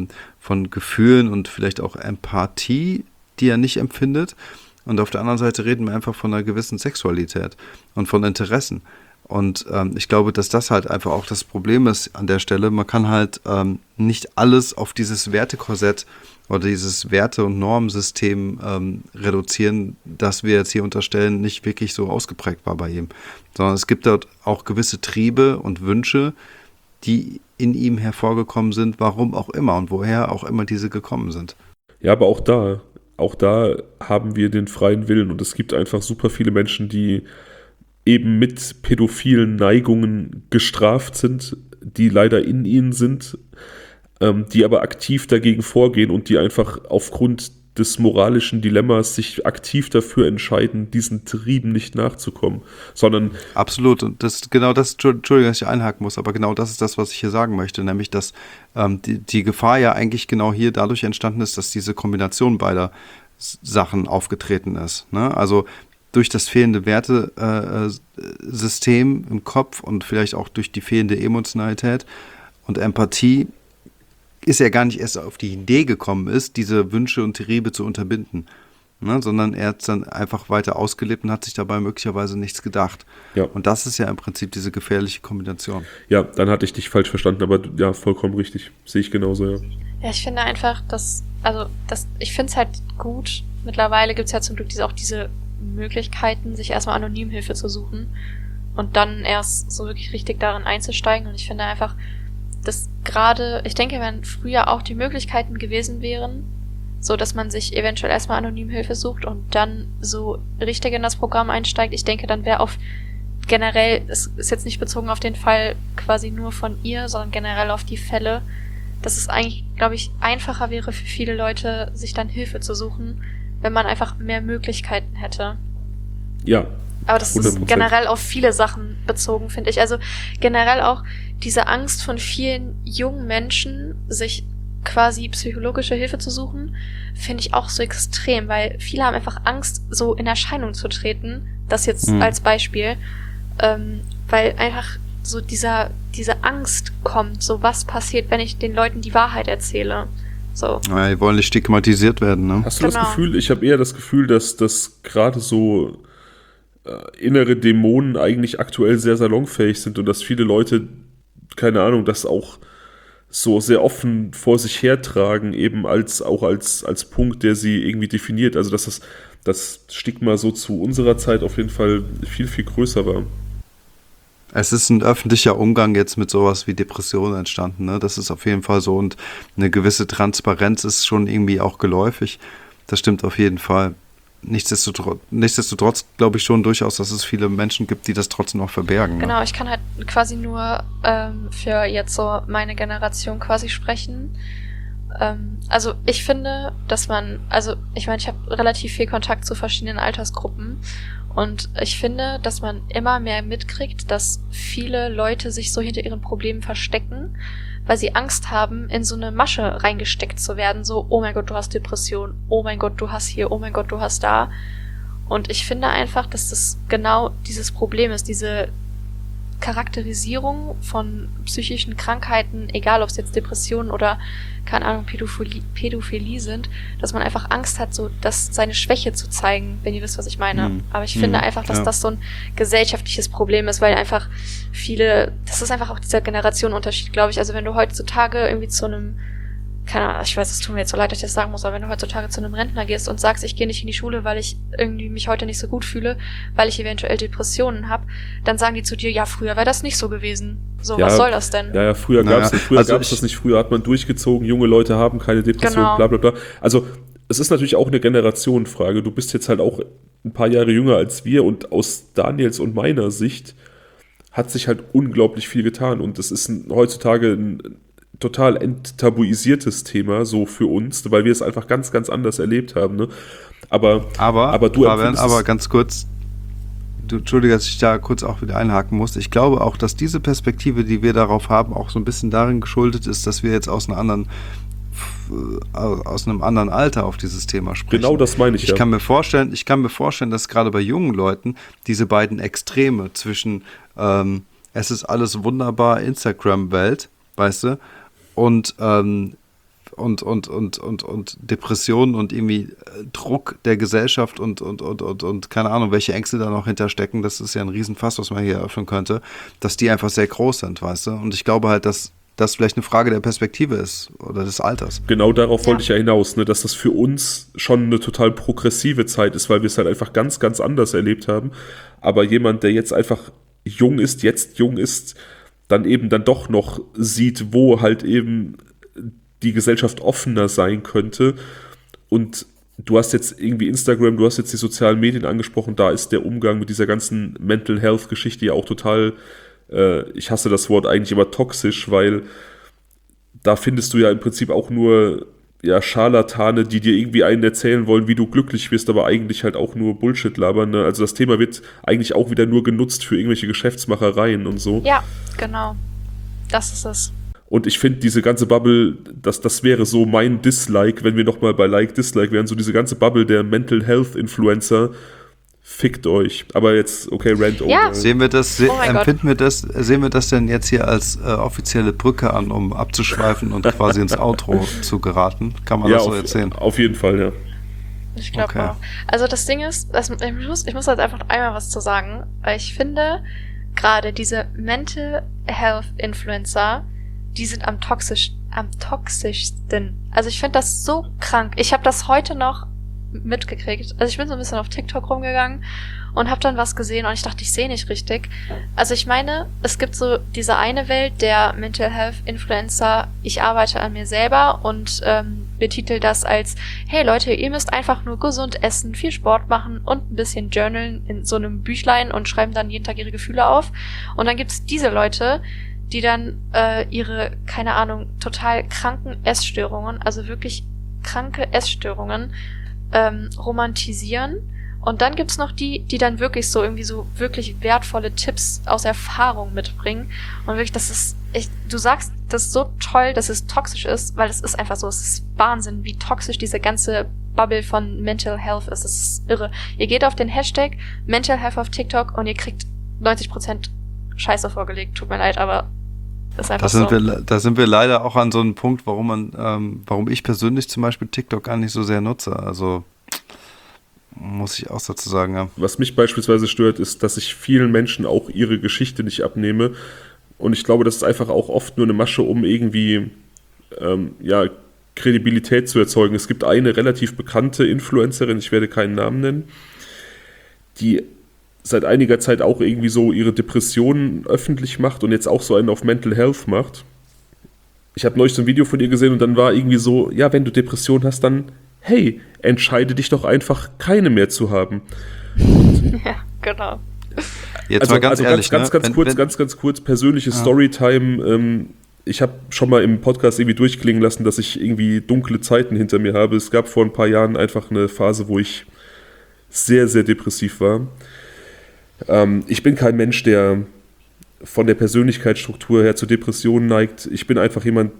Gefühlen und vielleicht auch Empathie, die er nicht empfindet. Und auf der anderen Seite reden wir einfach von einer gewissen Sexualität und von Interessen. Und ich glaube, dass das halt einfach auch das Problem ist an der Stelle. Man kann halt nicht alles auf dieses Wertekorsett oder dieses Werte- und Normensystem reduzieren, das wir jetzt hier unterstellen, nicht wirklich so ausgeprägt war bei ihm. Sondern es gibt dort auch gewisse Triebe und Wünsche, die in ihm hervorgekommen sind, warum auch immer und woher auch immer diese gekommen sind. Ja, aber auch da haben wir den freien Willen und es gibt einfach super viele Menschen, die eben mit pädophilen Neigungen gestraft sind, die leider in ihnen sind, die aber aktiv dagegen vorgehen und die einfach aufgrund des moralischen Dilemmas sich aktiv dafür entscheiden, diesen Trieben nicht nachzukommen, sondern... Absolut, und Entschuldigung, dass ich einhaken muss, aber genau das ist das, was ich hier sagen möchte, nämlich, dass die Gefahr ja eigentlich genau hier dadurch entstanden ist, dass diese Kombination beider Sachen aufgetreten ist. Ne? Also durch das fehlende Wertesystem im Kopf und vielleicht auch durch die fehlende Emotionalität und Empathie ist er gar nicht erst auf die Idee gekommen ist, diese Wünsche und Triebe zu unterbinden, ne? Sondern er hat es dann einfach weiter ausgelebt und hat sich dabei möglicherweise nichts gedacht. Ja. Und das ist ja im Prinzip diese gefährliche Kombination. Ja, dann hatte ich dich falsch verstanden, aber ja, vollkommen richtig. Sehe ich genauso, ja. Ja, ich finde einfach, ich finde es halt gut. Mittlerweile gibt es ja zum Glück diese Möglichkeiten, sich erstmal anonym Hilfe zu suchen und dann erst so wirklich richtig darin einzusteigen. Und ich finde einfach, dass gerade, ich denke, wenn früher auch die Möglichkeiten gewesen wären, so dass man sich eventuell erstmal anonym Hilfe sucht und dann so richtig in das Programm einsteigt, ich denke, dann wäre auf generell, es ist jetzt nicht bezogen auf den Fall quasi nur von ihr, sondern generell auf die Fälle, dass es eigentlich, glaube ich, einfacher wäre für viele Leute, sich dann Hilfe zu suchen, wenn man einfach mehr Möglichkeiten hätte. Ja. Aber das 100%. ist generell auf viele Sachen bezogen, finde ich. Also generell auch diese Angst von vielen jungen Menschen, sich quasi psychologische Hilfe zu suchen, finde ich auch so extrem, weil viele haben einfach Angst, so in Erscheinung zu treten. Das jetzt als Beispiel. Weil einfach so diese Angst kommt, so was passiert, wenn ich den Leuten die Wahrheit erzähle. So. Ja, die wollen nicht stigmatisiert werden, ne? Hast du das Gefühl, ich habe eher das Gefühl, dass das gerade so innere Dämonen eigentlich aktuell sehr salonfähig sind und dass viele Leute, keine Ahnung, das auch so sehr offen vor sich hertragen, eben als Punkt, der sie irgendwie definiert. Also dass das Stigma so zu unserer Zeit auf jeden Fall viel, viel größer war. Es ist ein öffentlicher Umgang jetzt mit sowas wie Depressionen entstanden, ne? Das ist auf jeden Fall so, und eine gewisse Transparenz ist schon irgendwie auch geläufig. Das stimmt auf jeden Fall. Nichtsdestotrotz glaube ich schon durchaus, dass es viele Menschen gibt, die das trotzdem noch verbergen. Genau, ne? ich kann halt quasi nur für jetzt so meine Generation quasi sprechen. Also ich finde, dass ich meine, ich habe relativ viel Kontakt zu verschiedenen Altersgruppen und ich finde, dass man immer mehr mitkriegt, dass viele Leute sich so hinter ihren Problemen verstecken, weil sie Angst haben, in so eine Masche reingesteckt zu werden, so, oh mein Gott, du hast Depression, oh mein Gott, du hast hier, oh mein Gott, du hast da. Und ich finde einfach, dass das genau dieses Problem ist, diese Charakterisierung von psychischen Krankheiten, egal ob es jetzt Depressionen oder, keine Ahnung, Pädophilie sind, dass man einfach Angst hat, so seine Schwäche zu zeigen, wenn ihr wisst, was ich meine. Aber ich finde einfach, dass das so ein gesellschaftliches Problem ist, weil einfach das ist einfach auch dieser Generationenunterschied, glaube ich. Also wenn du heutzutage irgendwie zu einem, keine Ahnung, ich weiß, es tut mir jetzt so leid, dass ich das sagen muss, aber wenn du heutzutage zu einem Rentner gehst und sagst, ich gehe nicht in die Schule, weil ich irgendwie mich heute nicht so gut fühle, weil ich eventuell Depressionen habe, dann sagen die zu dir, ja, früher wäre das nicht so gewesen. So, ja, was soll das denn? Ja, früher gab es das nicht. Früher hat man durchgezogen, junge Leute haben keine Depression, bla bla bla. Also es ist natürlich auch eine Generationenfrage. Du bist jetzt halt auch ein paar Jahre jünger als wir und aus Daniels und meiner Sicht hat sich halt unglaublich viel getan und es ist heutzutage ein total enttabuisiertes Thema, so für uns, weil wir es einfach ganz, ganz anders erlebt haben. Ne? Aber ganz kurz, Entschuldige, dass ich da kurz auch wieder einhaken muss. Ich glaube auch, dass diese Perspektive, die wir darauf haben, auch so ein bisschen darin geschuldet ist, dass wir jetzt aus einem anderen Alter auf dieses Thema sprechen. Genau das meine ich. Ich kann mir vorstellen, dass gerade bei jungen Leuten diese beiden Extreme zwischen es ist alles wunderbar Instagram-Welt, weißt du, und Depressionen und irgendwie Druck der Gesellschaft und keine Ahnung, welche Ängste da noch hinterstecken, das ist ja ein Riesenfass, was man hier eröffnen könnte, dass die einfach sehr groß sind, weißt du? Und ich glaube halt, dass das vielleicht eine Frage der Perspektive ist oder des Alters. Genau darauf wollte ich ja hinaus, ne, dass das für uns schon eine total progressive Zeit ist, weil wir es halt einfach ganz, ganz anders erlebt haben. Aber jemand, der jetzt einfach jung ist, dann eben dann doch noch sieht, wo halt eben die Gesellschaft offener sein könnte. Und du hast jetzt irgendwie Instagram, du hast jetzt die sozialen Medien angesprochen, da ist der Umgang mit dieser ganzen Mental Health Geschichte ja auch total, ich hasse das Wort eigentlich immer toxisch, weil da findest du ja im Prinzip auch nur Scharlatane, die dir irgendwie einen erzählen wollen, wie du glücklich wirst, aber eigentlich halt auch nur Bullshit labern. Ne? Also das Thema wird eigentlich auch wieder nur genutzt für irgendwelche Geschäftsmachereien und so. Ja, genau. Das ist es. Und ich finde, diese ganze Bubble, das wäre so mein Dislike, wenn wir nochmal bei Like-Dislike wären, so diese ganze Bubble der Mental Health Influencer, fickt euch. Aber jetzt, okay, Rant over. Ja. Sehen wir das denn jetzt hier als offizielle Brücke an, um abzuschweifen und quasi ins Outro zu geraten? Kann man das so erzählen? Auf jeden Fall, ja. Ich glaube auch. Also das Ding ist, ich muss jetzt einfach einmal was zu sagen, weil ich finde, gerade diese Mental Health Influencer, die sind am toxischsten. Also ich finde das so krank. Ich habe das heute noch mitgekriegt. Also ich bin so ein bisschen auf TikTok rumgegangen und habe dann was gesehen und ich dachte, ich sehe nicht richtig. Also ich meine, es gibt so diese eine Welt der Mental Health Influencer, ich arbeite an mir selber und betitel das als, hey Leute, ihr müsst einfach nur gesund essen, viel Sport machen und ein bisschen journalen in so einem Büchlein und schreiben dann jeden Tag ihre Gefühle auf. Und dann gibt's diese Leute, die dann ihre, keine Ahnung, total kranken Essstörungen, also wirklich kranke Essstörungen romantisieren. Und dann gibt's noch die dann wirklich so irgendwie so wirklich wertvolle Tipps aus Erfahrung mitbringen. Und wirklich, das ist echt, du sagst das ist so toll, dass es toxisch ist, weil es ist einfach so, es ist Wahnsinn, wie toxisch diese ganze Bubble von Mental Health ist. Es ist irre. Ihr geht auf den Hashtag Mental Health auf TikTok und ihr kriegt 90% Scheiße vorgelegt. Tut mir leid, aber das ist einfach so. Da sind wir leider auch an so einem Punkt, warum ich persönlich zum Beispiel TikTok gar nicht so sehr nutze. Also muss ich auch dazu sagen, ja. Was mich beispielsweise stört, ist, dass ich vielen Menschen auch ihre Geschichte nicht abnehme. Und ich glaube, das ist einfach auch oft nur eine Masche, um irgendwie Kredibilität zu erzeugen. Es gibt eine relativ bekannte Influencerin, ich werde keinen Namen nennen, die seit einiger Zeit auch irgendwie so ihre Depressionen öffentlich macht und jetzt auch so einen auf Mental Health macht. Ich habe neulich so ein Video von ihr gesehen und dann war irgendwie so, ja, wenn du Depressionen hast, dann, hey, entscheide dich doch einfach, keine mehr zu haben. Ja, genau. Jetzt mal ganz ehrlich, ganz kurz, persönliche Storytime. Ich habe schon mal im Podcast irgendwie durchklingen lassen, dass ich irgendwie dunkle Zeiten hinter mir habe. Es gab vor ein paar Jahren einfach eine Phase, wo ich sehr, sehr depressiv war. Ich bin kein Mensch, der von der Persönlichkeitsstruktur her zu Depressionen neigt. Ich bin einfach jemand,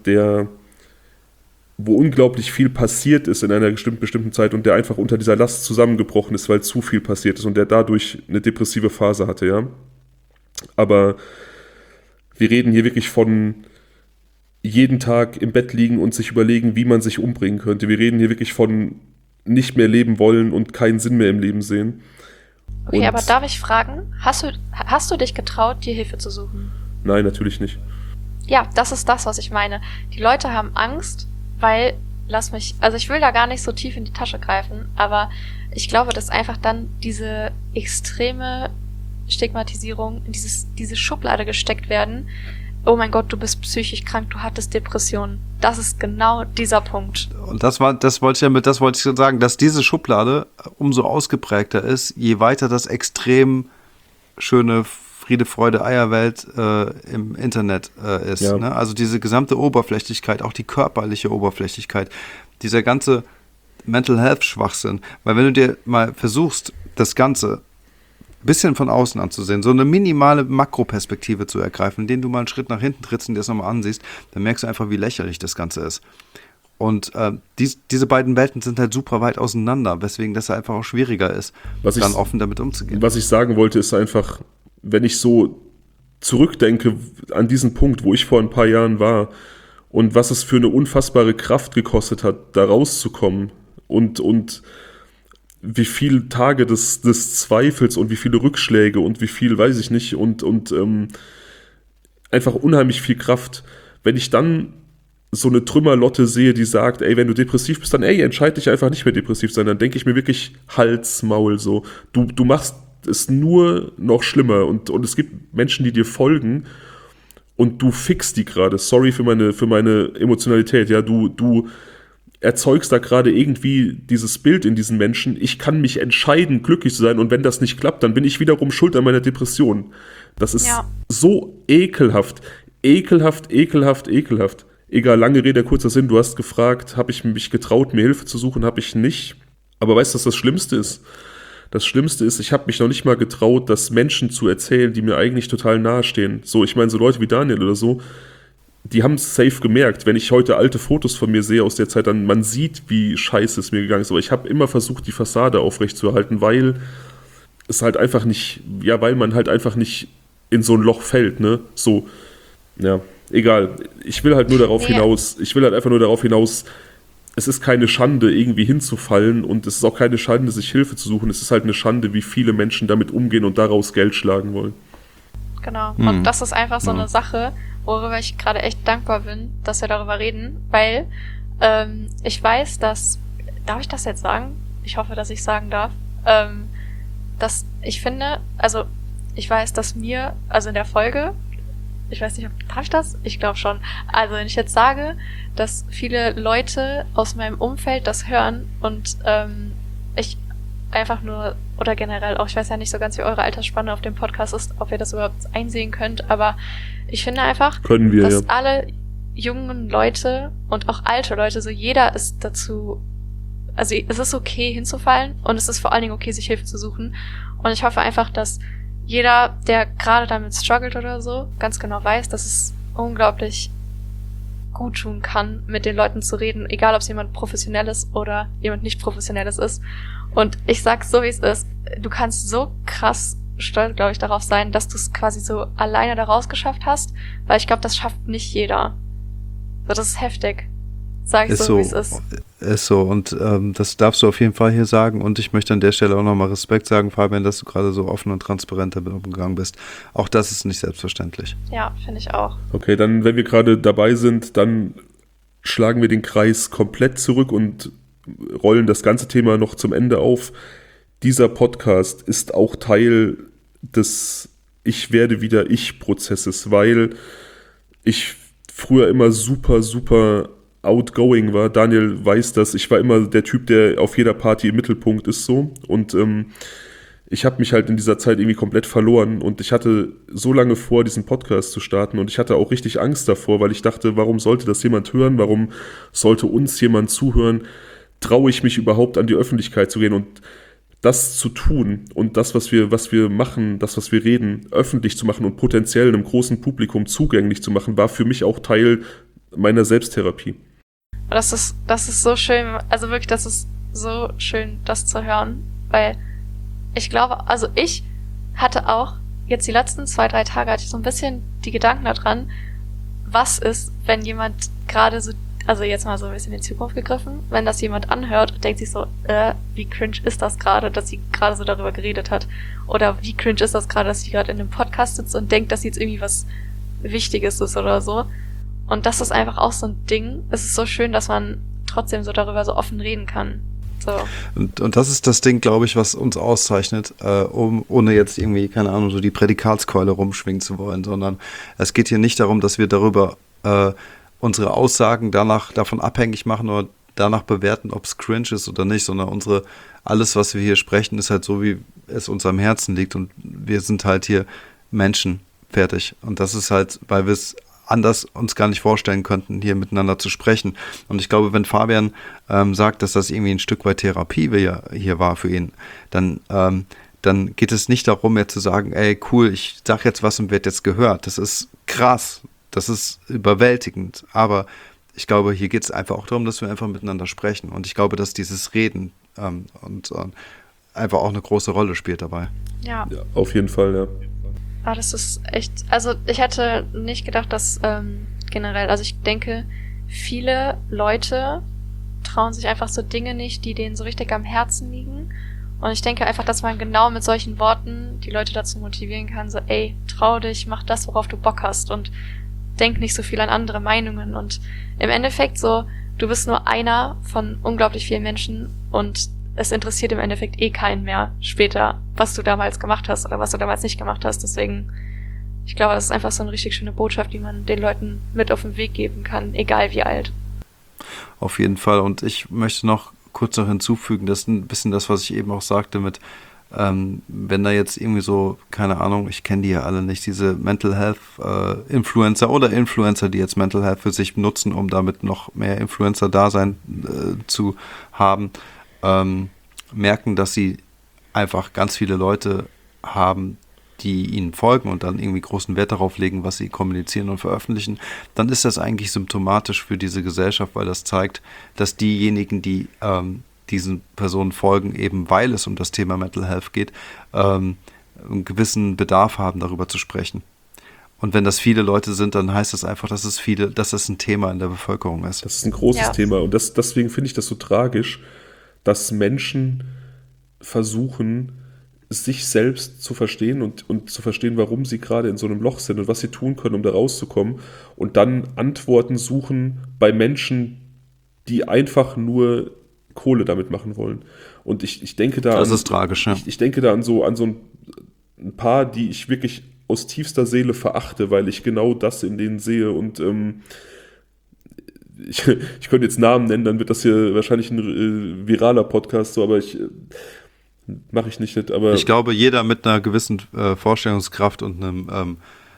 wo unglaublich viel passiert ist in einer bestimmten Zeit und der einfach unter dieser Last zusammengebrochen ist, weil zu viel passiert ist und der dadurch eine depressive Phase hatte, ja. Aber wir reden hier wirklich von jeden Tag im Bett liegen und sich überlegen, wie man sich umbringen könnte. Wir reden hier wirklich von nicht mehr leben wollen und keinen Sinn mehr im Leben sehen. Okay, und aber darf ich fragen, hast du dich getraut, dir Hilfe zu suchen? Nein, natürlich nicht. Ja, das ist das, was ich meine. Die Leute haben Angst, weil, also ich will da gar nicht so tief in die Tasche greifen, aber ich glaube, dass einfach dann diese extreme Stigmatisierung in diese Schublade gesteckt werden. Oh mein Gott, du bist psychisch krank, du hattest Depressionen. Das ist genau dieser Punkt. Und das wollte ich sagen, dass diese Schublade umso ausgeprägter ist, je weiter das extrem schöne Friede, Freude, Eierwelt im Internet ist. Ja. Ne? Also diese gesamte Oberflächlichkeit, auch die körperliche Oberflächlichkeit, dieser ganze Mental Health Schwachsinn. Weil wenn du dir mal versuchst, das Ganze ein bisschen von außen anzusehen, so eine minimale Makroperspektive zu ergreifen, indem du mal einen Schritt nach hinten trittst und dir das nochmal ansiehst, dann merkst du einfach, wie lächerlich das Ganze ist. Und diese beiden Welten sind halt super weit auseinander, weswegen das einfach auch schwieriger ist, dann offen damit umzugehen. Was ich sagen wollte, ist einfach, wenn ich so zurückdenke an diesen Punkt, wo ich vor ein paar Jahren war und was es für eine unfassbare Kraft gekostet hat, da rauszukommen und wie viele Tage des Zweifels und wie viele Rückschläge und wie viel, weiß ich nicht, und einfach unheimlich viel Kraft. Wenn ich dann so eine Trümmerlotte sehe, die sagt, ey, wenn du depressiv bist, dann entscheid dich einfach nicht mehr depressiv sein, dann denke ich mir wirklich Hals, Maul, so. Du machst es nur noch schlimmer und es gibt Menschen, die dir folgen und du fixst die gerade. Sorry für meine Emotionalität, ja, du erzeugst da gerade irgendwie dieses Bild in diesen Menschen, ich kann mich entscheiden, glücklich zu sein und wenn das nicht klappt, dann bin ich wiederum schuld an meiner Depression. Das ist so ekelhaft. Egal, lange Rede, kurzer Sinn, du hast gefragt, habe ich mich getraut, mir Hilfe zu suchen, habe ich nicht. Aber weißt du, was das Schlimmste ist? Das Schlimmste ist, ich habe mich noch nicht mal getraut, das Menschen zu erzählen, die mir eigentlich total nahestehen. So, ich meine, so Leute wie Daniel oder so, die haben es safe gemerkt. Wenn ich heute alte Fotos von mir sehe aus der Zeit, dann man sieht, wie scheiße es mir gegangen ist. Aber ich habe immer versucht, die Fassade aufrechtzuerhalten, weil es halt einfach nicht, ja, weil man halt einfach nicht in so ein Loch fällt, ne? So, ja, egal. Ich will halt einfach nur darauf hinaus, es ist keine Schande, irgendwie hinzufallen und es ist auch keine Schande, sich Hilfe zu suchen. Es ist halt eine Schande, wie viele Menschen damit umgehen und daraus Geld schlagen wollen. Genau. Und das ist einfach so eine Sache, worüber ich gerade echt dankbar bin, dass wir darüber reden, weil ich weiß, dass, darf ich das jetzt sagen? ich hoffe, dass ich sagen darf, dass ich finde, also ich weiß, dass mir, also in der Folge, ich weiß nicht, darf ich das? Ich glaube schon. Also wenn ich jetzt sage, dass viele Leute aus meinem Umfeld das hören und ich einfach nur, oder generell auch, ich weiß ja nicht so ganz, wie eure Altersspanne auf dem Podcast ist, ob ihr das überhaupt einsehen könnt, aber ich finde einfach, Können wir, dass ja. alle jungen Leute und auch alte Leute, so jeder ist dazu, also es ist okay hinzufallen und es ist vor allen Dingen okay, sich Hilfe zu suchen. Und ich hoffe einfach, dass jeder, der gerade damit struggelt oder so, ganz genau weiß, dass es unglaublich gut tun kann, mit den Leuten zu reden, egal ob es jemand Professionelles oder jemand nicht Professionelles ist. Und ich sag's so, wie es ist, du kannst so krass stolz, glaube ich, darauf sein, dass du es quasi so alleine da rausgeschafft hast, weil ich glaube, das schafft nicht jeder. So, das ist heftig. Sag ich so, wie es ist. Ist so, und das darfst du auf jeden Fall hier sagen, und ich möchte an der Stelle auch nochmal Respekt sagen, Fabian, dass du gerade so offen und transparent damit umgegangen bist. Auch das ist nicht selbstverständlich. Ja, finde ich auch. Okay, dann, wenn wir gerade dabei sind, dann schlagen wir den Kreis komplett zurück und rollen das ganze Thema noch zum Ende auf. Dieser Podcast ist auch Teil des Ich werde wieder Ich-Prozesses, weil ich früher immer super, super outgoing war. Daniel weiß das. Ich war immer der Typ, der auf jeder Party im Mittelpunkt ist so. Und ich habe mich halt in dieser Zeit irgendwie komplett verloren. Und ich hatte so lange vor, diesen Podcast zu starten. Und ich hatte auch richtig Angst davor, weil ich dachte, warum sollte das jemand hören? Warum sollte uns jemand zuhören? Traue ich mich überhaupt an die Öffentlichkeit zu gehen? Und das zu tun und das, was wir machen, das, was wir reden, öffentlich zu machen und potenziell einem großen Publikum zugänglich zu machen, war für mich auch Teil meiner Selbsttherapie. Das ist so schön, also wirklich, das ist so schön, das zu hören, weil ich glaube, also ich hatte auch jetzt die letzten 2-3 Tage hatte ich so ein bisschen die Gedanken daran, was ist, wenn jemand gerade so, also jetzt mal so ein bisschen in die Zukunft gegriffen, wenn das jemand anhört und denkt sich so, wie cringe ist das gerade, dass sie gerade so darüber geredet hat, oder wie cringe ist das gerade, dass sie gerade in einem Podcast sitzt und denkt, dass sie jetzt irgendwie was Wichtiges ist oder so. Und das ist einfach auch so ein Ding. Es ist so schön, dass man trotzdem so darüber so offen reden kann. So. Und das ist das Ding, glaube ich, was uns auszeichnet, ohne jetzt irgendwie, keine Ahnung, so die Prädikatskeule rumschwingen zu wollen, sondern es geht hier nicht darum, dass wir darüber unsere Aussagen davon abhängig machen oder danach bewerten, ob es cringe ist oder nicht, sondern alles, was wir hier sprechen, ist halt so, wie es uns am Herzen liegt, und wir sind halt hier Menschen, fertig. Und das ist halt, weil wir es anders uns gar nicht vorstellen könnten, hier miteinander zu sprechen. Und ich glaube, wenn Fabian sagt, dass das irgendwie ein Stück weit Therapie hier war für ihn, dann geht es nicht darum, jetzt zu sagen, ey, cool, ich sag jetzt was und werde jetzt gehört. Das ist krass, das ist überwältigend. Aber ich glaube, hier geht es einfach auch darum, dass wir einfach miteinander sprechen. Und ich glaube, dass dieses Reden einfach auch eine große Rolle spielt dabei. Ja. Ja, auf jeden Fall, ja. Ah, das ist echt, also ich hätte nicht gedacht, dass generell, also ich denke, viele Leute trauen sich einfach so Dinge nicht, die denen so richtig am Herzen liegen. Und ich denke einfach, dass man genau mit solchen Worten die Leute dazu motivieren kann, so, ey, trau dich, mach das, worauf du Bock hast, und denk nicht so viel an andere Meinungen. Und im Endeffekt so, du bist nur einer von unglaublich vielen Menschen, und es interessiert im Endeffekt keinen mehr später, was du damals gemacht hast oder was du damals nicht gemacht hast. Deswegen, ich glaube, das ist einfach so eine richtig schöne Botschaft, die man den Leuten mit auf den Weg geben kann, egal wie alt. Auf jeden Fall. Und ich möchte noch kurz hinzufügen, das ist ein bisschen das, was ich eben auch sagte mit, wenn da jetzt irgendwie so, keine Ahnung, ich kenne die ja alle nicht, diese Mental Health Influencer oder Influencer, die jetzt Mental Health für sich nutzen, um damit noch mehr Influencer-Dasein zu haben, merken, dass sie einfach ganz viele Leute haben, die ihnen folgen und dann irgendwie großen Wert darauf legen, was sie kommunizieren und veröffentlichen, dann ist das eigentlich symptomatisch für diese Gesellschaft, weil das zeigt, dass diejenigen, die diesen Personen folgen, eben weil es um das Thema Mental Health geht, einen gewissen Bedarf haben, darüber zu sprechen. Und wenn das viele Leute sind, dann heißt das einfach, dass das ein Thema in der Bevölkerung ist. Das ist ein großes Thema, und deswegen finde ich das so tragisch, dass Menschen versuchen, sich selbst zu verstehen und zu verstehen, warum sie gerade in so einem Loch sind und was sie tun können, um da rauszukommen, und dann Antworten suchen bei Menschen, die einfach nur Kohle damit machen wollen. Und ich denke da das ist tragisch, ja. Ich denke da an so ein paar, die ich wirklich aus tiefster Seele verachte, weil ich genau das in denen sehe. Und ich könnte jetzt Namen nennen, dann wird das hier wahrscheinlich ein viraler Podcast, so, aber mache ich nicht. Aber ich glaube, jeder mit einer gewissen Vorstellungskraft und einem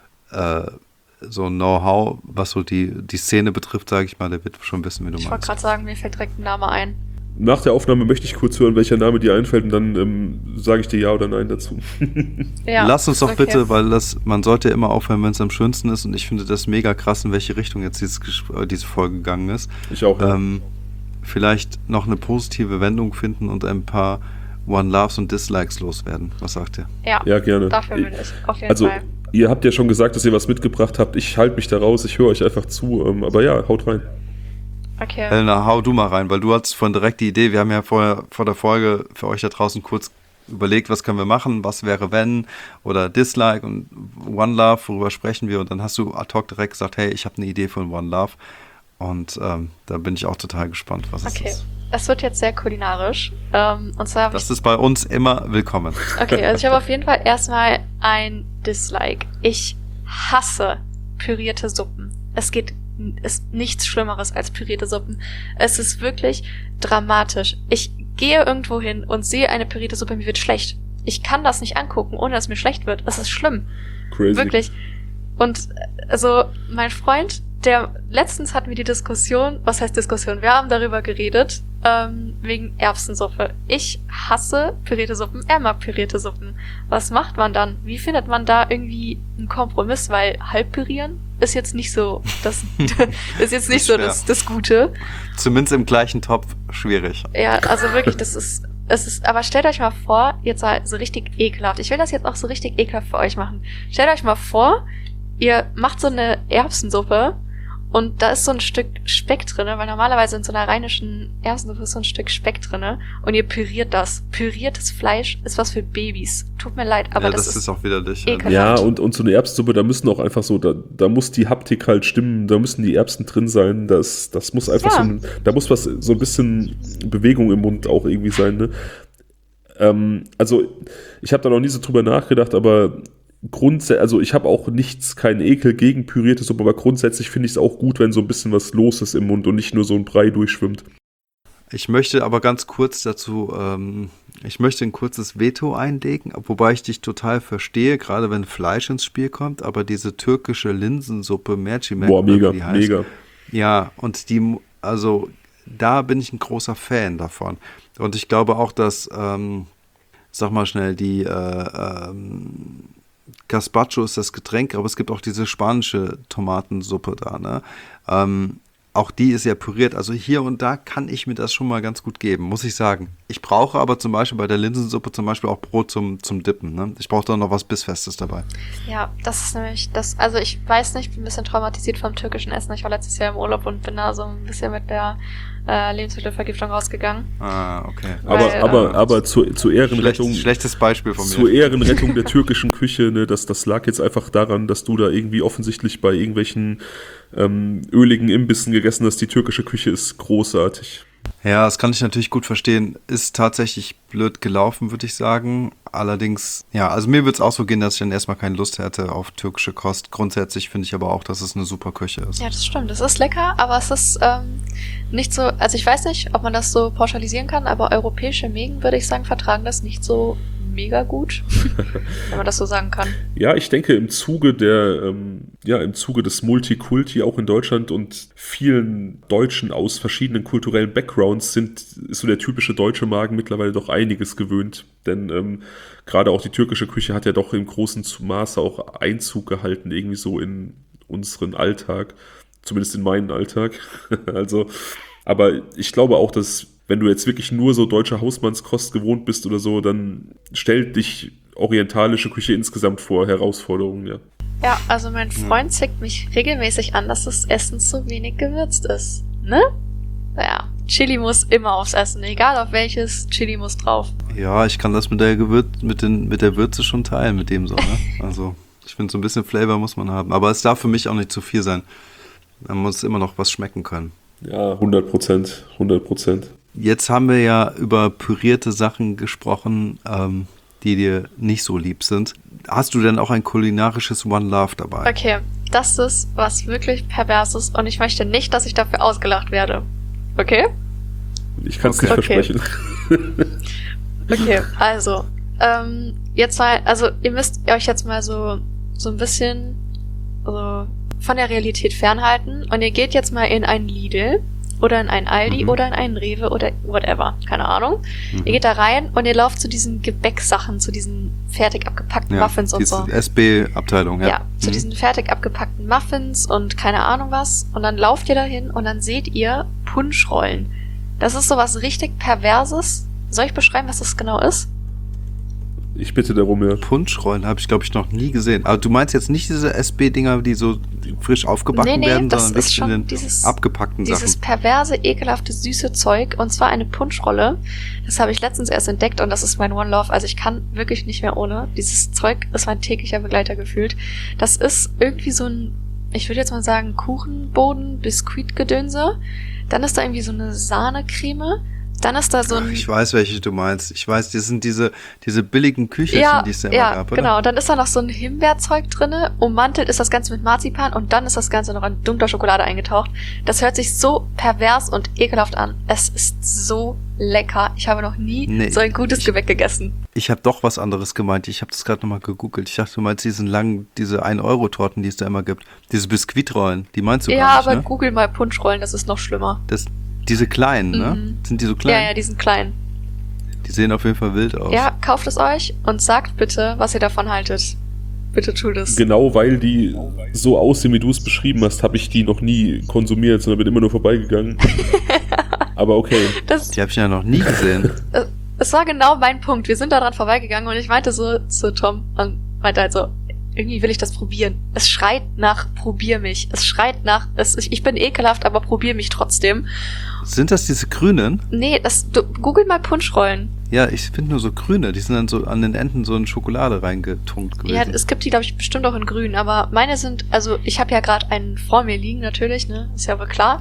so ein Know-how, was so die Szene betrifft, sage ich mal, der wird schon wissen, wie du meinst. Ich wollte gerade sagen, mir fällt direkt ein Name ein. Nach der Aufnahme möchte ich kurz hören, welcher Name dir einfällt und dann sage ich dir ja oder nein dazu. Ja, lass uns doch okay. bitte, weil man sollte ja immer aufhören, wenn es am schönsten ist, und ich finde das mega krass, in welche Richtung jetzt diese Folge gegangen ist. Ich auch. Ja. Vielleicht noch eine positive Wendung finden und ein paar One-Loves und Dislikes loswerden. Was sagt ihr? Ja, gerne. Dafür würde ich auf jeden Fall. Ihr habt ja schon gesagt, dass ihr was mitgebracht habt. Ich halte mich da raus, ich höre euch einfach zu. Aber ja, haut rein. Okay. Helena, hau du mal rein, weil du hattest vorhin direkt die Idee. Wir haben ja vor der Folge für euch da draußen kurz überlegt, was können wir machen, was wäre wenn oder Dislike und One Love, worüber sprechen wir, und dann hast du ad hoc direkt gesagt, hey, ich habe eine Idee von One Love, und da bin ich auch total gespannt, was es ist. Es wird jetzt sehr kulinarisch, und zwar das ist bei uns immer willkommen. Okay, also ich habe auf jeden Fall erstmal ein Dislike. Ich hasse pürierte Suppen. Es ist nichts Schlimmeres als pürierte Suppen. Es ist wirklich dramatisch. Ich gehe irgendwo hin und sehe eine pürierte Suppe, mir wird schlecht. Ich kann das nicht angucken, ohne dass mir schlecht wird. Es ist schlimm. Crazy. Wirklich. Und also mein Freund, letztens hatten wir die Diskussion, was heißt Diskussion? Wir haben darüber geredet, wegen Erbsensuppe. Ich hasse pürierte Suppen, er mag pürierte Suppen. Was macht man dann? Wie findet man da irgendwie einen Kompromiss? Weil halb pürieren ist jetzt nicht so das Gute. Zumindest im gleichen Topf schwierig. Ja, also wirklich, aber stellt euch mal vor, jetzt so richtig ekelhaft. Ich will das jetzt auch so richtig ekelhaft für euch machen. Stellt euch mal vor, ihr macht so eine Erbsensuppe und da ist so ein Stück Speck drinne, weil normalerweise in so einer rheinischen Erbsensuppe ist so ein Stück Speck drinne, und ihr püriert das. Püriertes Fleisch ist was für Babys. Tut mir leid, aber ja, das ist auch widerlich. ekelhaft. Ja, und so eine Erbsensuppe, da müssen auch einfach so, da muss die Haptik halt stimmen, da müssen die Erbsen drin sein, das muss einfach da muss so ein bisschen Bewegung im Mund auch irgendwie sein, ne? Also, ich habe da noch nie so drüber nachgedacht, aber also ich habe auch keinen Ekel gegen pürierte Suppe, aber grundsätzlich finde ich es auch gut, wenn so ein bisschen was los ist im Mund und nicht nur so ein Brei durchschwimmt. Ich möchte aber ganz kurz dazu, ich möchte ein kurzes Veto einlegen, wobei ich dich total verstehe, gerade wenn Fleisch ins Spiel kommt, aber diese türkische Linsensuppe, Mercimek, boah, mega, wie die heißt, mega. Ja, und also da bin ich ein großer Fan davon. Und ich glaube auch, dass, sag mal schnell, die Gazpacho ist das Getränk, aber es gibt auch diese spanische Tomatensuppe da, ne? Auch die ist ja püriert, also hier und da kann ich mir das schon mal ganz gut geben, muss ich sagen. Ich brauche aber zum Beispiel bei der Linsensuppe zum Beispiel auch Brot zum Dippen, ne? Ich brauche da noch was Bissfestes dabei. Ja, das ist nämlich das, also ich weiß nicht, ich bin ein bisschen traumatisiert vom türkischen Essen. Ich war letztes Jahr im Urlaub und bin da so ein bisschen mit der Lebensmittelvergiftung rausgegangen. Ah, okay. Aber zur Ehrenrettung. Schlechtes Beispiel von mir. Zur Ehrenrettung der türkischen Küche, ne, das lag jetzt einfach daran, dass du da irgendwie offensichtlich bei irgendwelchen öligen Imbissen gegessen hast. Die türkische Küche ist großartig. Ja, das kann ich natürlich gut verstehen. Ist tatsächlich blöd gelaufen, würde ich sagen. Allerdings, ja, also mir würde es auch so gehen, dass ich dann erstmal keine Lust hätte auf türkische Kost. Grundsätzlich finde ich aber auch, dass es eine super Küche ist. Ja, das stimmt. Es ist lecker, aber es ist nicht so, also ich weiß nicht, ob man das so pauschalisieren kann, aber europäische Mägen, würde ich sagen, vertragen das nicht so mega gut, wenn man das so sagen kann. Ja, ich denke im Zuge des Multikulti auch in Deutschland und vielen Deutschen aus verschiedenen kulturellen Backgrounds ist so der typische deutsche Magen mittlerweile doch einiges gewöhnt. Denn gerade auch die türkische Küche hat ja doch im großen Maße auch Einzug gehalten, irgendwie so in unseren Alltag, zumindest in meinen Alltag. Also, aber ich glaube auch, dass wenn du jetzt wirklich nur so deutsche Hausmannskost gewohnt bist oder so, dann stellt dich orientalische Küche insgesamt vor Herausforderungen, ja. Ja, also mein Freund zickt mich regelmäßig an, dass das Essen zu wenig gewürzt ist. Ne? Naja, Chili muss immer aufs Essen, egal auf welches, Chili muss drauf. Ja, ich kann das mit der Würze schon teilen, mit dem so, ne? Also, ich finde, so ein bisschen Flavor muss man haben. Aber es darf für mich auch nicht zu viel sein. Man muss immer noch was schmecken können. Ja, 100%. Jetzt haben wir ja über pürierte Sachen gesprochen, die dir nicht so lieb sind. Hast du denn auch ein kulinarisches One Love dabei? Okay, das ist was wirklich Perverses und ich möchte nicht, dass ich dafür ausgelacht werde. Okay? Ich kann es nicht versprechen. Okay, also, jetzt mal, also ihr müsst euch jetzt mal so ein bisschen so von der Realität fernhalten und ihr geht jetzt mal in einen Lidl oder in einen Aldi oder in einen Rewe oder whatever, keine Ahnung. Ihr geht da rein und ihr lauft zu diesen Gebäcksachen, zu diesen fertig abgepackten Muffins und so. SB-Abteilung, ja. Ja, zu diesen fertig abgepackten Muffins und keine Ahnung was. Und dann lauft ihr dahin und dann seht ihr Punschrollen. Das ist sowas richtig Perverses. Soll ich beschreiben, was das genau ist? Ich bitte darum, ja. Punschrollen habe ich, glaube ich, noch nie gesehen. Aber du meinst jetzt nicht diese SB-Dinger, die so frisch aufgebacken werden, das sondern ist wirklich schon in den abgepackten Sachen. Dieses perverse, ekelhafte, süße Zeug. Und zwar eine Punschrolle. Das habe ich letztens erst entdeckt und das ist mein One Love. Also ich kann wirklich nicht mehr ohne. Dieses Zeug ist mein täglicher Begleiter gefühlt. Das ist irgendwie so ein, ich würde jetzt mal sagen, Kuchenboden, Biskuitgedönse. Dann ist da irgendwie so eine Sahnecreme. Dann ist da so ein... Ich weiß, welche du meinst. Ich weiß, das sind diese billigen Küchelchen, die es ja immer gab, oder? Genau. Dann ist da noch so ein Himbeerzeug drinne. Ummantelt ist das Ganze mit Marzipan und dann ist das Ganze noch in dunkler Schokolade eingetaucht. Das hört sich so pervers und ekelhaft an. Es ist so lecker. Ich habe noch nie so ein gutes Gebäck gegessen. Ich habe doch was anderes gemeint. Ich habe das gerade nochmal gegoogelt. Ich dachte, du meinst diese 1-Euro-Torten, die es da immer gibt. Diese Biskuitrollen, die meinst du gar nicht, Ja, aber ne? Google mal Punschrollen, das ist noch schlimmer. Diese kleinen, ne? Sind die so klein? Ja, die sind klein. Die sehen auf jeden Fall wild aus. Ja, kauft es euch und sagt bitte, was ihr davon haltet. Bitte tut es. Genau, weil die so aussehen, wie du es beschrieben hast, habe ich die noch nie konsumiert, sondern bin immer nur vorbeigegangen. Aber okay. Die habe ich ja noch nie gesehen. Es war genau mein Punkt. Wir sind daran vorbeigegangen und ich meinte so zu Tom und meinte halt so, irgendwie will ich das probieren. Es schreit nach, probier mich. Es schreit nach, ich bin ekelhaft, aber probier mich trotzdem. Sind das diese grünen? Nee, google mal Punschrollen. Ja, ich finde nur so grüne. Die sind dann so an den Enden so in Schokolade reingetunkt gewesen. Ja, es gibt die, glaube ich, bestimmt auch in grün. Aber meine sind, also ich habe ja gerade einen vor mir liegen, natürlich, ne? Ist ja wohl klar.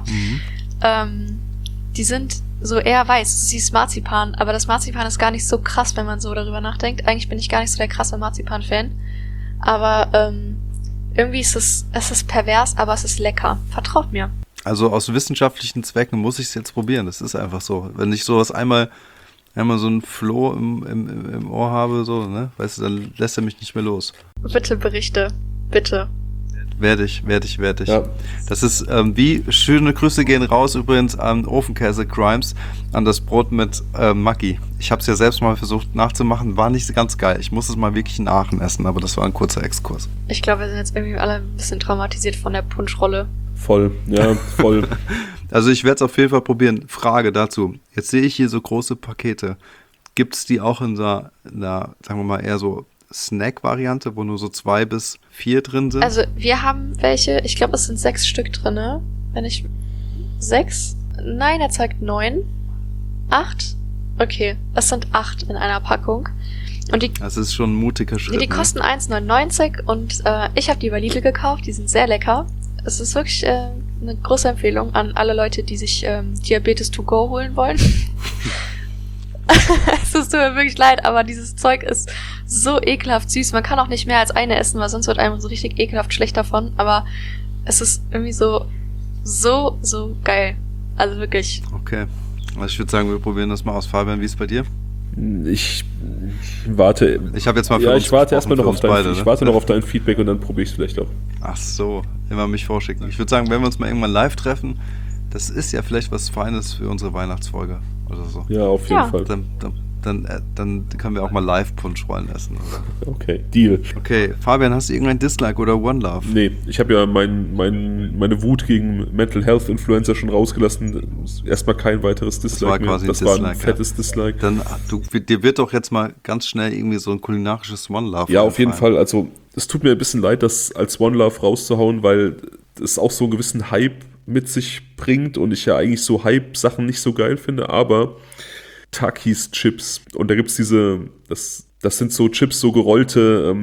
Die sind so eher weiß. Du siehst Marzipan, aber das Marzipan ist gar nicht so krass, wenn man so darüber nachdenkt. Eigentlich bin ich gar nicht so der krasse Marzipan-Fan. Aber irgendwie ist es ist pervers, aber es ist lecker. Vertraut mir. Also aus wissenschaftlichen Zwecken muss ich es jetzt probieren. Das ist einfach so. Wenn ich sowas einmal so ein Floh im Ohr habe, so, ne, weißt du, dann lässt er mich nicht mehr los. Bitte berichte. Bitte. Werde ich. Ja. Das ist, wie, schöne Grüße gehen raus übrigens an Ofenkäse Crimes, an das Brot mit Maggi. Ich habe es ja selbst mal versucht nachzumachen, war nicht ganz geil. Ich muss es mal wirklich in Aachen essen, aber das war ein kurzer Exkurs. Ich glaube, wir sind jetzt irgendwie alle ein bisschen traumatisiert von der Punschrolle. Voll, ja, voll. Also ich werde es auf jeden Fall probieren. Frage dazu. Jetzt sehe ich hier so große Pakete. Gibt es die auch in einer, sagen wir mal, eher so Snack-Variante, wo nur so 2 bis 4 drin sind? Also wir haben welche, ich glaube, es sind 6 Stück drin. Wenn ich... 6? Nein, er zeigt 9. 8? Okay, es sind 8 in einer Packung. Und das ist schon ein mutiger Schritt. Die kosten 1,99 und ich habe die bei Lidl gekauft, die sind sehr lecker. Es ist wirklich eine große Empfehlung an alle Leute, die sich Diabetes to go holen wollen. Es tut mir wirklich leid, aber dieses Zeug ist so ekelhaft süß. Man kann auch nicht mehr als eine essen, weil sonst wird einem so richtig ekelhaft schlecht davon. Aber es ist irgendwie so geil. Also wirklich. Okay. Also ich würde sagen, wir probieren das mal aus. Fabian, wie ist es bei dir? Ich warte. Ich habe jetzt mal für Ja, uns ich warte erstmal noch auf beide, ich warte noch auf dein Feedback und dann probiere ich es vielleicht auch. Ach so, immer mich vorschicken. Ich würde sagen, wenn wir uns mal irgendwann live treffen, das ist ja vielleicht was Feines für unsere Weihnachtsfolge oder so. Ja, auf jeden Fall. Dann können wir auch mal live Punschrollen essen, oder? Okay, Deal. Okay, Fabian, hast du irgendein Dislike oder One Love? Nee, ich habe ja meine Wut gegen Mental Health Influencer schon rausgelassen. Erstmal kein weiteres Dislike war quasi mehr. Das Dislike, war ein fettes Dislike. Dann, dir wird doch jetzt mal ganz schnell irgendwie so ein kulinarisches One Love. Ja, auf jeden Fall. Also, es tut mir ein bisschen leid, das als One Love rauszuhauen, weil es auch so einen gewissen Hype mit sich bringt und ich ja eigentlich so Hype-Sachen nicht so geil finde, aber Takis Chips. Und da gibt's das sind so Chips, so gerollte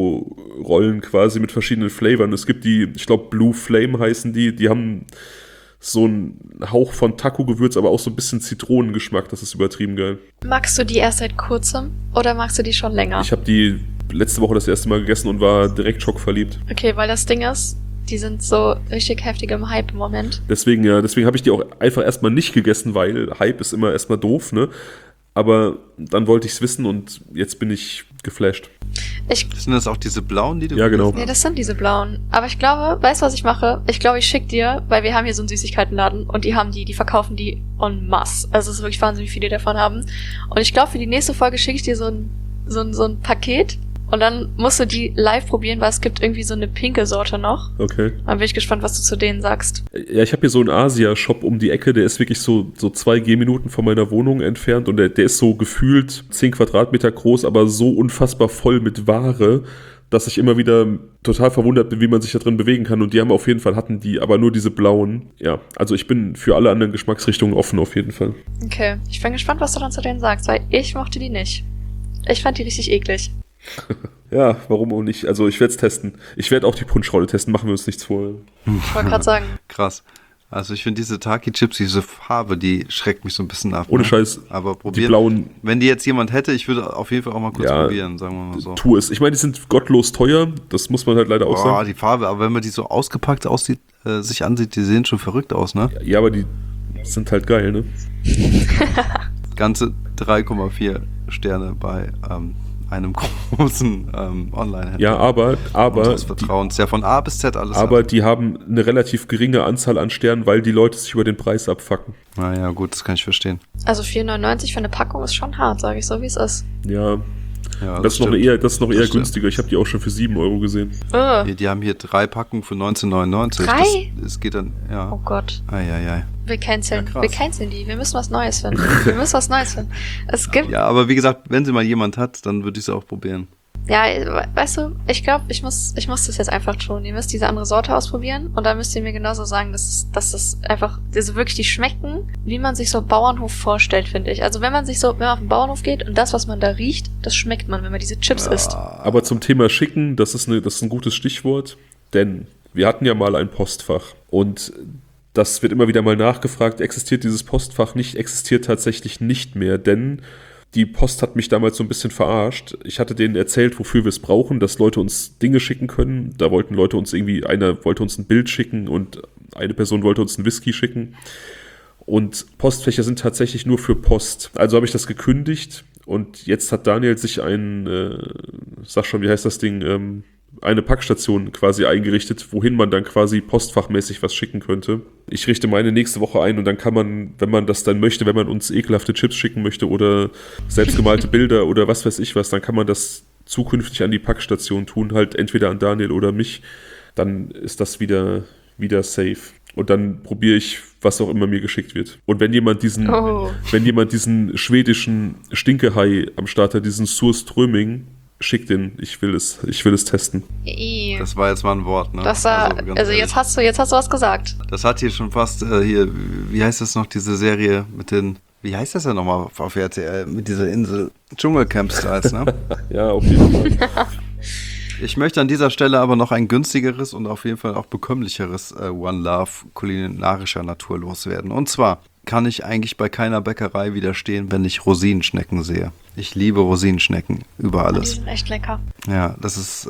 Taco-Rollen quasi mit verschiedenen Flavern. Es gibt die, ich glaube Blue Flame heißen die haben so ein Hauch von Taco-Gewürz, aber auch so ein bisschen Zitronengeschmack. Das ist übertrieben geil. Magst du die erst seit kurzem oder magst du die schon länger? Ich habe die letzte Woche das erste Mal gegessen und war direkt schockverliebt. Okay, weil das Ding ist, die sind so richtig heftig im Hype im Moment. Deswegen habe ich die auch einfach erstmal nicht gegessen, weil Hype ist immer erstmal doof, ne? Aber dann wollte ich es wissen und jetzt bin ich geflasht. Sind das auch diese blauen, die du Ja, genau. Nee, das sind diese blauen. Aber ich glaube, weißt du, was ich mache? Ich glaube, ich schicke dir, weil wir haben hier so einen Süßigkeitenladen und die verkaufen die en masse. Also es ist wirklich Wahnsinn, wie viele die davon haben. Und ich glaube, für die nächste Folge schicke ich dir so ein Paket und dann musst du die live probieren, weil es gibt irgendwie so eine pinke Sorte noch. Okay. Dann bin ich gespannt, was du zu denen sagst. Ja, ich habe hier so einen Asia-Shop um die Ecke, der ist wirklich so 2 Gehminuten von meiner Wohnung entfernt und der ist so gefühlt 10 Quadratmeter groß, aber so unfassbar voll mit Ware, dass ich immer wieder total verwundert bin, wie man sich da drin bewegen kann. Und die haben auf jeden Fall, hatten die aber nur diese blauen. Ja, also ich bin für alle anderen Geschmacksrichtungen offen auf jeden Fall. Okay, ich bin gespannt, was du dann zu denen sagst, weil ich mochte die nicht. Ich fand die richtig eklig. Ja, warum auch nicht? Also ich werde es testen. Ich werde auch die Punschrolle testen, machen wir uns nichts vor. Ich wollte gerade sagen. Krass. Also ich finde diese Taki-Chips, diese Farbe, die schreckt mich so ein bisschen ab. Ohne Scheiß, aber die probieren. blauen, Wenn die jetzt jemand hätte, ich würde auf jeden Fall auch mal kurz probieren, sagen wir mal so. tu es. Ich meine, die sind gottlos teuer, das muss man halt leider auch sagen. Die Farbe, aber wenn man die so ausgepackt aussieht, sich ansieht, die sehen schon verrückt aus, ne? Ja, aber die sind halt geil, ne? Ganze 3,4 Sterne bei einem großen Online-Händler. Ja, aber Unseres Vertrauens. Ja, von A bis Z alles. aber die haben eine relativ geringe Anzahl an Sternen, weil die Leute sich über den Preis abfacken. Naja, gut, das kann ich verstehen. Also 4,99 für eine Packung ist schon hart, sage ich so, wie es ist. Ja, Ja, das ist noch eher stimmt. günstiger. Ich habe die auch schon für 7 Euro gesehen. Die haben hier 3 Packungen für 19,99. 3? Das geht dann, ja. Oh Gott. Eieiei. Wir canceln. Ja, krass. Wir canceln die. Wir müssen was Neues finden. Es gibt. Ja, aber wie gesagt, wenn sie mal jemand hat, dann würde ich sie auch probieren. Ja, weißt du, ich glaube, ich muss das jetzt einfach tun. Ihr müsst diese andere Sorte ausprobieren und dann müsst ihr mir genauso sagen, dass das einfach, also wirklich, die schmecken, wie man sich so Bauernhof vorstellt, finde ich. Also wenn man auf den Bauernhof geht und das, was man da riecht, das schmeckt man, wenn man diese Chips isst. Aber zum Thema Schicken, das ist ein gutes Stichwort, denn wir hatten ja mal ein Postfach und das wird immer wieder mal nachgefragt, existiert dieses Postfach nicht, existiert tatsächlich nicht mehr, denn die Post hat mich damals so ein bisschen verarscht. Ich hatte denen erzählt, wofür wir es brauchen, dass Leute uns Dinge schicken können. Da wollten Leute uns einer wollte uns ein Bild schicken und eine Person wollte uns einen Whisky schicken. Und Postfächer sind tatsächlich nur für Post. Also habe ich das gekündigt und jetzt hat Daniel sich sag schon, wie heißt das Ding, eine Packstation quasi eingerichtet, wohin man dann quasi postfachmäßig was schicken könnte. Ich richte meine nächste Woche ein und dann kann man, wenn man das dann möchte, wenn man uns ekelhafte Chips schicken möchte oder selbstgemalte Bilder oder was weiß ich was, dann kann man das zukünftig an die Packstation tun, halt entweder an Daniel oder mich. Dann ist das wieder safe. Und dann probiere ich, was auch immer mir geschickt wird. Und wenn jemand diesen schwedischen Stinkehai am Start hat, diesen Surströmming, schick den, ich will es testen. Das war jetzt mal ein Wort, ne? Also jetzt hast du was gesagt. Das hat hier schon fast wie heißt das noch, diese Serie mit den, wie heißt das ja nochmal auf RTL, mit dieser Insel, Dschungelcamp-Styles, ne? Ja, auf jeden Fall. Ich möchte an dieser Stelle aber noch ein günstigeres und auf jeden Fall auch bekömmlicheres One Love kulinarischer Natur loswerden. Und zwar kann ich eigentlich bei keiner Bäckerei widerstehen, wenn ich Rosinenschnecken sehe. Ich liebe Rosinenschnecken über alles. Die sind echt lecker. Ja, das ist,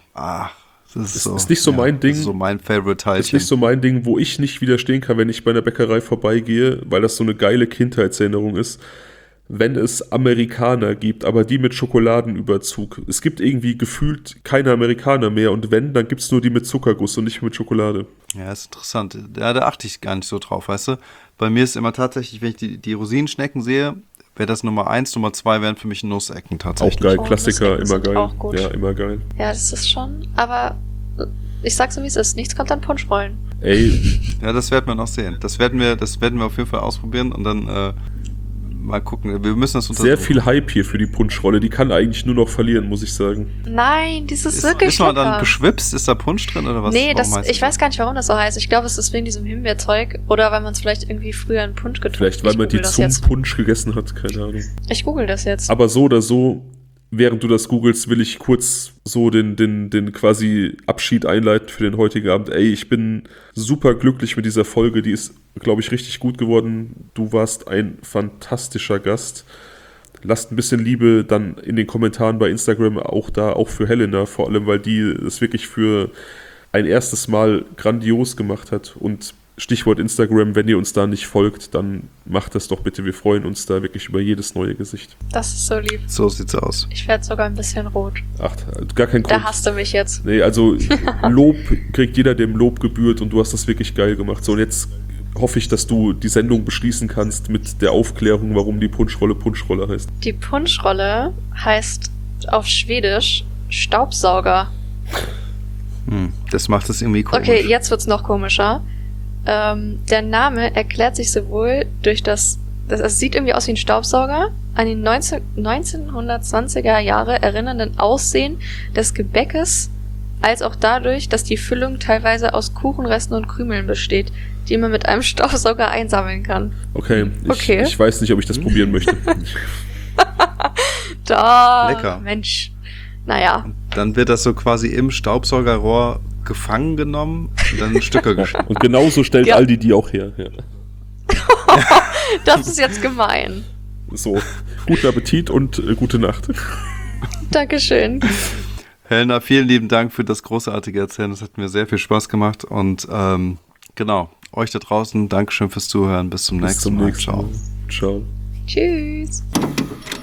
ist nicht so mein Ding. Das ist so mein Favorite-Teilchen. Ist nicht so mein Ding, wo ich nicht widerstehen kann, wenn ich bei einer Bäckerei vorbeigehe, weil das so eine geile Kindheitserinnerung ist. Wenn es Amerikaner gibt, aber die mit Schokoladenüberzug. Es gibt irgendwie gefühlt keine Amerikaner mehr und wenn, dann gibt es nur die mit Zuckerguss und nicht mit Schokolade. Ja, ist interessant. Da achte ich gar nicht so drauf, weißt du? Bei mir ist immer tatsächlich, wenn ich die Rosinenschnecken sehe, wäre das Nummer 1, Nummer 2 wären für mich Nussecken tatsächlich. Auch geil, Klassiker, Nussecken immer geil. auch gut. Ja, immer geil. Ja, das ist schon, aber ich sag's so wie es ist, nichts kommt an Punschrollen. Ey. Ja, das werden wir noch sehen. Das werden wir auf jeden Fall ausprobieren und dann mal gucken. Wir müssen das untersuchen. Sehr viel Hype hier für die Punschrolle. Die kann eigentlich nur noch verlieren, muss ich sagen. Nein, dieses wirklich ist man lecker. dann beschwipst? Ist da Punsch drin oder was? Nee, ich weiß gar nicht, warum das so heißt. Ich glaube, es ist wegen diesem Himbeerzeug oder weil man es vielleicht irgendwie früher in Punsch getrunken hat. Vielleicht, weil man die zum Punsch gegessen hat, keine Ahnung. Ich google das jetzt. Aber so oder so, während du das googelst, will ich kurz so den quasi Abschied einleiten für den heutigen Abend. Ey, ich bin super glücklich mit dieser Folge. Die ist, glaube ich, richtig gut geworden. Du warst ein fantastischer Gast. Lasst ein bisschen Liebe dann in den Kommentaren bei Instagram auch für Helena, vor allem, weil die es wirklich für ein erstes Mal grandios gemacht hat. Und Stichwort Instagram, wenn ihr uns da nicht folgt, dann macht das doch bitte. Wir freuen uns da wirklich über jedes neue Gesicht. Das ist so lieb. So sieht's aus. Ich werde sogar ein bisschen rot. Ach, gar kein Grund. Da hasst du mich jetzt. Nee, also Lob kriegt jeder, dem Lob gebührt, und du hast das wirklich geil gemacht. So, und jetzt hoffe ich, dass du die Sendung beschließen kannst mit der Aufklärung, warum die Punschrolle Punschrolle heißt. Die Punschrolle heißt auf Schwedisch Staubsauger. Das macht es irgendwie komisch. Okay, jetzt wird's noch komischer. Der Name erklärt sich sowohl durch es sieht irgendwie aus wie ein Staubsauger, an den 1920er Jahre erinnernden Aussehen des Gebäckes, als auch dadurch, dass die Füllung teilweise aus Kuchenresten und Krümeln besteht, die man mit einem Staubsauger einsammeln kann. Okay, Okay. Ich weiß nicht, ob ich das probieren möchte. Da, Lecker. Mensch. Naja, Dann wird das so quasi im Staubsaugerrohr gefangen genommen und dann in Stücke geschnitten. Und genauso stellt Ja. Aldi die auch her. Ja. das ist jetzt gemein. So, guten Appetit und gute Nacht. Dankeschön. Helena, vielen lieben Dank für das großartige Erzählen. Das hat mir sehr viel Spaß gemacht. Und genau, euch da draußen, Dankeschön fürs Zuhören. Bis zum nächsten Mal. Ciao. Ciao. Tschüss.